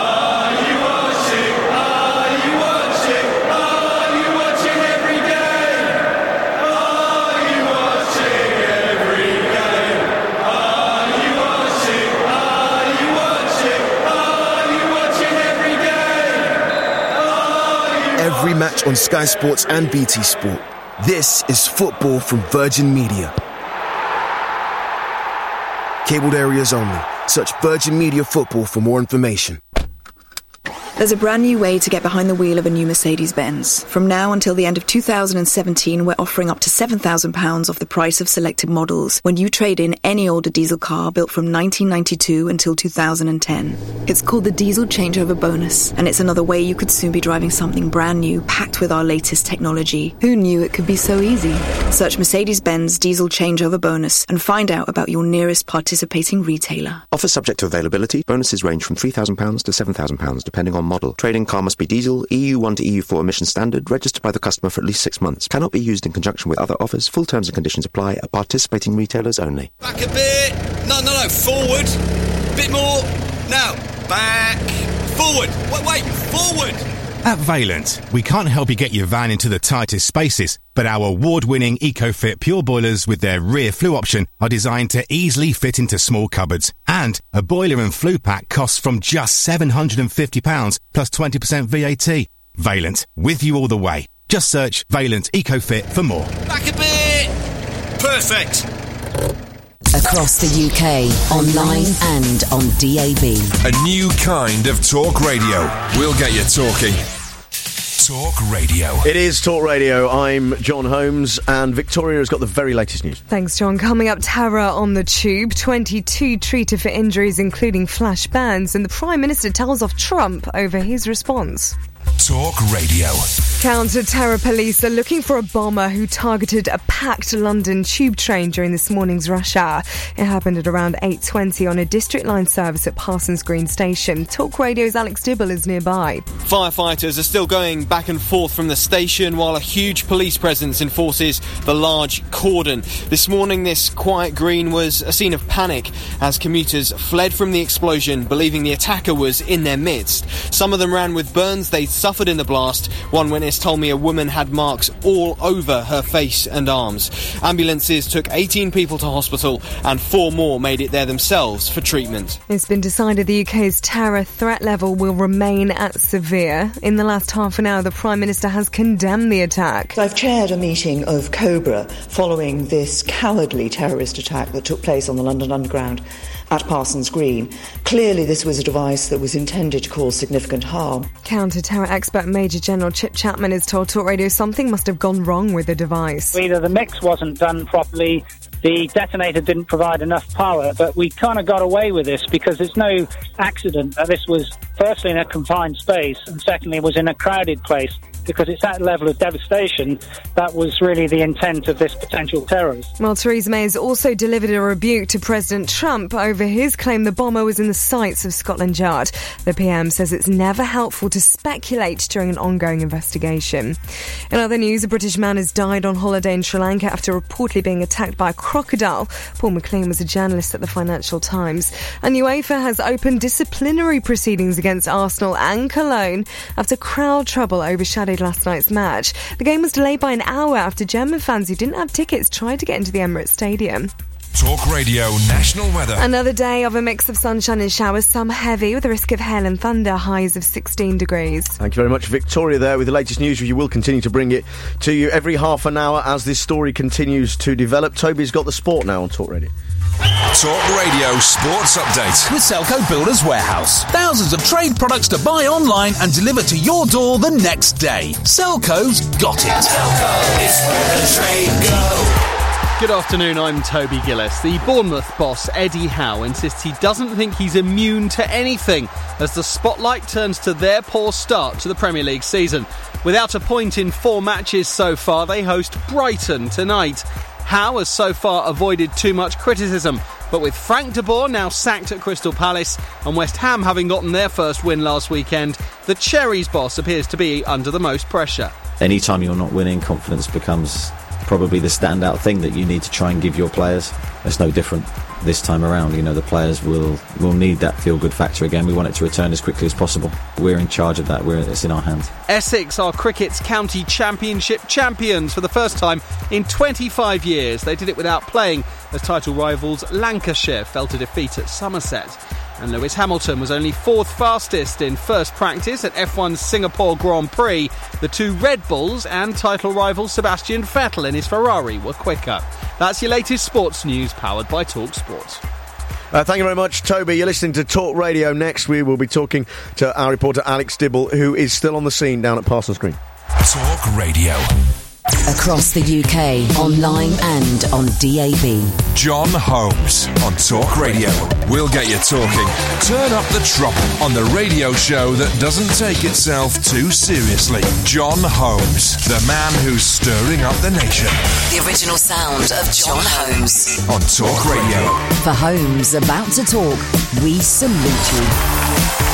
Every match on Sky Sports and B T Sport. This is football from Virgin Media. Cabled areas only. Search Virgin Media Football for more information. There's a brand new way to get behind the wheel of a new Mercedes-Benz. From now until the end of two thousand seventeen, we're offering up to seven thousand pounds off the price of selected models when you trade in any older diesel car built from nineteen ninety-two until two thousand ten. It's called the Diesel Changeover Bonus, and it's another way you could soon be driving something brand new, packed with our latest technology. Who knew it could be so easy? Search Mercedes-Benz Diesel Changeover Bonus and find out about your nearest participating retailer. Offer subject to availability. Bonuses range from three thousand pounds to seven thousand pounds, depending on model. Trading car must be diesel, E U one to E U four emission standard, registered by the customer for at least six months. Cannot be used in conjunction with other offers. Full terms and conditions apply at participating retailers only. Back a bit. No, no, no. Forward. Bit more. Now. Back. Forward. Wait, wait. Forward. At Vaillant, we can't help you get your van into the tightest spaces, but our award-winning EcoFit Pure Boilers with their rear flue option are designed to easily fit into small cupboards. And a boiler and flue pack costs from just seven hundred fifty pounds plus twenty percent V A T. Vaillant, with you all the way. Just search Vaillant EcoFit for more. Back a bit. Perfect. Across the U K, online and on D A B. A new kind of talk radio. We'll get you talking. Talk Radio. It is Talk Radio. I'm John Holmes, and Victoria has got the very latest news. Thanks, John. Coming up, terror on the tube. twenty-two treated for injuries, including flash bans, and the Prime Minister tells off Trump over his response. Talk Radio. Counter-terror police are looking for a bomber who targeted a packed London tube train during this morning's rush hour. It happened at around eight twenty on a District Line service at Parsons Green Station. Talk Radio's Alex Dibble is nearby. Firefighters are still going back and forth from the station while a huge police presence enforces the large cordon. This morning, this quiet green was a scene of panic as commuters fled from the explosion, believing the attacker was in their midst. Some of them ran with burns they suffered in the blast. One witness told me a woman had marks all over her face and arms. Ambulances took eighteen people to hospital and four more made it there themselves for treatment. It's been decided the U K's terror threat level will remain at severe. In the last half an hour, the Prime Minister has condemned the attack. I've chaired a meeting of COBRA following this cowardly terrorist attack that took place on the London Underground. at Parsons Green. Clearly, this was a device that was intended to cause significant harm. Counter-terror expert Major General Chip Chapman has told Talk Radio something must have gone wrong with the device. Either the mix wasn't done properly, the detonator didn't provide enough power, but we kind of got away with this because it's no accident that this was firstly in a confined space and secondly was in a crowded place, because it's that level of devastation that was really the intent of this potential terrorist. Well, Theresa May has also delivered a rebuke to President Trump over his claim the bomber was in the sights of Scotland Yard. The P M says it's never helpful to speculate during an ongoing investigation. In other news, a British man has died on holiday in Sri Lanka after reportedly being attacked by a crocodile. Paul McLean was a journalist at the Financial Times. And UEFA has opened disciplinary proceedings against Arsenal and Cologne after crowd trouble overshadowed last night's match. The game was delayed by an hour after German fans who didn't have tickets tried to get into the Emirates Stadium. Talk Radio National Weather. Another day of a mix of sunshine and showers, some heavy with a risk of hail and thunder, highs of sixteen degrees. Thank you very much, Victoria, there with the latest news. We will continue to bring it to you every half an hour as this story continues to develop. Toby's got the sport now on Talk Radio. Talk Radio Sports Update. With Selco Builders Warehouse. Thousands of trade products to buy online and deliver to your door the next day. Selco's got it. Selco is where the trade go. Good afternoon, I'm Toby Gillis. The Bournemouth boss, Eddie Howe, insists he doesn't think he's immune to anything as the spotlight turns to their poor start to the Premier League season. Without a point in four matches so far, they host Brighton tonight. Howe has so far avoided too much criticism, but with Frank de Boer now sacked at Crystal Palace and West Ham having gotten their first win last weekend, the Cherries boss appears to be under the most pressure. Anytime you're not winning, confidence becomes probably the standout thing that you need to try and give your players. It's no different this time around. You know, the players will will need that feel-good factor again. We want it to return as quickly as possible. We're in charge of that. We're, it's in our hands. Essex are cricket's county championship champions for the first time in twenty-five years. They did it without playing as title rivals Lancashire fell to defeat at Somerset. And Lewis Hamilton was only fourth fastest in first practice at F one's Singapore Grand Prix. The two Red Bulls and title rival Sebastian Vettel in his Ferrari were quicker. That's your latest sports news powered by Talk Sport. Uh, thank you very much, Toby. You're listening to Talk Radio. Next, we will be talking to our reporter Alex Dibble, who is still on the scene down at Parsons Green. Talk Radio. Across the U K, online and on D A B. John Holmes on Talk Radio. We'll get you talking. Turn up the trouble on the radio show that doesn't take itself too seriously. John Holmes, the man who's stirring up the nation. The original sound of John Holmes. On Talk Radio. For Holmes about to talk, we salute you.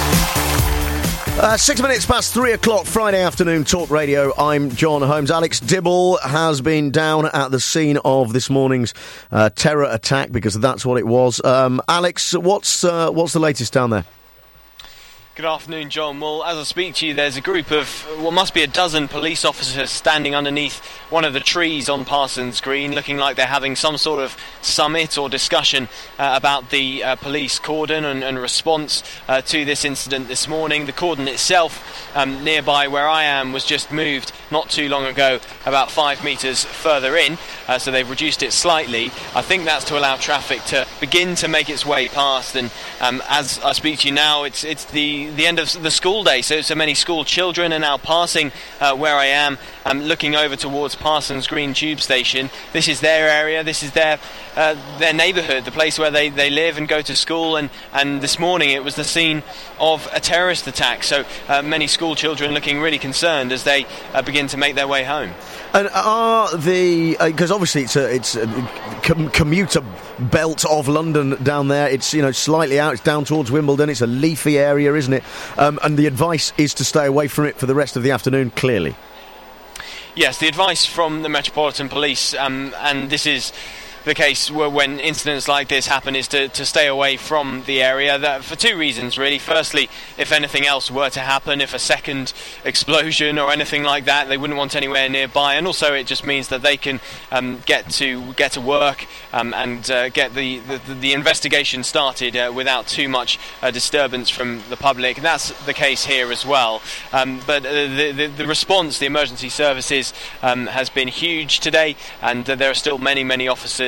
Uh, six minutes past three o'clock, Friday afternoon, Talk Radio. I'm John Holmes. Alex Dibble has been down at the scene of this morning's uh, terror attack, because that's what it was. Um, Alex, what's uh, what's the latest down there? Good afternoon, John. Well, as I speak to you, there's a group of what must be a dozen police officers standing underneath one of the trees on Parsons Green, looking like they're having some sort of summit or discussion uh, about the uh, police cordon and, and response uh, to this incident this morning. The cordon itself, um, nearby where I am, was just moved not too long ago, about five metres further in, uh, so they've reduced it slightly. I think that's to allow traffic to begin to make its way past, and um, as I speak to you now, it's it's the the end of the school day, so so many school children are now passing uh, where I am, um, looking over towards Parsons Green Tube Station. This is their area, this is their uh, their neighbourhood, the place where they, they live and go to school, and, and this morning it was the scene of a terrorist attack, so uh, many school children looking really concerned as they uh, begin to make their way home. And are the because uh, obviously it's a it's a com- commuter belt of London down there. It's, you know, slightly out. It's down towards Wimbledon. It's a leafy area, isn't it? Um, and the advice is to stay away from it for the rest of the afternoon. Clearly, yes. The advice from the Metropolitan Police, um, and this is the case when incidents like this happen, is to, to stay away from the area, that for two reasons really. Firstly, if anything else were to happen, if a second explosion or anything like that, they wouldn't want anywhere nearby, and also it just means that they can um, get to get to work um, and uh, get the, the, the investigation started uh, without too much uh, disturbance from the public. And that's the case here as well. Um, but uh, the, the, the response, the emergency services, um, has been huge today, and uh, there are still many, many officers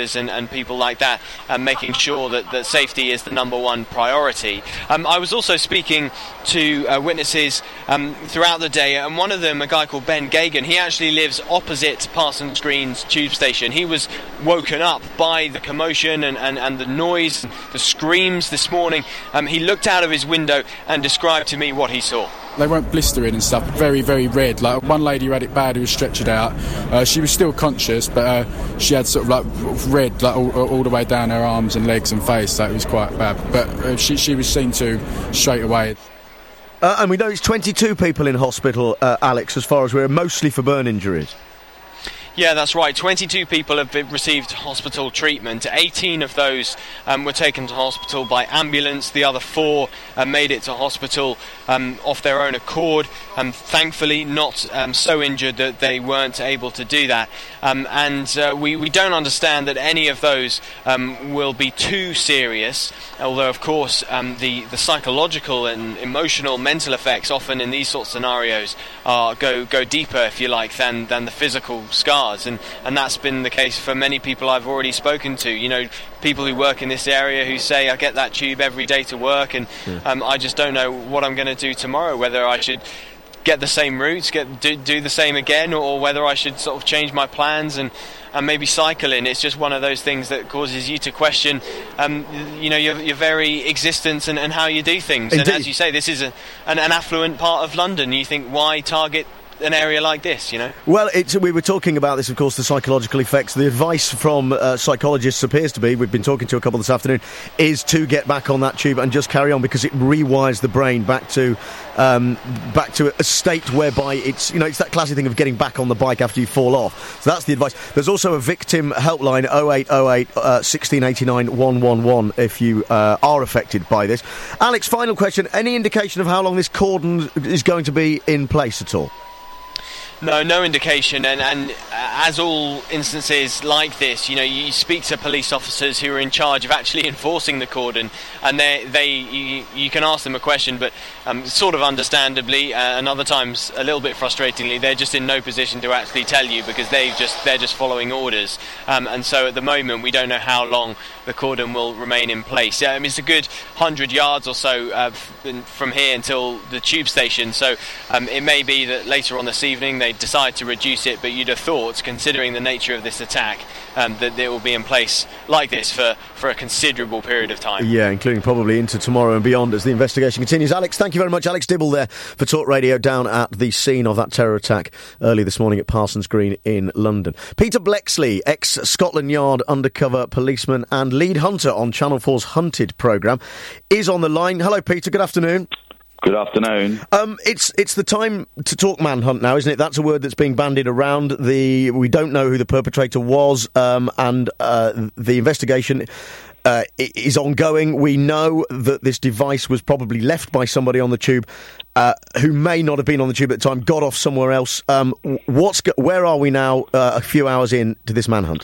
officers and, and people like that, and making sure that, that safety is the number one priority. Um, I was also speaking to uh, witnesses um, throughout the day, and one of them, a guy called Ben Gagan, he actually lives opposite Parsons Green's tube station. He was woken up by the commotion and, and, and the noise, the screams this morning. Um, he looked out of his window and described to me what he saw. They weren't blistering and stuff, very, very red. Like one lady who had it bad, who was stretchered out. Uh, she was still conscious, but uh, she had sort of like red, like all, all the way down her arms and legs and face. So it was quite bad. But uh, she, she was seen to straight away. Uh, and we know it's twenty-two people in hospital, uh, Alex, as far as we're mostly for burn injuries. Yeah, that's right. twenty-two people have been, received hospital treatment. eighteen of those um, were taken to hospital by ambulance. The other four uh, made it to hospital um, off their own accord. Um, thankfully, not um, so injured that they weren't able to do that. Um, and uh, we, we don't understand that any of those um, will be too serious. Although, of course, um, the, the psychological and emotional, mental effects often in these sorts of scenarios are, go go deeper, if you like, than, than the physical scars. And, and that's been the case for many people I've already spoken to. You know, people who work in this area who say, I get that tube every day to work, and yeah. um, I just don't know what I'm going to do tomorrow, whether I should get the same routes, get do, do the same again, or, or whether I should sort of change my plans and, and maybe cycle in. It's just one of those things that causes you to question, um, you know, your, your very existence and, and how you do things. Indeed. And as you say, this is a, an, an affluent part of London. You think, why target an area like this, you know? Well, it's, we were talking about this, of course, the psychological effects. The advice from uh, psychologists appears to be, we've been talking to a couple this afternoon, is to get back on that tube and just carry on, because it rewires the brain back to um, back to a state whereby it's, you know, it's that classic thing of getting back on the bike after you fall off. So that's the advice. There's also a victim helpline, oh eight oh eight, uh, sixteen eighty-nine, one one one, if you uh, are affected by this. Alex, final question. Any indication of how long this cordon is going to be in place at all? No, no indication, and, and uh, as all instances like this, you know, you speak to police officers who are in charge of actually enforcing the cordon, and they, they, you, you can ask them a question, but um, sort of understandably, uh, and other times a little bit frustratingly, they're just in no position to actually tell you, because they've just they're just following orders, um, and so at the moment we don't know how long the cordon will remain in place. Yeah, I mean, it's a good hundred yards or so uh, from here until the tube station, so um, it may be that later on this evening they decide to reduce it, but you'd have thought, considering the nature of this attack, um, that it will be in place like this for, for a considerable period of time. Yeah, including probably into tomorrow and beyond as the investigation continues. Alex, thank you very much. Alex Dibble there for Talk Radio down at the scene of that terror attack early this morning at Parsons Green in London. Peter Blexley, ex-Scotland Yard undercover policeman and lead hunter on Channel four's Hunted programme, is on the line. Hello, Peter. Good afternoon. Good afternoon. Um, it's it's the time to talk manhunt now, isn't it? That's a word that's being bandied around. The we don't know who the perpetrator was, um, and uh, the investigation uh, is ongoing. We know that this device was probably left by somebody on the tube uh, who may not have been on the tube at the time, got off somewhere else. Um, what's go- where are we now? Uh, a few hours in to this manhunt.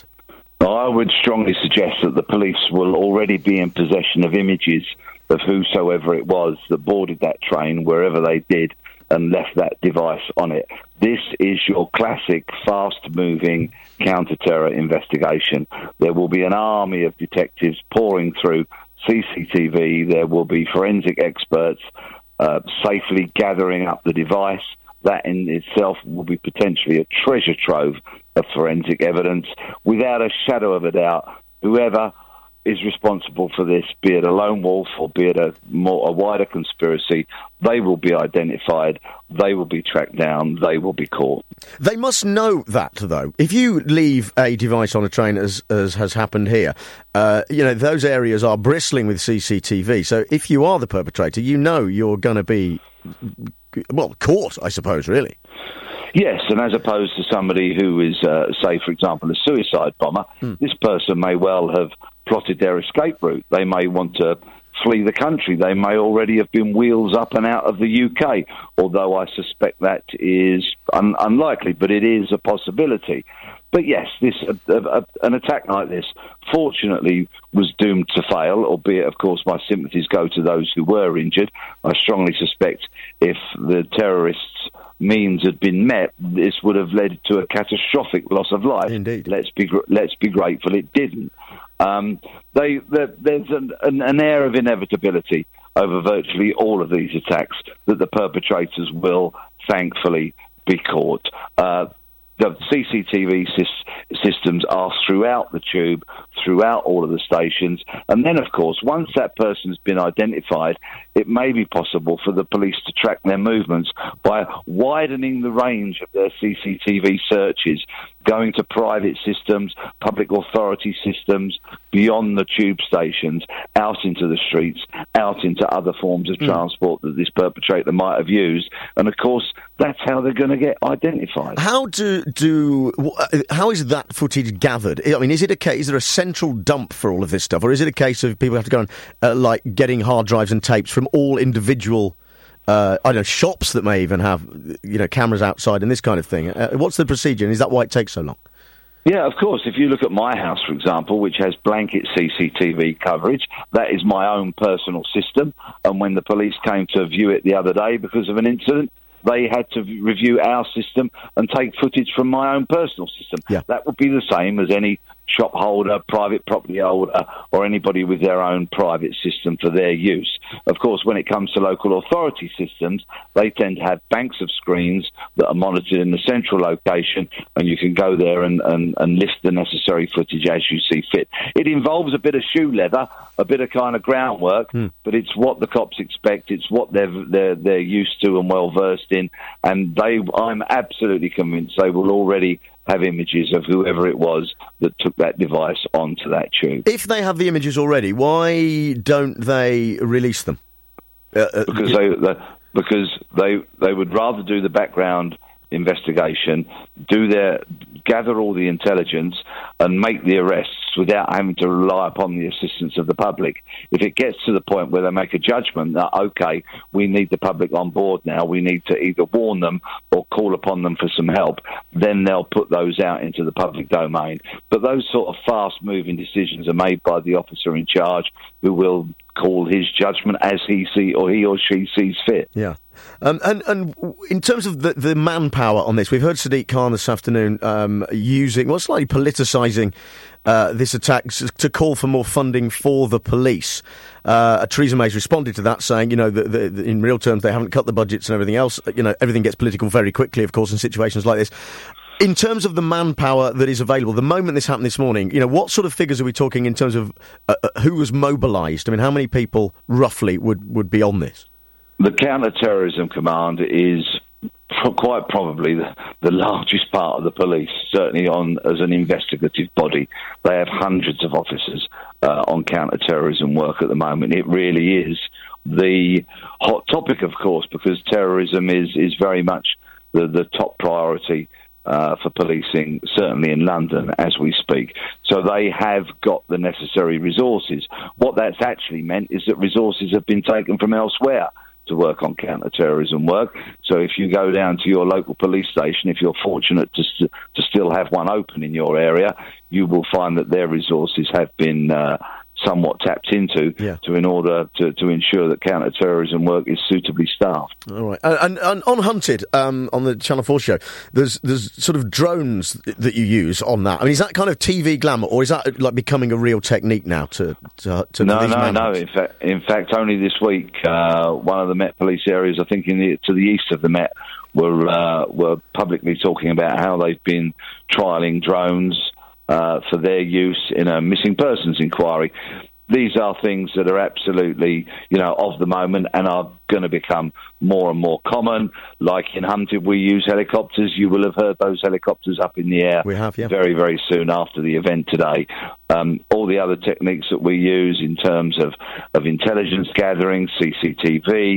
I would strongly suggest that the police will already be in possession of images of whosoever it was that boarded that train, wherever they did, and left that device on it. This is your classic fast-moving counter-terror investigation. There will be an army of detectives pouring through C C T V. There will be forensic experts uh, safely gathering up the device. That in itself will be potentially a treasure trove of forensic evidence. Without a shadow of a doubt, whoever is responsible for this, be it a lone wolf or be it a more a wider conspiracy, they will be identified, they will be tracked down, they will be caught. They must know that, though. If you leave a device on a train, as as has happened here, uh, you know, those areas are bristling with C C T V, so if you are the perpetrator, you know you're going to be, well, caught, I suppose, really. Yes, and as opposed to somebody who is, uh, say, for example, a suicide bomber, hmm. this person may well have plotted their escape route. They may want to flee the country. They may already have been wheels up and out of the U K, although I suspect that is un- unlikely, but it is a possibility. But yes, this a, a, an attack like this, fortunately, was doomed to fail, albeit, of course, my sympathies go to those who were injured. I strongly suspect if the terrorists' means had been met, this would have led to a catastrophic loss of life. Indeed. Let's be gr- let's be grateful it didn't. Um, they, there's an, an, an air of inevitability over virtually all of these attacks that the perpetrators will, thankfully, be caught. Uh, the C C T V sys- systems are throughout the tube, throughout all of the stations, and then, of course, once that person's been identified, it may be possible for the police to track their movements by widening the range of their C C T V searches, going to private systems, public authority systems, beyond the tube stations, out into the streets, out into other forms of mm. transport that this perpetrator might have used. And, of course, that's how they're going to get identified. How do, do how is that footage gathered? I mean, is it a case, is there a central dump for all of this stuff, or is it a case of people have to go and, uh, like, getting hard drives and tapes from all individual Uh, I don't know, shops that may even have, you know, cameras outside and this kind of thing? Uh, what's the procedure, and is that why it takes so long? Yeah, of course. If you look at my house, for example, which has blanket C C T V coverage, that is my own personal system. And when the police came to view it the other day because of an incident, they had to review our system and take footage from my own personal system. Yeah. That would be the same as any shop holder, private property holder, or anybody with their own private system for their use. Of course, when it comes to local authority systems, they tend to have banks of screens that are monitored in the central location, and you can go there and, and, and lift the necessary footage as you see fit. It involves a bit of shoe leather, a bit of kind of groundwork, mm. but it's what the cops expect. It's what they're, they're, they're used to and well versed in, and they, I'm absolutely convinced they will already have images of whoever it was that took that device onto that tube. If they have the images already, why don't they release them? Uh, uh, because they, they because they they would rather do the background investigation, do their gather all the intelligence, and make the arrests without having to rely upon the assistance of the public. If it gets to the point where they make a judgment that, okay, we need the public on board now, we need to either warn them or call upon them for some help, then they'll put those out into the public domain. But those sort of fast-moving decisions are made by the officer in charge, who will call his judgment as he see or he or she sees fit. Yeah. Um, and, and in terms of the, the manpower on this, we've heard Sadiq Khan this afternoon um, using, well, slightly politicising uh, this attack to call for more funding for the police. Uh, Theresa May's responded to that, saying, you know, that the, the, in real terms they haven't cut the budgets and everything else. You know, everything gets political very quickly, of course, in situations like this. In terms of the manpower that is available, the moment this happened this morning, you know, what sort of figures are we talking in terms of uh, who was mobilised? I mean, how many people roughly would, would be on this? The Counter-Terrorism Command is pro- quite probably the, the largest part of the police, certainly on as an investigative body. They have hundreds of officers uh, on counter-terrorism work at the moment. It really is the hot topic, of course, because terrorism is, is very much the, the top priority Uh, for policing, certainly in London as we speak. So they have got the necessary resources. What that's actually meant is that resources have been taken from elsewhere to work on counter-terrorism work. So if you go down to your local police station, if you're fortunate to, st- to still have one open in your area, you will find that their resources have been uh, somewhat tapped into yeah. to in order to, to ensure that counter-terrorism work is suitably staffed. All right. Uh, and, and on Hunted, um, on the Channel four show, there's there's sort of drones that you use on that. I mean, is that kind of T V glamour, or is that like becoming a real technique now to to, to No, these no, manhunt? no. In fact, in fact, only this week, uh, one of the Met Police areas, I think in the, to the east of the Met, were uh, were publicly talking about how they've been trialling drones Uh, for their use in a missing persons inquiry. These are things that are absolutely, you know, of the moment and are going to become more and more common. Like in Hunted, we use helicopters. You will have heard those helicopters up in the air we have, yeah. very, very soon after the event today. Um, all the other techniques that we use in terms of, of intelligence gathering, C C T V,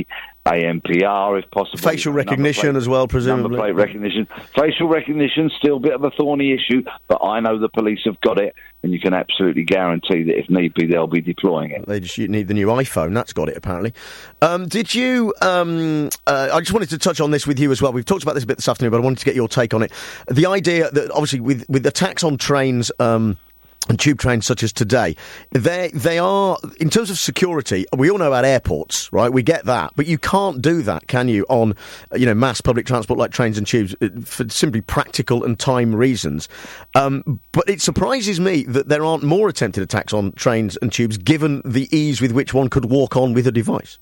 A M P R if possible. Facial recognition plate, as well, presumably. Number plate recognition. Facial recognition, still a bit of a thorny issue, but I know the police have got it, and you can absolutely guarantee that if need be, they'll be deploying it. They just need the new iPhone. That's got it, apparently. Um, did you... Um, uh, I just wanted to touch on this with you as well. We've talked about this a bit this afternoon, but I wanted to get your take on it. The idea that, obviously, with, with attacks on trains... Um, and tube trains such as today, they they are, in terms of security, we all know about airports, right? We get that. But you can't do that, can you, on, you know, mass public transport like trains and tubes for simply practical and time reasons. Um, but it surprises me that there aren't more attempted attacks on trains and tubes, given the ease with which one could walk on with a device.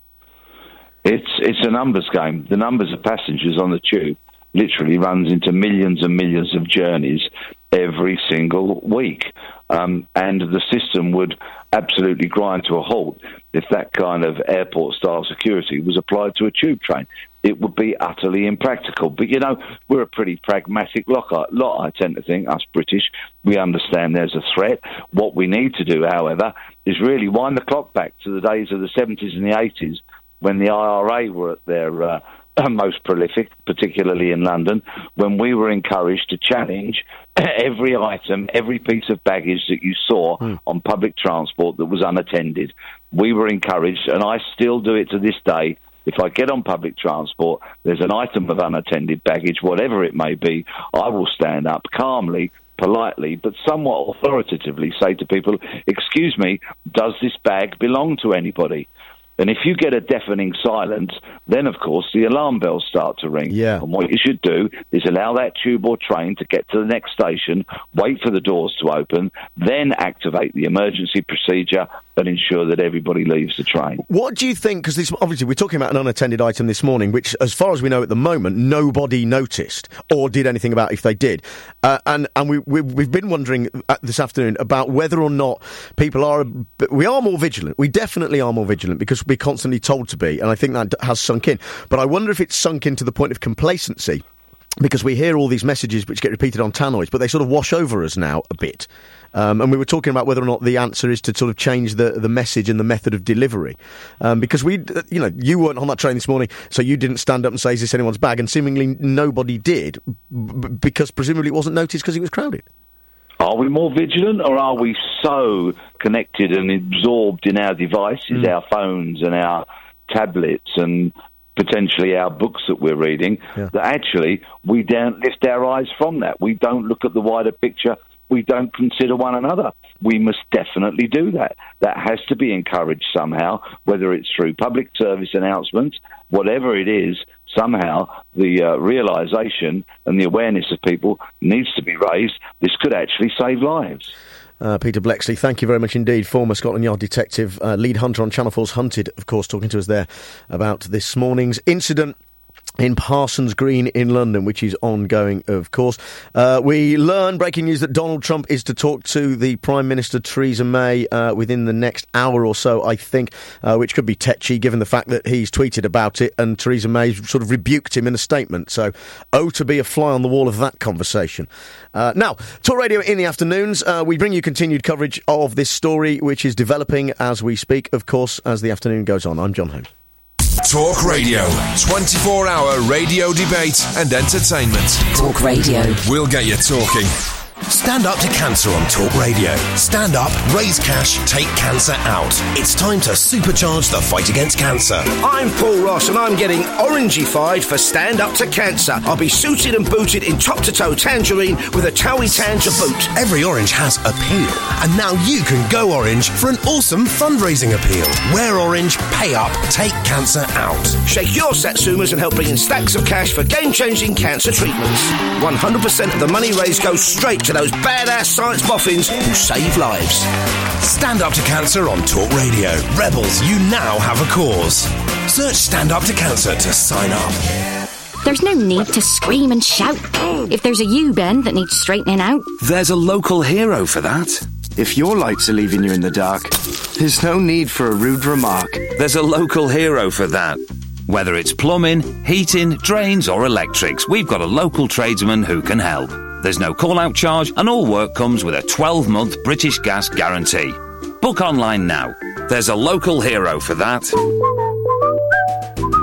It's, it's a numbers game. The numbers of passengers on the tube literally runs into millions and millions of journeys every single week. Um, and the system would absolutely grind to a halt if that kind of airport-style security was applied to a tube train. It would be utterly impractical. But, you know, we're a pretty pragmatic lot, lot, I tend to think, us British. We understand there's a threat. What we need to do, however, is really wind the clock back to the days of the seventies and the eighties when the I R A were at their... Uh, most prolific, particularly in London, when we were encouraged to challenge every item, every piece of baggage that you saw mm. on public transport that was unattended. We were encouraged, and I still do it to this day. If I get on public transport, there's an item of unattended baggage, whatever it may be, I will stand up calmly, politely, but somewhat authoritatively say to people, excuse me, does this bag belong to anybody? And if you get a deafening silence, then, of course, the alarm bells start to ring. Yeah. And what you should do is allow that tube or train to get to the next station, wait for the doors to open, then activate the emergency procedure and ensure that everybody leaves the train. What do you think, because this, obviously we're talking about an unattended item this morning, which, as far as we know at the moment, nobody noticed or did anything about if they did. Uh, and and we, we, we've been wondering uh, this afternoon about whether or not people are... We are more vigilant. We definitely are more vigilant because we're constantly told to be, and I think that has sunk in. But I wonder if it's sunk in to the point of complacency, because we hear all these messages which get repeated on tannoys, but they sort of wash over us now a bit. Um, and we were talking about whether or not the answer is to sort of change the, the message and the method of delivery. Um, because we, you know, you weren't on that train this morning, so you didn't stand up and say, is this anyone's bag? And seemingly nobody did, b- because presumably it wasn't noticed because it was crowded. Are we more vigilant, or are we so connected and absorbed in our devices, mm. our phones and our tablets and potentially our books that we're reading, yeah. that actually we don't lift our eyes from that? We don't look at the wider picture. We don't consider one another. We must definitely do that. That has to be encouraged somehow, whether it's through public service announcements, whatever it is. Somehow the uh, realisation and the awareness of people needs to be raised. This could actually save lives. Uh, Peter Bleksley, thank you very much indeed. Former Scotland Yard detective, uh, lead hunter on Channel four's Hunted, of course, talking to us there about this morning's incident in Parsons Green in London, which is ongoing, of course. Uh, we learn, breaking news, that Donald Trump is to talk to the Prime Minister Theresa May uh, within the next hour or so, I think, uh, which could be tetchy given the fact that he's tweeted about it and Theresa May sort of rebuked him in a statement. So, oh, to be a fly on the wall of that conversation. Uh, now, Talk Radio in the afternoons. Uh, we bring you continued coverage of this story, which is developing as we speak, of course, as the afternoon goes on. I'm John Holmes. Talk Radio. twenty-four hour radio debate and entertainment. Talk Radio. We'll get you talking. Stand up to cancer on Talk Radio. Stand up, raise cash, take cancer out. It's time to supercharge the fight against cancer. I'm Paul Ross and I'm getting orangey-fied for Stand Up to Cancer. I'll be suited and booted in top-to-toe tangerine with a towie tan to boot. Every orange has appeal, and now you can go orange for an awesome fundraising appeal. Wear orange, pay up, take cancer out. Shake your satsumas and help bring in stacks of cash for game-changing cancer treatments. one hundred percent of the money raised goes straight to those badass science boffins who save lives. Stand Up to Cancer on Talk Radio. Rebels, you now have a cause. Search Stand Up to Cancer to sign up. There's no need to scream and shout. If there's a U-bend that needs straightening out, there's a local hero for that. If your lights are leaving you in the dark, there's no need for a rude remark. There's a local hero for that. Whether it's plumbing, heating, drains or electrics, we've got a local tradesman who can help. There's no call-out charge and all work comes with a twelve month British Gas guarantee. Book online now. There's a local hero for that.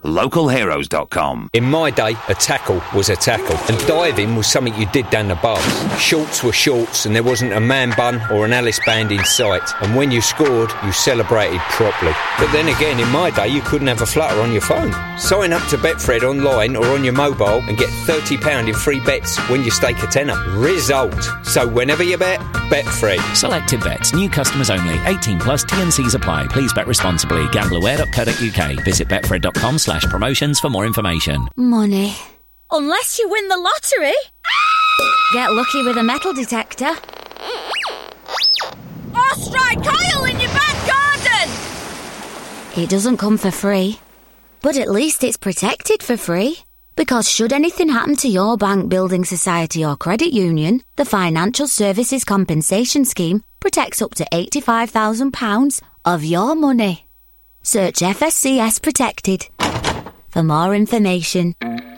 local heroes dot com. In my day, a tackle was a tackle, and diving was something you did down the bars. Shorts were shorts, and there wasn't a man bun or an Alice band in sight. And when you scored, you celebrated properly. But then again, in my day, you couldn't have a flutter on your phone. Sign up to Betfred online or on your mobile and get thirty pounds in free bets when you stake a tenner. Result. So whenever you bet, Betfred. Selected bets. New customers only. eighteen plus. T and C's apply. Please bet responsibly. gamble aware dot co dot uk. Visit betfred dot com slash promotions for more information. Money. Unless you win the lottery. Get lucky with a metal detector. Or strike oil in your back garden. It doesn't come for free. But at least it's protected for free. Because should anything happen to your bank, building society or credit union, the Financial Services Compensation Scheme protects up to eighty-five thousand pounds of your money. Search F S C S Protected for more information.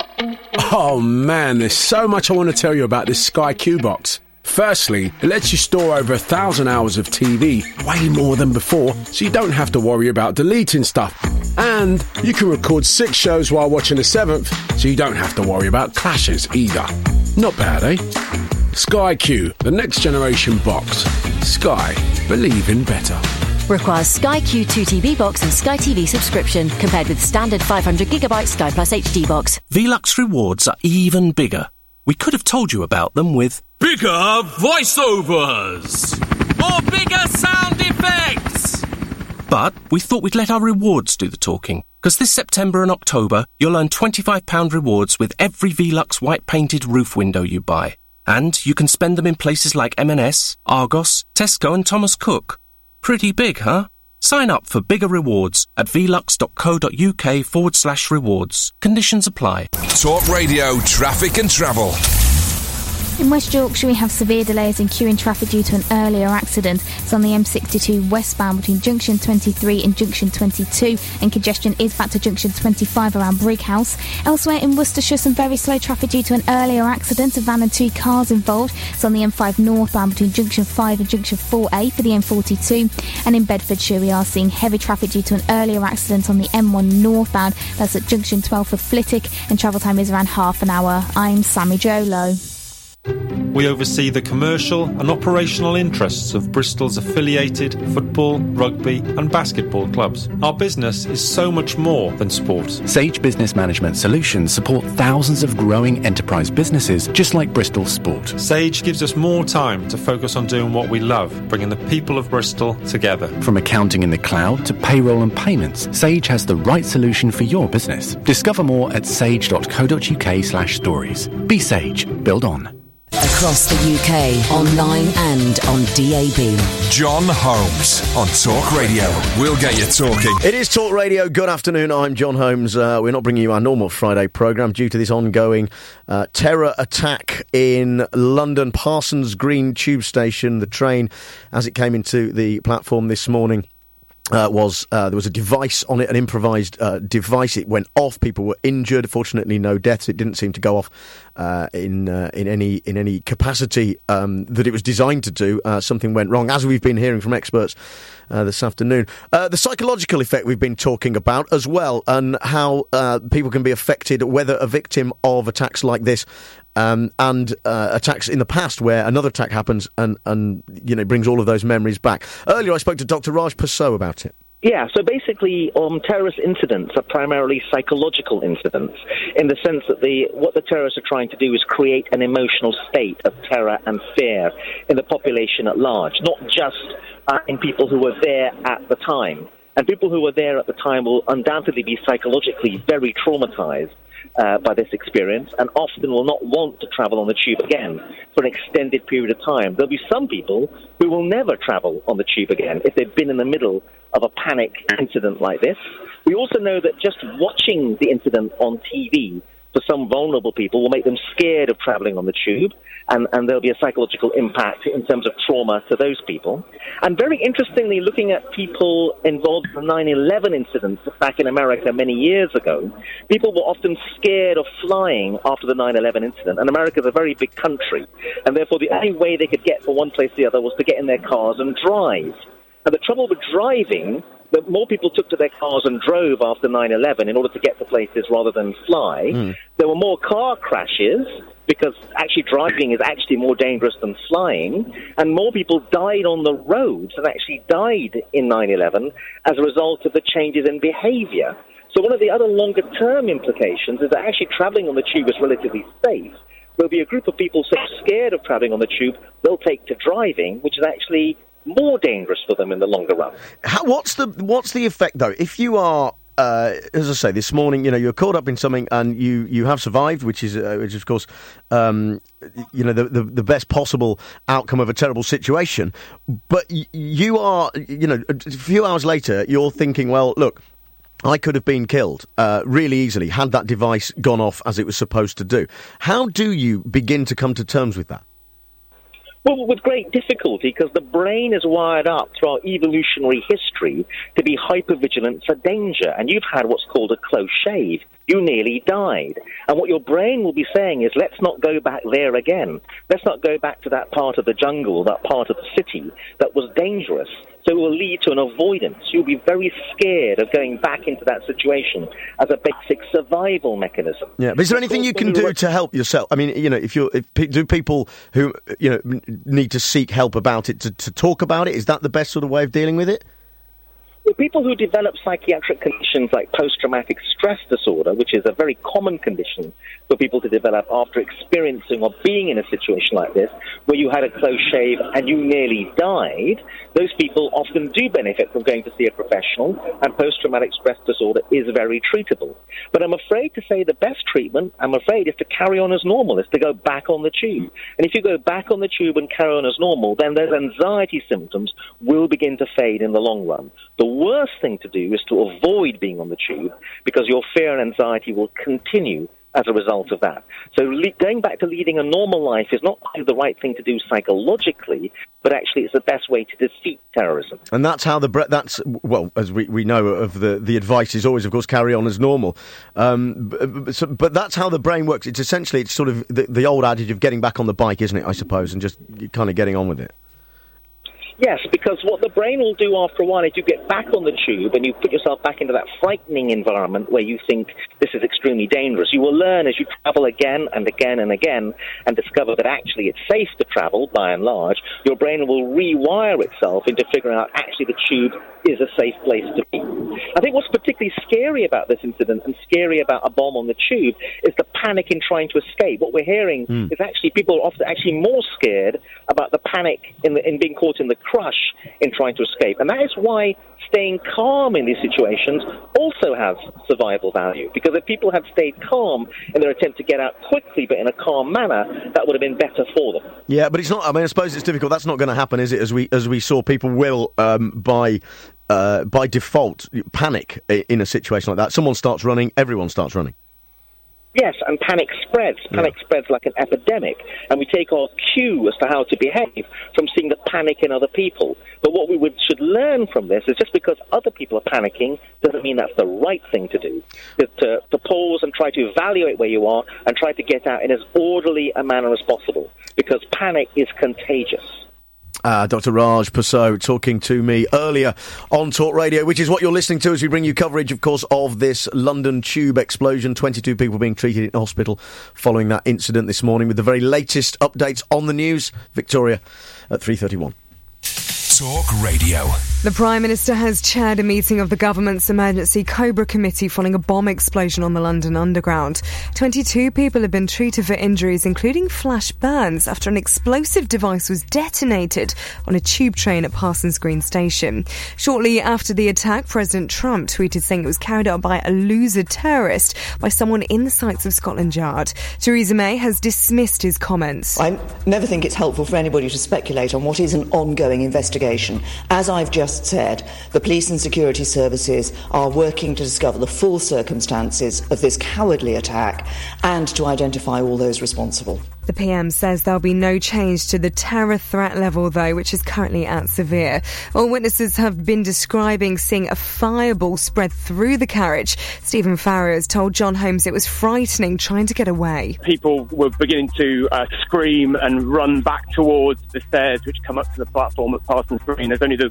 Oh man, there's so much I want to tell you about this Sky Q box. Firstly, it lets you store over a thousand hours of T V, way more than before, so you don't have to worry about deleting stuff. And you can record six shows while watching a seventh, so you don't have to worry about clashes either. Not bad, eh? Sky Q, the next generation box. Sky, believe in better. Requires Sky Q two T B box and Sky T V subscription, compared with standard five hundred gigabyte Sky Plus H D box. Velux rewards are even bigger. We could have told you about them with bigger voiceovers or bigger sound effects. But we thought we'd let our rewards do the talking. Because this September and October, you'll earn twenty-five pounds rewards with every Velux white-painted roof window you buy. And you can spend them in places like M and S, Argos, Tesco and Thomas Cook. Pretty big, huh? Sign up for bigger rewards at velux.co.uk forward slash rewards. Conditions apply. Talk Radio Traffic and Travel. In West Yorkshire, we have severe delays in queuing traffic due to an earlier accident. It's on the M sixty-two westbound between junction twenty-three and junction twenty-two, and congestion is back to junction twenty-five around Brighouse. Elsewhere in Worcestershire, some very slow traffic due to an earlier accident, a van and two cars involved. It's on the M five northbound between junction five and junction four A for the M forty-two. And in Bedfordshire, we are seeing heavy traffic due to an earlier accident on the M one northbound. That's at junction twelve for Flitwick, and travel time is around half an hour. I'm Sammy Jolo. We oversee the commercial and operational interests of Bristol's affiliated football, rugby and basketball clubs. Our business is so much more than sport. Sage Business Management Solutions support thousands of growing enterprise businesses just like Bristol Sport. Sage gives us more time to focus on doing what we love, bringing the people of Bristol together. From accounting in the cloud to payroll and payments, Sage has the right solution for your business. Discover more at sage.co.uk slash stories. Be Sage. Build on. Across the U K, online and on D A B. John Holmes on Talk Radio. We'll get you talking. It is Talk Radio. Good afternoon. I'm John Holmes. Uh, we're not bringing you our normal Friday programme due to this ongoing uh, terror attack in London Parsons Green Tube Station. The train, as it came into the platform this morning, Uh, was uh, there was a device on it, an improvised uh, device. It went off. People were injured. Fortunately, no deaths. It didn't seem to go off uh, in uh, in any in any capacity um, that it was designed to do. Uh, something went wrong, as we've been hearing from experts uh, this afternoon. Uh, the psychological effect we've been talking about as well, and how uh, people can be affected, whether a victim of attacks like this. Um, and uh, attacks in the past where another attack happens and, and, you know, brings all of those memories back. Earlier I spoke to Doctor Raj Persaud about it. Yeah, so basically um, terrorist incidents are primarily psychological incidents in the sense that the what the terrorists are trying to do is create an emotional state of terror and fear in the population at large, not just uh, in people who were there at the time. And people who were there at the time will undoubtedly be psychologically very traumatized Uh, by this experience, and often will not want to travel on the tube again for an extended period of time. There'll be some people who will never travel on the tube again if they've been in the middle of a panic incident like this. We also know that just watching the incident on T V for some vulnerable people will make them scared of travelling on the tube, and, and there'll be a psychological impact in terms of trauma to those people. And very interestingly, looking at people involved in the nine eleven incidents back in America many years ago, people were often scared of flying after the nine eleven incident. And America's a very big country, and therefore the only way they could get from one place to the other was to get in their cars and drive. And the trouble with driving that more people took to their cars and drove after nine eleven in order to get to places rather than fly. Mm. There were more car crashes, because actually driving is actually more dangerous than flying, and more people died on the roads than actually died in nine eleven as a result of the changes in behaviour. So one of the other longer-term implications is that actually travelling on the tube is relatively safe. There'll be a group of people so scared of travelling on the tube, they'll take to driving, which is actually more dangerous for them in the longer run. How, what's the what's the effect, though? If you are, uh, as I say, this morning, you know, you're caught up in something and you, you have survived, which is, uh, which is of course, um, you know, the, the the best possible outcome of a terrible situation. But y- you are, you know, a few hours later, you're thinking, well, look, I could have been killed uh, really easily had that device gone off as it was supposed to do. How do you begin to come to terms with that? Well, with great difficulty, because the brain is wired up through our evolutionary history to be hypervigilant for danger. And you've had what's called a close shave. You nearly died. And what your brain will be saying is, let's not go back there again. Let's not go back to that part of the jungle, that part of the city that was dangerous. So it will lead to an avoidance. You'll be very scared of going back into that situation as a basic survival mechanism. Yeah, but is there anything you can do to help yourself? I mean, you know, if you're, if, do people who, you know, need to seek help about it to, to talk about it? Is that the best sort of way of dealing with it? Well, people who develop psychiatric conditions like post-traumatic stress disorder, which is a very common condition for people to develop after experiencing or being in a situation like this, where you had a close shave and you nearly died, those people often do benefit from going to see a professional, and post-traumatic stress disorder is very treatable. But I'm afraid to say the best treatment, I'm afraid, is to carry on as normal, is to go back on the tube. And if you go back on the tube and carry on as normal, then those anxiety symptoms will begin to fade in the long run. The worst thing to do is to avoid being on the tube, because your fear and anxiety will continue as a result of that. So le- going back to leading a normal life is not the right thing to do psychologically, but actually it's the best way to defeat terrorism. And that's how the bre- that's well, as we, we know of the the advice is always, of course, carry on as normal. Um, but, so, but that's how the brain works. It's essentially it's sort of the, the old adage of getting back on the bike, isn't it? I suppose, and just kind of getting on with it. Yes, because what the brain will do after a while is you get back on the tube and you put yourself back into that frightening environment where you think this is extremely dangerous. You will learn as you travel again and again and again and discover that actually it's safe to travel, by and large. Your brain will rewire itself into figuring out actually the tube is a safe place to be. I think what's particularly scary about this incident and scary about a bomb on the tube is the panic in trying to escape. What we're hearing mm. is actually people are often actually more scared about the panic in, the, in being caught in the crush in trying to escape. And that is why staying calm in these situations also has survival value. Because if people had stayed calm in their attempt to get out quickly but in a calm manner, that would have been better for them. Yeah, but it's not, I mean, I suppose it's difficult. That's not going to happen, is it? As we as we saw, people will, um, by uh, by default, panic in a situation like that. Someone starts running, everyone starts running. Yes, and panic spreads. Panic yeah. spreads like an epidemic. And we take our cue as to how to behave from seeing the panic in other people. But what we would, should learn from this is just because other people are panicking doesn't mean that's the right thing to do. To, to pause and try to evaluate where you are and try to get out in as orderly a manner as possible. Because panic is contagious. Uh, Doctor Raj Persaud talking to me earlier on Talk Radio, which is what you're listening to as we bring you coverage, of course, of this London tube explosion. twenty-two people being treated in hospital following that incident this morning, with the very latest updates on the news. Victoria at three thirty-one. Talk Radio. The Prime Minister has chaired a meeting of the government's emergency Cobra Committee following a bomb explosion on the London Underground. twenty-two people have been treated for injuries, including flash burns, after an explosive device was detonated on a tube train at Parsons Green Station. Shortly after the attack, President Trump tweeted saying it was carried out by a loser terrorist by someone in the sights of Scotland Yard. Theresa May has dismissed his comments. I never think it's helpful for anybody to speculate on what is an ongoing investigation. As I've just said, the police and security services are working to discover the full circumstances of this cowardly attack and to identify all those responsible. The P M says there'll be no change to the terror threat level, though, which is currently at severe. All witnesses have been describing seeing a fireball spread through the carriage. Stephen Farrow has told John Holmes it was frightening trying to get away. People were beginning to uh, scream and run back towards the stairs which come up to the platform at Parsons Green. There's only the one way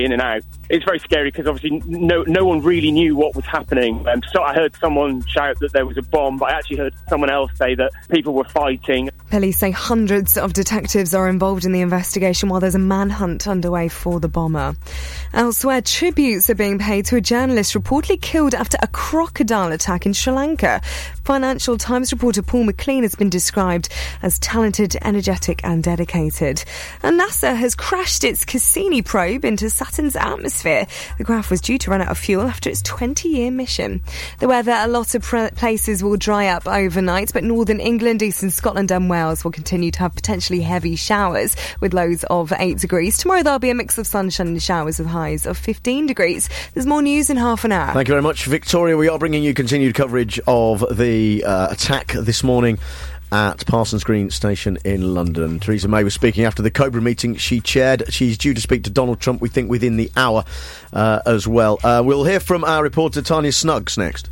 in and out. It's very scary because obviously no no one really knew what was happening. Um, so I heard someone shout that there was a bomb, but I actually heard someone else say that people were fighting. Police say hundreds of detectives are involved in the investigation while there's a manhunt underway for the bomber. Elsewhere, tributes are being paid to a journalist reportedly killed after a crocodile attack in Sri Lanka. Financial Times reporter Paul McLean has been described as talented, energetic and dedicated. And NASA has crashed its Cassini probe into Saturn's atmosphere. The craft was due to run out of fuel after its twenty-year mission. The weather, a lot of pr- places will dry up overnight, but northern England, eastern Scotland and Wales will continue to have potentially heavy showers with lows of eight degrees. Tomorrow there'll be a mix of sunshine and showers with highs of fifteen degrees. There's more news in half an hour. Thank you very much, Victoria. We are bringing you continued coverage of the uh, attack this morning at Parsons Green Station in London. Theresa May was speaking after the Cobra meeting she chaired. She's due to speak to Donald Trump, we think, within the hour uh, as well. Uh, we'll hear from our reporter Tanya Snuggs next.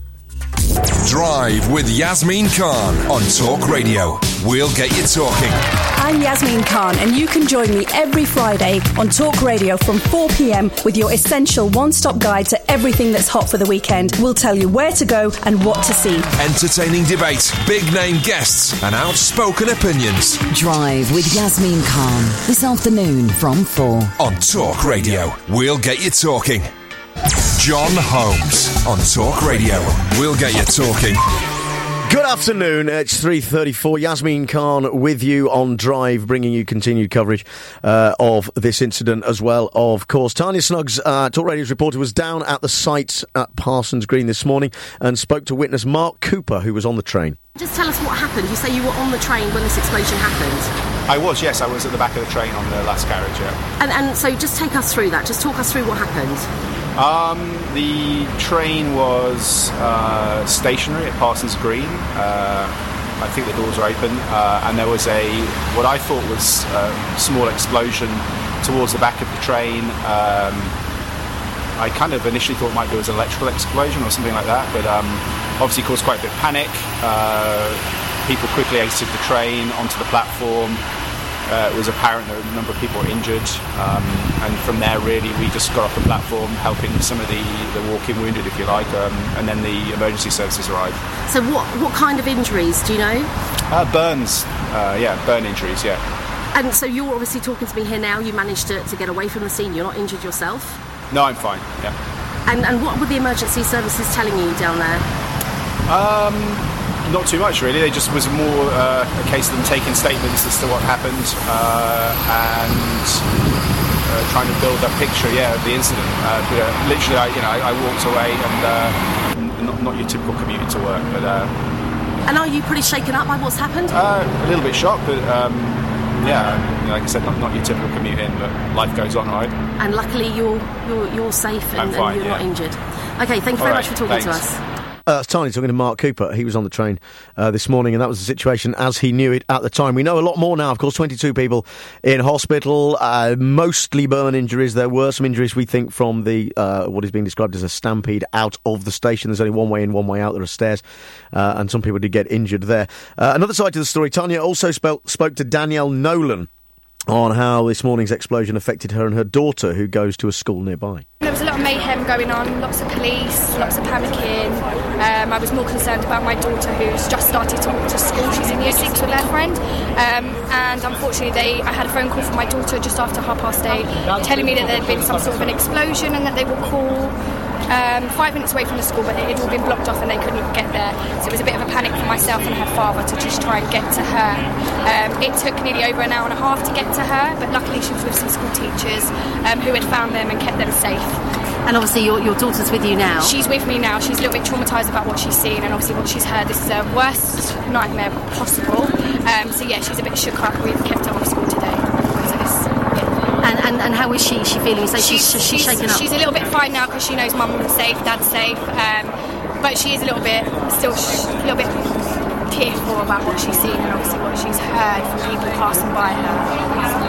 Drive with Yasmin Khan on Talk Radio. We'll get you talking. I'm Yasmin Khan, and you can join me every Friday on Talk Radio from four p.m. with your essential one-stop guide to everything that's hot for the weekend. We'll tell you where to go and what to see. Entertaining debate, big-name guests and outspoken opinions. Drive with Yasmin Khan this afternoon from four. On Talk Radio. We'll get you talking. John Holmes on Talk Radio. We'll get you talking. Good afternoon, it's three thirty-four. Yasmin Khan with you on Drive, bringing you continued coverage uh, of this incident as well, of course. Tanya Snuggs, uh, Talk Radio's reporter, was down at the site at Parsons Green this morning and spoke to witness Mark Cooper, who was on the train. Just tell us what happened. You say you were on the train when this explosion happened. I was, yes. I was at the back of the train on the last carriage, yeah. And, and so just take us through that. Just talk us through what happened. Um, the train was uh, stationary at Parsons Green. Uh, I think the doors were open, uh, and there was a what I thought was a small explosion towards the back of the train. Um, I kind of initially thought it might be an electrical explosion or something like that, but um, obviously caused quite a bit of panic. Uh, people quickly exited the train onto the platform. Uh, it was apparent that a number of people were injured, um, and from there really we just got off the platform helping some of the, the walking wounded, if you like, um, and then the emergency services arrived. So what what kind of injuries, do you know? Uh, burns, uh, yeah, burn injuries, yeah. And so you're obviously talking to me here now, you managed to, to get away from the scene, you're not injured yourself? No, I'm fine, yeah. And, and what were the emergency services telling you down there? Um... Not too much, really. They just was more uh, a case of them taking statements as to what happened uh, and uh, trying to build a picture, yeah, of the incident. Uh, but, uh, literally, I, you know, I, I walked away and uh, not, not your typical commute to work. But uh, and are you pretty shaken up by what's happened? Uh, a little bit shocked, but um, yeah, like I said, not, not your typical commute in. But life goes on, right? And luckily, you're you're, you're safe and, fine, and you're yeah. not injured. Okay, thank you very All much right, for talking thanks. to us. Uh, that's Tiny talking to Mark Cooper. He was on the train uh, this morning, and that was the situation as he knew it at the time. We know a lot more now, of course. twenty-two people in hospital, uh, mostly burn injuries. There were some injuries, we think, from the uh, what is being described as a stampede out of the station. There's only one way in, one way out. There are stairs, uh, and some people did get injured there. Uh, another side to the story, Tanya also spoke, spoke to Danielle Nolan on how this morning's explosion affected her and her daughter, who goes to a school nearby. There was a lot of mayhem going on, lots of police, lots of panicking. Um, I was more concerned about my daughter, who's just started to walk to school. She's in year six with her friend. Um, and unfortunately, they, I had a phone call from my daughter just after half past eight, telling me that there had been some sort of an explosion and that they will call um, five minutes away from the school, but it had all been blocked off and they couldn't get there. So it was a bit of a panic for myself and her father to just try and get to her. Um, it took nearly over an hour and a half to get to her, but luckily she was with some school teachers um, who had found them and kept them safe. And obviously your, your daughter's with you now. She's with me now. She's a little bit traumatised about what she's seen and obviously what she's heard. This is her worst nightmare possible. Um, so yeah, she's a bit shook up. We've kept her off school today. So this, yeah. and, and and how is she? Is she feeling? So she's, she's, she's shaken up? She's a little bit fine now because she knows mum's safe, dad's safe. Um, but she is a little bit, still sh- a little bit tearful about what she's seen and obviously what she's heard from people passing by her.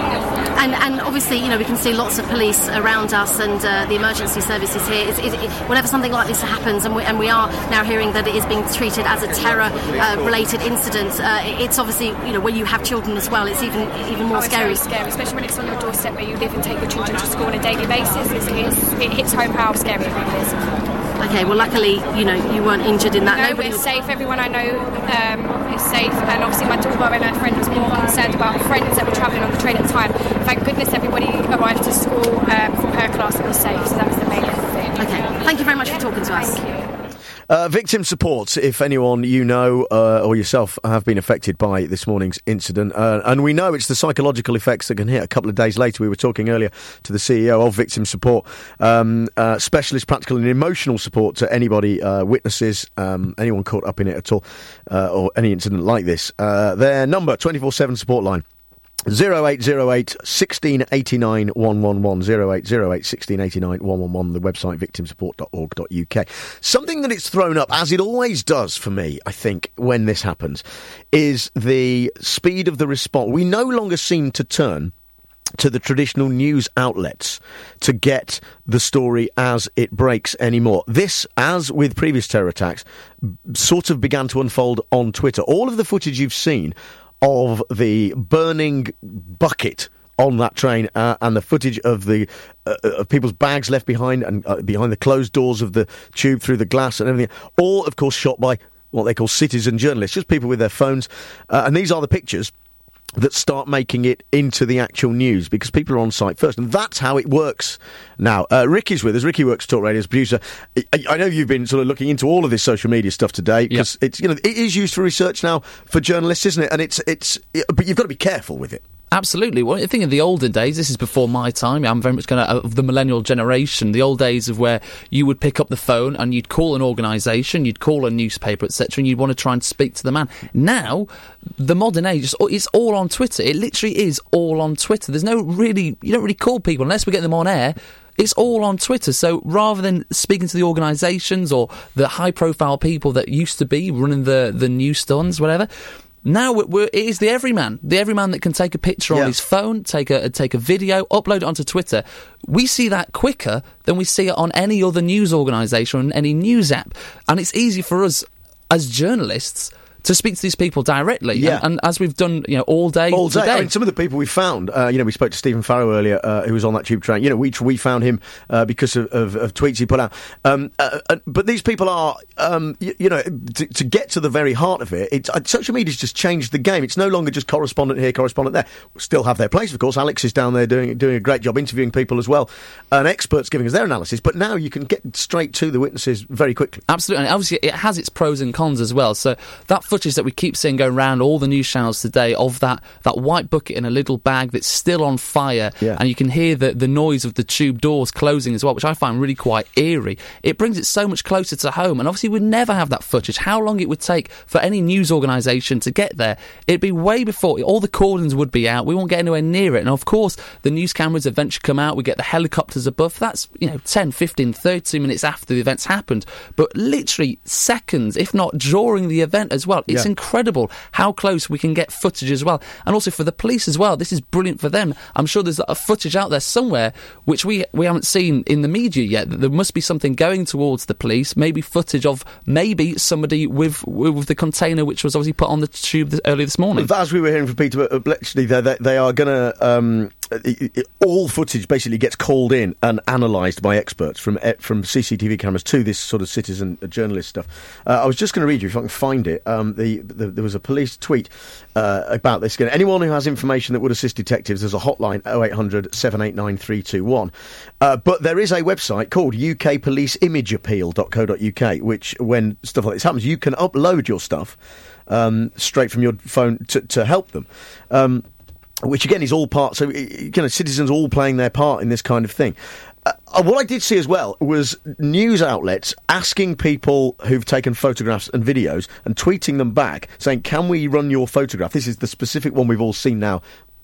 and, and obviously, you know, we can see lots of police around us and uh, the emergency services here. It's, it, it, whenever something like this happens, and we, and we are now hearing that it is being treated as a terror-related uh, incident, uh, it's obviously, you know, when you have children as well, it's even even more oh, it's scary. Very scary, especially when it's on your doorstep where you live and take your children to school on a daily basis. It's, it's, it hits home how scary it really is. Okay, well, luckily, you know, you weren't injured in that. No, Nobody we're was... safe. Everyone I know um, is safe, and obviously my daughter and her friend was more concerned about friends that were travelling on the train at the time. Thank goodness everybody arrived to school um, from her class and was safe, so that was the main thing. Okay, thank you very much for talking to us. Thank you. Uh, victim support, if anyone you know uh, or yourself have been affected by this morning's incident. Uh, and we know it's the psychological effects that can hit a couple of days later. We were talking earlier to the C E O of Victim Support, um, uh, specialist practical and emotional support to anybody, uh, witnesses, um, anyone caught up in it at all, uh, or any incident like this. Uh, their number, twenty-four seven support line. zero eight zero eight, one six eight nine, one one one, zero eight zero eight, one six eight nine, one one one, the website victim support dot org dot U K. Something that it's thrown up, as it always does for me, I think, when this happens, is the speed of the response. We no longer seem to turn to the traditional news outlets to get the story as it breaks anymore. This, as with previous terror attacks, sort of began to unfold on Twitter. All of the footage you've seen of the burning bucket on that train uh, and the footage of the uh, of people's bags left behind and uh, behind the closed doors of the tube through the glass and everything, all of course shot by what they call citizen journalists, just people with their phones, uh, and these are the pictures that start making it into the actual news because people are on site first, and that's how it works now. Uh, Ricky's with us. Ricky works Talk Radio's producer. I, I know you've been sort of looking into all of this social media stuff today because yep. it's, you know, it is used for research now for journalists, isn't it? And it's it's it, but you've got to be careful with it. Absolutely. Well, I think in the olden days, this is before my time, I'm very much kind of of the millennial generation, the old days of where you would pick up the phone and you'd call an organisation, you'd call a newspaper, et cetera, and you'd want to try and speak to the man. Now, the modern age, it's all on Twitter. It literally is all on Twitter. There's no really, you don't really call people unless we get them on air. It's all on Twitter. So rather than speaking to the organisations or the high-profile people that used to be running the, the news stunts, whatever, now we're, we're, it is the everyman, the everyman that can take a picture yeah. on his phone, take a take a video, upload it onto Twitter. We see that quicker than we see it on any other news organisation or on any news app. And it's easy for us as journalists to speak to these people directly, yeah. and, and as we've done, you know, all day, all day. Today. I mean, some of the people we found, uh, you know, we spoke to Stephen Farrow earlier, uh, who was on that tube train. You know, we we found him uh, because of, of, of tweets he put out. Um, uh, uh, but these people are, um, you, you know, to, to get to the very heart of it, it's, uh, social media's just changed the game. It's no longer just correspondent here, correspondent there. Still have their place, of course. Alex is down there doing doing a great job interviewing people as well, and experts giving us their analysis. But now you can get straight to the witnesses very quickly. Absolutely, and obviously it has its pros and cons as well. So that footage that we keep seeing going around all the news channels today of that, that white bucket in a little bag that's still on fire, yeah. and you can hear the, the noise of the tube doors closing as well, which I find really quite eerie. It brings it so much closer to home, and obviously we'd never have that footage. How long it would take for any news organisation to get there, it'd be way before, all the cordons would be out, we won't get anywhere near it, and of course the news cameras eventually come out, we get the helicopters above, that's, you know, ten, fifteen, thirty minutes after the event's happened, but literally seconds, if not during the event as well. It's yeah. incredible how close we can get footage as well. And also for the police as well, this is brilliant for them. I'm sure there's a footage out there somewhere which we we haven't seen in the media yet. There must be something going towards the police, maybe footage of maybe somebody with with the container which was obviously put on the tube this, early this morning. As we were hearing from Peter Bletchley, they, they, they are going to... Um It, it, all footage basically gets called in and analysed by experts from from C C T V cameras to this sort of citizen uh, journalist stuff. Uh, I was just going to read you, if I can find it, um, the, the, there was a police tweet uh, about this. Anyone who has information that would assist detectives, there's a hotline, oh eight hundred, seven eight nine, three two one. Uh, but there is a website called U K police image appeal dot co dot U K, which, when stuff like this happens, you can upload your stuff um, straight from your phone to, to help them. Um Which again is all part, so you know, citizens all playing their part in this kind of thing. Uh, what I did see as well was news outlets asking people who've taken photographs and videos and tweeting them back, saying, "Can we run your photograph?" This is the specific one we've all seen now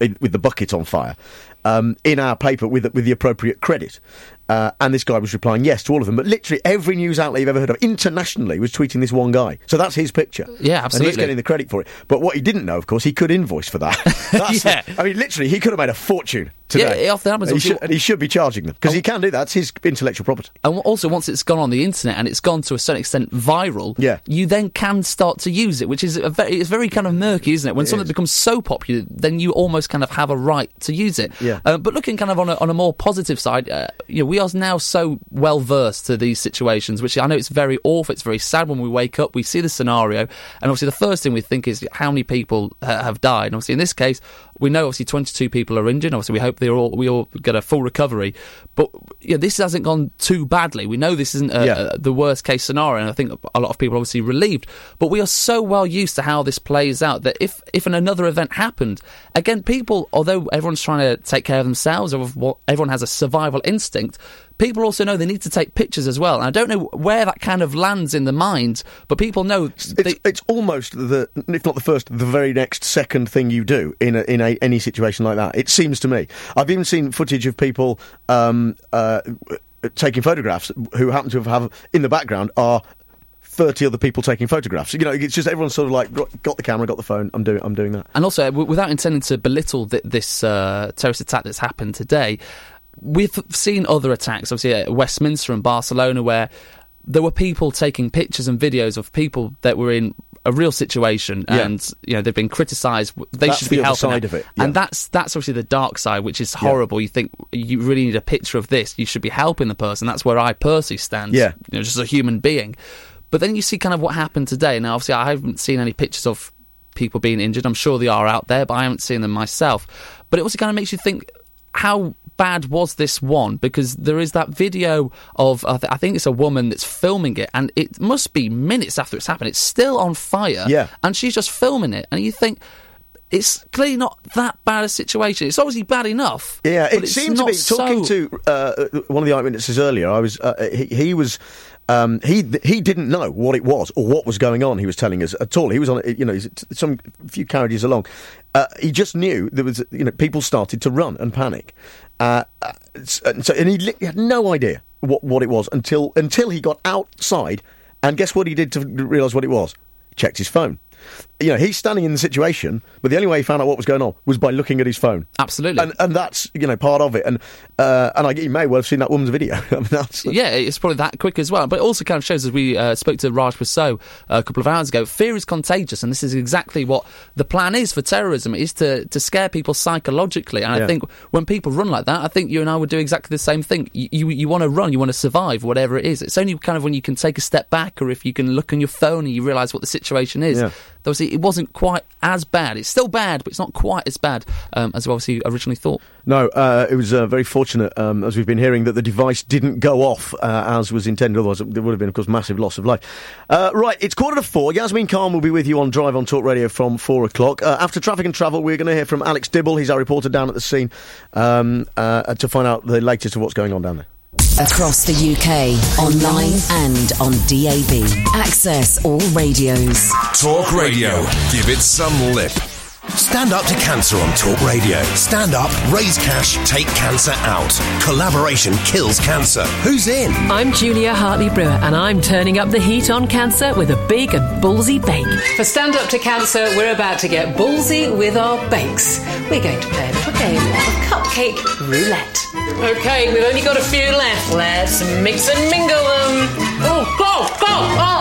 in, with the bucket on fire, um, in our paper with with the appropriate credit. Uh, and this guy was replying yes to all of them. But literally every news outlet you've ever heard of internationally was tweeting this one guy. So that's his picture. Yeah, absolutely. And he's getting the credit for it. But what he didn't know, of course, he could invoice for that. That's yeah. the, I mean, literally, he could have made a fortune today. Yeah, it often happens. And he, should, and he should be charging them. Because he can do that. It's his intellectual property. And also, once it's gone on the internet and it's gone to a certain extent viral, yeah. you then can start to use it, which is a very, it's very kind of murky, isn't it? When it something is. becomes so popular, then you almost kind of have a right to use it. Yeah. Uh, but looking kind of on a, on a more positive side, uh, you know, we are now so well versed to these situations, which I know it's very awful, it's very sad when we wake up, we see the scenario, and obviously the first thing we think is how many people uh, have died. And obviously in this case, we know obviously twenty-two people are injured. Obviously we hope they all we all get a full recovery. But you know, this hasn't gone too badly. We know this isn't a, yeah. a, the worst case scenario, and I think a lot of people are obviously relieved. But we are so well used to how this plays out that if if an, another event happened, again, people, although everyone's trying to take care of themselves, or everyone has a survival instinct, people also know they need to take pictures as well. And I don't know where that kind of lands in the mind, but people know it's, they, it's almost the, if not the first, the very next second thing you do in a, in a, any situation like that. It seems to me. I've even seen footage of people um, uh, taking photographs who happen to have, have in the background are thirty other people taking photographs. You know, it's just everyone's sort of like got the camera, got the phone. I'm doing, I'm doing that. And also, w- without intending to belittle th- this uh, terrorist attack that's happened today, we've seen other attacks, obviously at Westminster and Barcelona, where there were people taking pictures and videos of people that were in a real situation, yeah. and you know they've been criticised. They that's should be the helping other side out. of it, yeah. And that's that's obviously the dark side, which is horrible. Yeah. You think you really need a picture of this. You should be helping the person. That's where I personally stand. Yeah. You know, just as a human being. But then you see kind of what happened today. Now, obviously, I haven't seen any pictures of people being injured. I'm sure they are out there, but I haven't seen them myself. But it also kind of makes you think, how bad was this one? Because there is that video of, uh, I think it's a woman that's filming it, and it must be minutes after it's happened. It's still on fire, yeah. and she's just filming it. And you think, it's clearly not that bad a situation. It's obviously bad enough. Yeah, it seemed to be. Talking so... to uh, one of the eyewitnesses earlier, I was uh, he, he was. Um, he he didn't know what it was or what was going on. He was telling us at all. He was on, you know, he's some few carriages along. Uh, he just knew there was, you know, people started to run and panic. Uh, and so, and he, li- he had no idea what, what it was until until he got outside. And guess what he did to realise what it was? He checked his phone. You know, he's standing in the situation, but the only way he found out what was going on was by looking at his phone. Absolutely. And, and that's, you know, part of it. And uh, and I, you may well have seen that woman's video. I mean, that's, yeah, it's probably that quick as well. But it also kind of shows, as we uh, spoke to Raj Prasad a couple of hours ago, fear is contagious, and this is exactly what the plan is for terrorism, is to, to scare people psychologically. And yeah. I think when people run like that, I think you and I would do exactly the same thing. You, you, you want to run, you want to survive, whatever it is. It's only kind of when you can take a step back, or if you can look on your phone and you realise what the situation is. Yeah. Obviously, it wasn't quite as bad. It's still bad, but it's not quite as bad um, as we obviously originally thought. No, uh, it was uh, very fortunate, um, as we've been hearing, that the device didn't go off uh, as was intended. Otherwise, there would have been, of course, massive loss of life. Uh, right, it's quarter to four. Yasmin Khan will be with you on Drive on Talk Radio from four o'clock. Uh, after traffic and travel, we're going to hear from Alex Dibble. He's our reporter down at the scene um, uh, to find out the latest of what's going on down there. Across the U K, online and on D A B. Access all radios. Talk Radio. Give it some lip. Stand up to cancer on Talk Radio. Stand up, raise cash, take cancer out. Collaboration kills cancer. Who's in? I'm Julia Hartley-Brewer, and I'm turning up the heat on cancer with a big and ballsy bake. For Stand Up to Cancer, we're about to get ballsy with our bakes. We're going to play a little game of cupcake roulette. Okay, we've only got a few left. Let's mix and mingle them. Oh, go, go,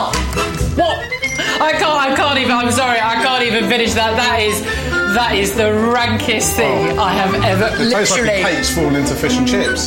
oh. What? I can't, I can't even, I'm sorry, I can't even finish that. That is, that is the rankest thing I have ever, it tastes literally. like your pate's fallen into fish and chips.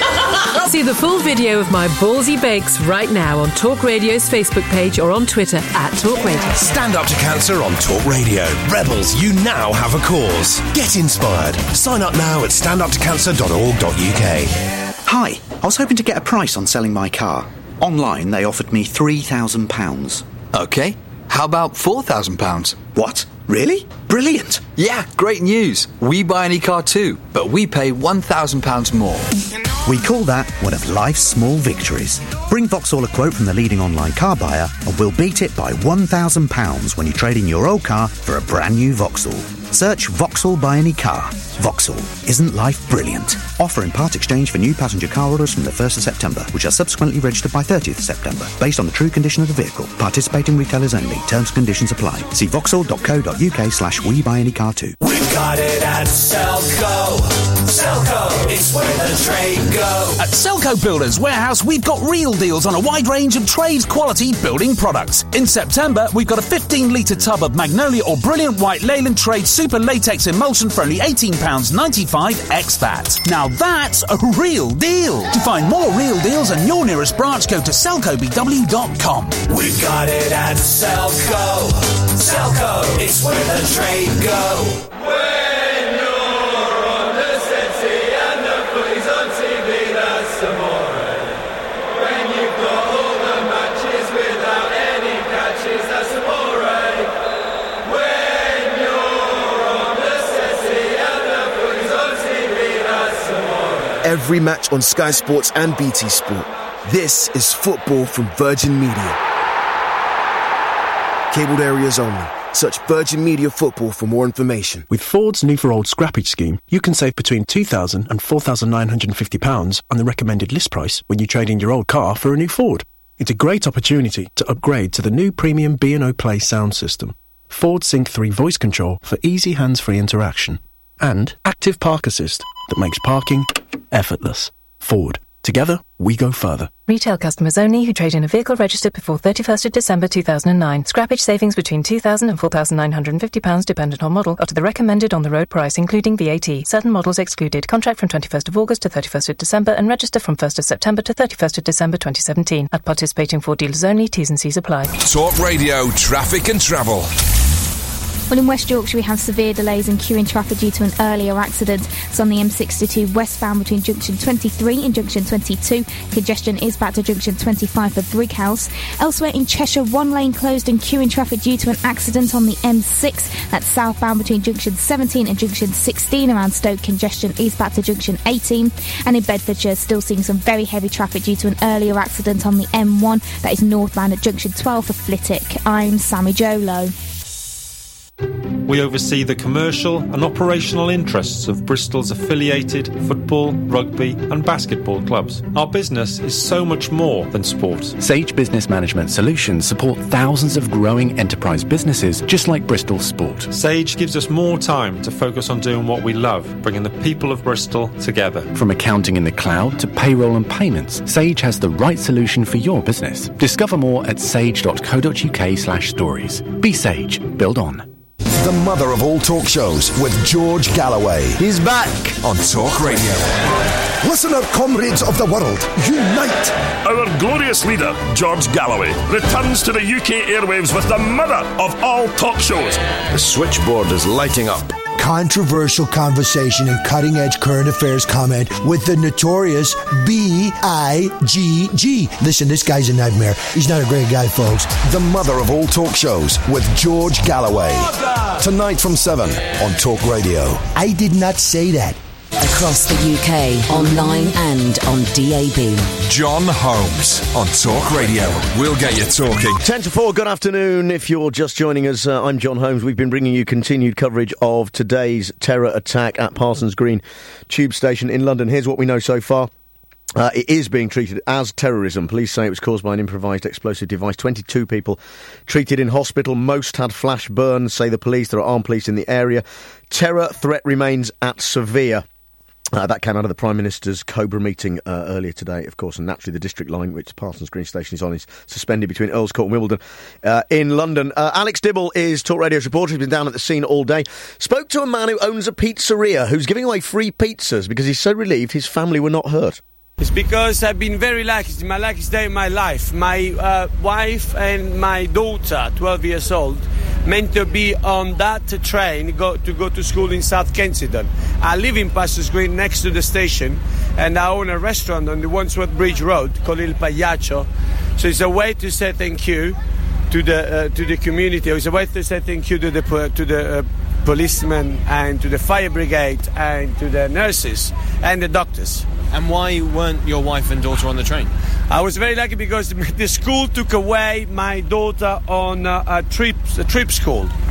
See the full video of my ballsy bakes right now on Talk Radio's Facebook page or on Twitter at Talk Radio. Stand Up to Cancer on Talk Radio. Rebels, you now have a cause. Get inspired. Sign up now at stand up to cancer dot org dot U K. Hi, I was hoping to get a price on selling my car. Online, they offered me three thousand pounds. OK. How about four thousand pounds? What? Really? Brilliant. Yeah, great news. We buy any car too, but we pay one thousand pounds more. We call that one of life's small victories. Bring Vauxhall a quote from the leading online car buyer and we'll beat it by one thousand pounds when you trade in your old car for a brand new Vauxhall. Search Vauxhall Buy Any Car. Vauxhall. Isn't life brilliant? Offer in part exchange for new passenger car orders from the first of September, which are subsequently registered by thirtieth of September, based on the true condition of the vehicle. Participating retailers only. Terms and conditions apply. See vauxhall.co.uk slash we buy any car too. We've got it at Selco. Selco, it's where the trade go. At Selco Builders Warehouse, we've got real deals on a wide range of trade quality building products. In September, we've got a fifteen litre tub of Magnolia or Brilliant White Leyland Trade Super Latex Emulsion for only eighteen pounds ninety-five ex V A T. Now that's a real deal. To find more real deals and your nearest branch, go to selco b w dot com. We've got it at Selco. Selco, it's where the trade go. When you're on the city and the footy's on T V, that's amore. When you've got all the matches without any catches, that's amore. When you're on the city and the footy's on T V, that's amore. Every match on Sky Sports and B T Sport. This is football from Virgin Media. Cabled areas only. Search Virgin Media Football for more information. With Ford's new for old scrappage scheme, you can save between two thousand pounds and four thousand nine hundred fifty pounds on the recommended list price when you trade in your old car for a new Ford. It's a great opportunity to upgrade to the new premium B and O Play sound system, Ford Sync three voice control for easy hands-free interaction, and Active Park Assist that makes parking effortless. Ford. Together, we go further. Retail customers only who trade in a vehicle registered before thirty-first of December two thousand nine. Scrappage savings between two thousand pounds and four thousand nine hundred fifty pounds dependent on model, up to the recommended on-the-road price, including V A T. Certain models excluded. Contract from twenty-first of August to thirty-first of December and register from first of September to thirty-first of December twenty seventeen. At participating Ford dealers only, T's and C's apply. Talk Radio, traffic and travel. Well, in West Yorkshire, we have severe delays in queuing traffic due to an earlier accident. It's on the M sixty-two westbound between junction twenty-three and junction twenty-two. Congestion is back to junction twenty-five for Brighouse. Elsewhere in Cheshire, one lane closed and queuing traffic due to an accident on the M six. That's southbound between junction seventeen and junction sixteen around Stoke. Congestion is back to junction eighteen. And in Bedfordshire, still seeing some very heavy traffic due to an earlier accident on the M one. That is northbound at junction twelve for Flitwick. I'm Sammy Jolo. We oversee the commercial and operational interests of Bristol's affiliated football, rugby and basketball clubs. Our business is so much more than sport. Sage Business Management Solutions support thousands of growing enterprise businesses just like Bristol Sport. Sage gives us more time to focus on doing what we love, bringing the people of Bristol together. From accounting in the cloud to payroll and payments, Sage has the right solution for your business. Discover more at sage.co.uk slash stories. Be Sage. Build on. The mother of all talk shows with George Galloway. He's back on Talk Radio. Listen up, comrades of the world. Unite! Our glorious leader, George Galloway, returns to the U K airwaves with the mother of all talk shows. The switchboard is lighting up. Controversial conversation and cutting-edge current affairs comment with the notorious B I G G. Listen, this guy's a nightmare. He's not a great guy, folks. The mother of all talk shows with George Galloway. Tonight from seven on Talk Radio. I did not say that. Across the U K, online and on D A B. John Holmes on Talk Radio. We'll get you talking. ten to four, good afternoon. If you're just joining us, uh, I'm John Holmes. We've been bringing you continued coverage of today's terror attack at Parsons Green Tube Station in London. Here's what we know so far. Uh, it is being treated as terrorism. Police say it was caused by an improvised explosive device. twenty-two people treated in hospital. Most had flash burns, say the police. There are armed police in the area. Terror threat remains at severe. Uh, that came out of the Prime Minister's Cobra meeting uh, earlier today, of course, and naturally the District Line, which Parsons Green Station is on, is suspended between Earl's Court and Wimbledon uh, in London. Uh, Alex Dibble is Talk Radio's reporter. He's been down at the scene all day. Spoke to a man who owns a pizzeria who's giving away free pizzas because he's so relieved his family were not hurt. It's because I've been very lucky. It's my luckiest day of my life. My uh, wife and my daughter, twelve years old, meant to be on that train go, to go to school in South Kensington. I live in Parsons Green next to the station, and I own a restaurant on the Wandsworth Bridge Road called Il Pagliaccio. So it's a way to say thank you to the uh, to the community. It's a way to say thank you to the to the uh, policemen and to the fire brigade and to the nurses and the doctors. And why weren't your wife and daughter on the train? I was very lucky because the school took away my daughter on a, a trip a trip school.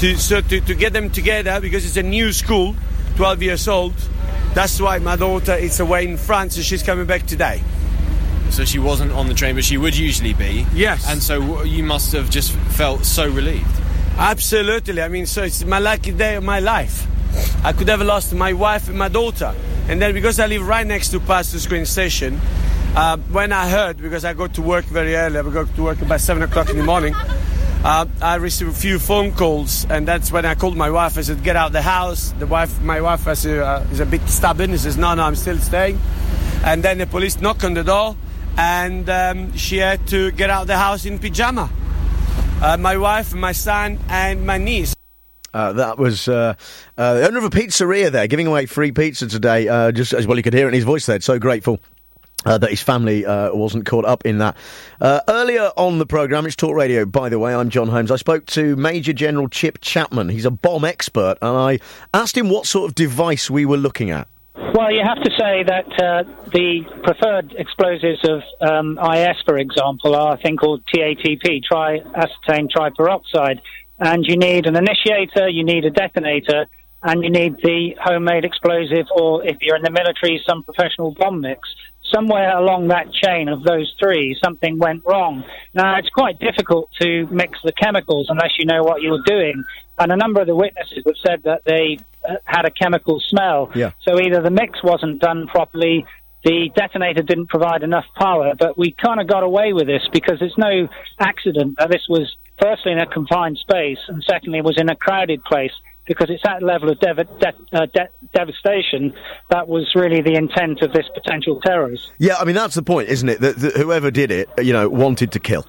to so to, to get them together because it's a new school, twelve years old. That's why my daughter is away in France and she's coming back today. So she wasn't on the train, but she would usually be. Yes. And so you must have just felt so relieved. Absolutely. I mean, so it's my lucky day of my life. I could have lost my wife and my daughter. And then because I live right next to Parsons Green Station, uh, when I heard, because I go to work very early, I go to work about seven o'clock in the morning, uh, I received a few phone calls, and that's when I called my wife. I said, get out of the house. The wife, my wife was, uh, is a bit stubborn. She says, no, no, I'm still staying. And then the police knocked on the door, and um, she had to get out of the house in pyjama. Uh, my wife, my son, and my niece. Uh, that was uh, uh, the owner of a pizzeria there, giving away free pizza today. Uh, just as well, you could hear it in his voice there. So grateful uh, that his family uh, wasn't caught up in that. Uh, earlier on the programme, it's Talk Radio, by the way, I'm John Holmes. I spoke to Major General Chip Chapman. He's a bomb expert, and I asked him what sort of device we were looking at. Well, you have to say that uh, the preferred explosives of um, I S, for example, are a thing called T A T P, triacetane triperoxide. And you need an initiator, you need a detonator, and you need the homemade explosive, or if you're in the military, some professional bomb mix. Somewhere along that chain of those three, something went wrong. Now, it's quite difficult to mix the chemicals unless you know what you're doing. And a number of the witnesses have said that they uh, had a chemical smell. Yeah. So either the mix wasn't done properly, the detonator didn't provide enough power, but we kind of got away with this because it's no accident that this was firstly in a confined space, and secondly was in a crowded place, because it's that level of dev- de- uh, de- devastation that was really the intent of this potential terrorist. Yeah, I mean, that's the point, isn't it? That, that whoever did it, you know, wanted to kill.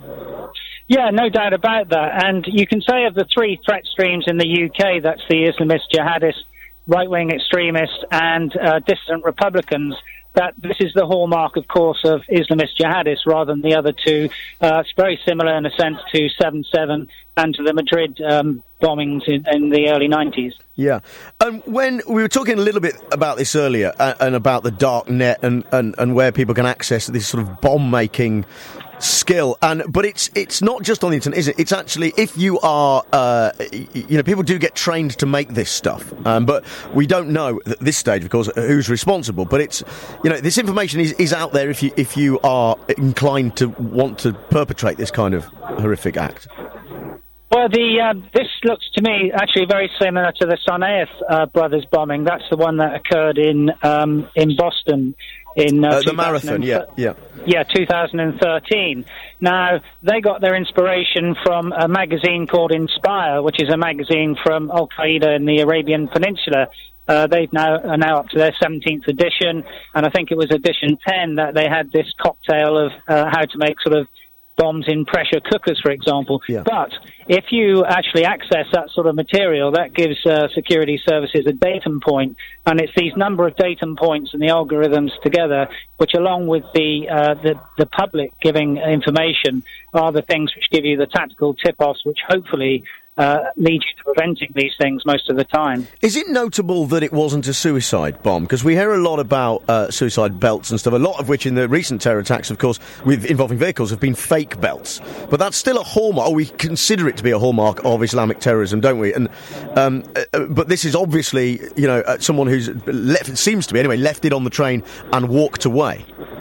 Yeah, no doubt about that. And you can say of the three threat streams in the U K, that's the Islamist jihadists, right-wing extremists, and uh, dissident Republicans, that this is the hallmark, of course, of Islamist jihadists rather than the other two. Uh, it's very similar in a sense to seven seven and to the Madrid um, bombings in, in the early nineties. Yeah. And um, when we were talking a little bit about this earlier uh, and about the dark net and, and, and where people can access this sort of bomb-making skill, and but it's it's not just on the internet, is it? It's actually, if you are, uh, you know, people do get trained to make this stuff, um, but we don't know at this stage, of course, who's responsible. But it's, you know, this information is, is out there if you if you are inclined to want to perpetrate this kind of horrific act. Well, the uh, this looks to me actually very similar to the Tsarnaev uh, brothers bombing. That's the one that occurred in um, in Boston. In uh, uh, the marathon, yeah, yeah. Yeah, two thousand thirteen. Now, they got their inspiration from a magazine called Inspire, which is a magazine from Al-Qaeda in the Arabian Peninsula. Uh, they've now are now up to their seventeenth edition, and I think it was edition ten that they had this cocktail of uh, how to make sort of bombs in pressure cookers, for example. Yeah. But if you actually access that sort of material, that gives uh, security services a datum point, and it's these number of datum points and the algorithms together, which, along with the uh, the, the public giving information, are the things which give you the tactical tip-offs, which hopefully Uh, lead you to preventing these things most of the time. Is it notable that it wasn't a suicide bomb? Because we hear a lot about uh, suicide belts and stuff, a lot of which in the recent terror attacks, of course, with involving vehicles, have been fake belts. But that's still a hallmark, or we consider it to be a hallmark of Islamic terrorism, don't we? And um, uh, but this is obviously, you know, uh, someone who's left, it seems to be anyway, left it on the train and walked away.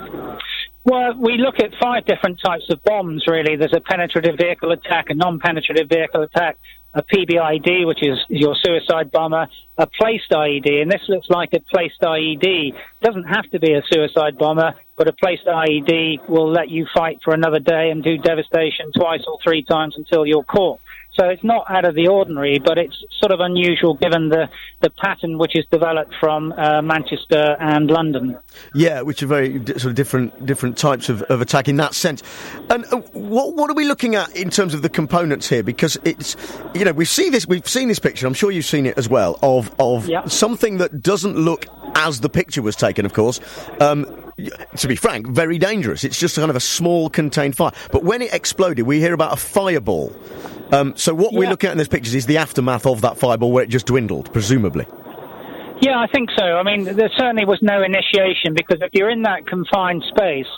Well, we look at five different types of bombs, really. There's a penetrative vehicle attack, a non-penetrative vehicle attack, a P B I D, which is your suicide bomber, a placed I E D, and this looks like a placed I E D. It doesn't have to be a suicide bomber, but a placed I E D will let you fight for another day and do devastation twice or three times until you're caught. So it's not out of the ordinary, but it's sort of unusual given the, the pattern which is developed from uh, Manchester and London. Yeah, which are very d- sort of different different types of, of attack in that sense. And uh, what what are we looking at in terms of the components here? Because it's, you know, we've seen this we've seen this picture. I'm sure you've seen it as well of of yeah. something that doesn't look as the picture was taken. Of course. Um, To be frank, very dangerous. It's just kind of a small contained fire. But when it exploded, we hear about a fireball. Um, so what yeah. we're looking at in those pictures is the aftermath of that fireball where it just dwindled, presumably. Yeah, I think so. I mean, there certainly was no initiation, because if you're in that confined space,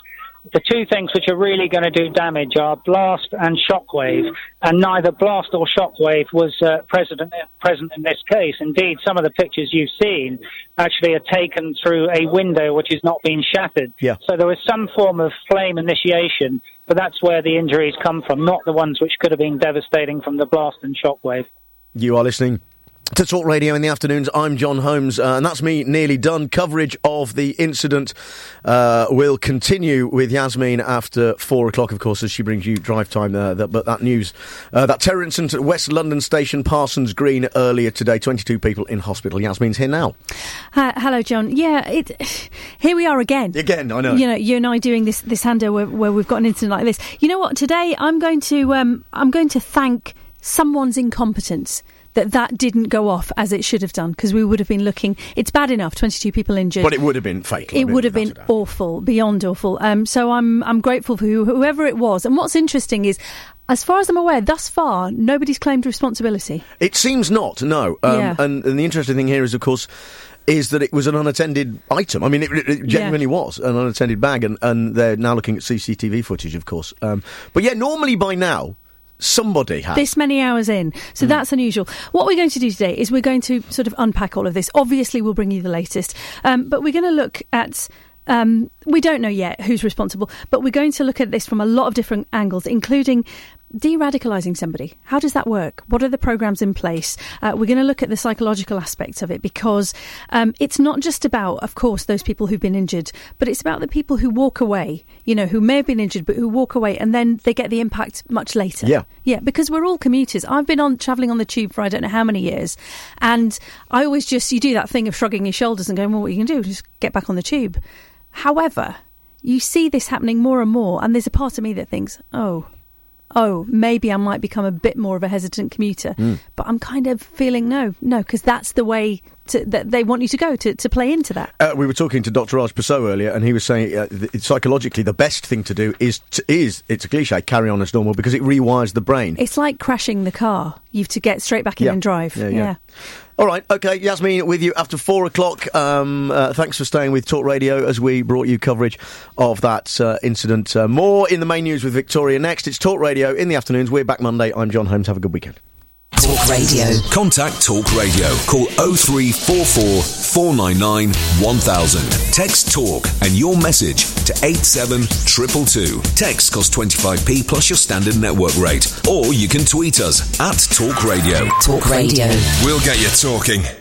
the two things which are really going to do damage are blast and shockwave, and neither blast or shockwave was uh, present, present in this case. Indeed, some of the pictures you've seen actually are taken through a window which is not being shattered. Yeah. So there was some form of flame initiation, but that's where the injuries come from, not the ones which could have been devastating from the blast and shockwave. You are listening to Talk Radio in the afternoons. I'm John Holmes, uh, and that's me nearly done. Coverage of the incident uh, will continue with Yasmin after four o'clock, of course, as she brings you drive time. Uh, that, but that news, uh, that terror incident at West London Station, Parsons Green, earlier today. twenty-two people in hospital. Yasmin's here now. Uh, hello, John. Yeah, it, here we are again. Again, I know. You know, you and I doing this this handover where, where we've got an incident like this. You know what? Today, I'm going to um, I'm going to thank someone's incompetence that that didn't go off as it should have done, because we would have been looking... It's bad enough, twenty-two people injured. But it would have been fatal. It would have been awful, beyond awful. Um, so I'm I'm grateful for who, whoever it was. And what's interesting is, as far as I'm aware, thus far, nobody's claimed responsibility. It seems not, no. Um, Yeah. and, and the interesting thing here is, of course, is that it was an unattended item. I mean, it, it genuinely Yeah. was an unattended bag, and, and they're now looking at C C T V footage, of course. Um, but yeah, normally by now, somebody has. This many hours in. So Mm. that's unusual. What we're going to do today is we're going to sort of unpack all of this. Obviously, we'll bring you the latest. Um, but we're going to look at... Um, we don't know yet who's responsible, but we're going to look at this from a lot of different angles, including de-radicalising somebody. How does that work? What are the programmes in place? Uh, we're going to look at the psychological aspects of it, because um, it's not just about, of course, those people who've been injured, but it's about the people who walk away, you know, who may have been injured, but who walk away and then they get the impact much later. Yeah. Yeah, because we're all commuters. I've been on travelling on the tube for I don't know how many years, and I always just, you do that thing of shrugging your shoulders and going, well, what are you going to do? Just get back on the tube. However, you see this happening more and more, and there's a part of me that thinks, oh, oh, maybe I might become a bit more of a hesitant commuter. Mm. But I'm kind of feeling no, no, because that's the way to, that they want you to go, to, to play into that. Uh, we were talking to Doctor Raj Paso earlier, and he was saying uh, th- psychologically the best thing to do is, to, is, it's a cliche, carry on as normal, because it rewires the brain. It's like crashing the car. You've to get straight back in Yeah. and drive. Yeah, yeah. All right, OK, Yasmin with you after four o'clock. Um, uh, thanks for staying with Talk Radio as we brought you coverage of that uh, incident. Uh, more in the main news with Victoria next. It's Talk Radio in the afternoons. We're back Monday. I'm John Holmes. Have a good weekend. Talk Radio. Contact Talk Radio. Call oh three four four, four nine nine, one thousand. Text Talk and your message to eight seven two two two. Text costs twenty-five p plus your standard network rate. Or you can tweet us at Talk Radio. Talk Radio. We'll get you talking.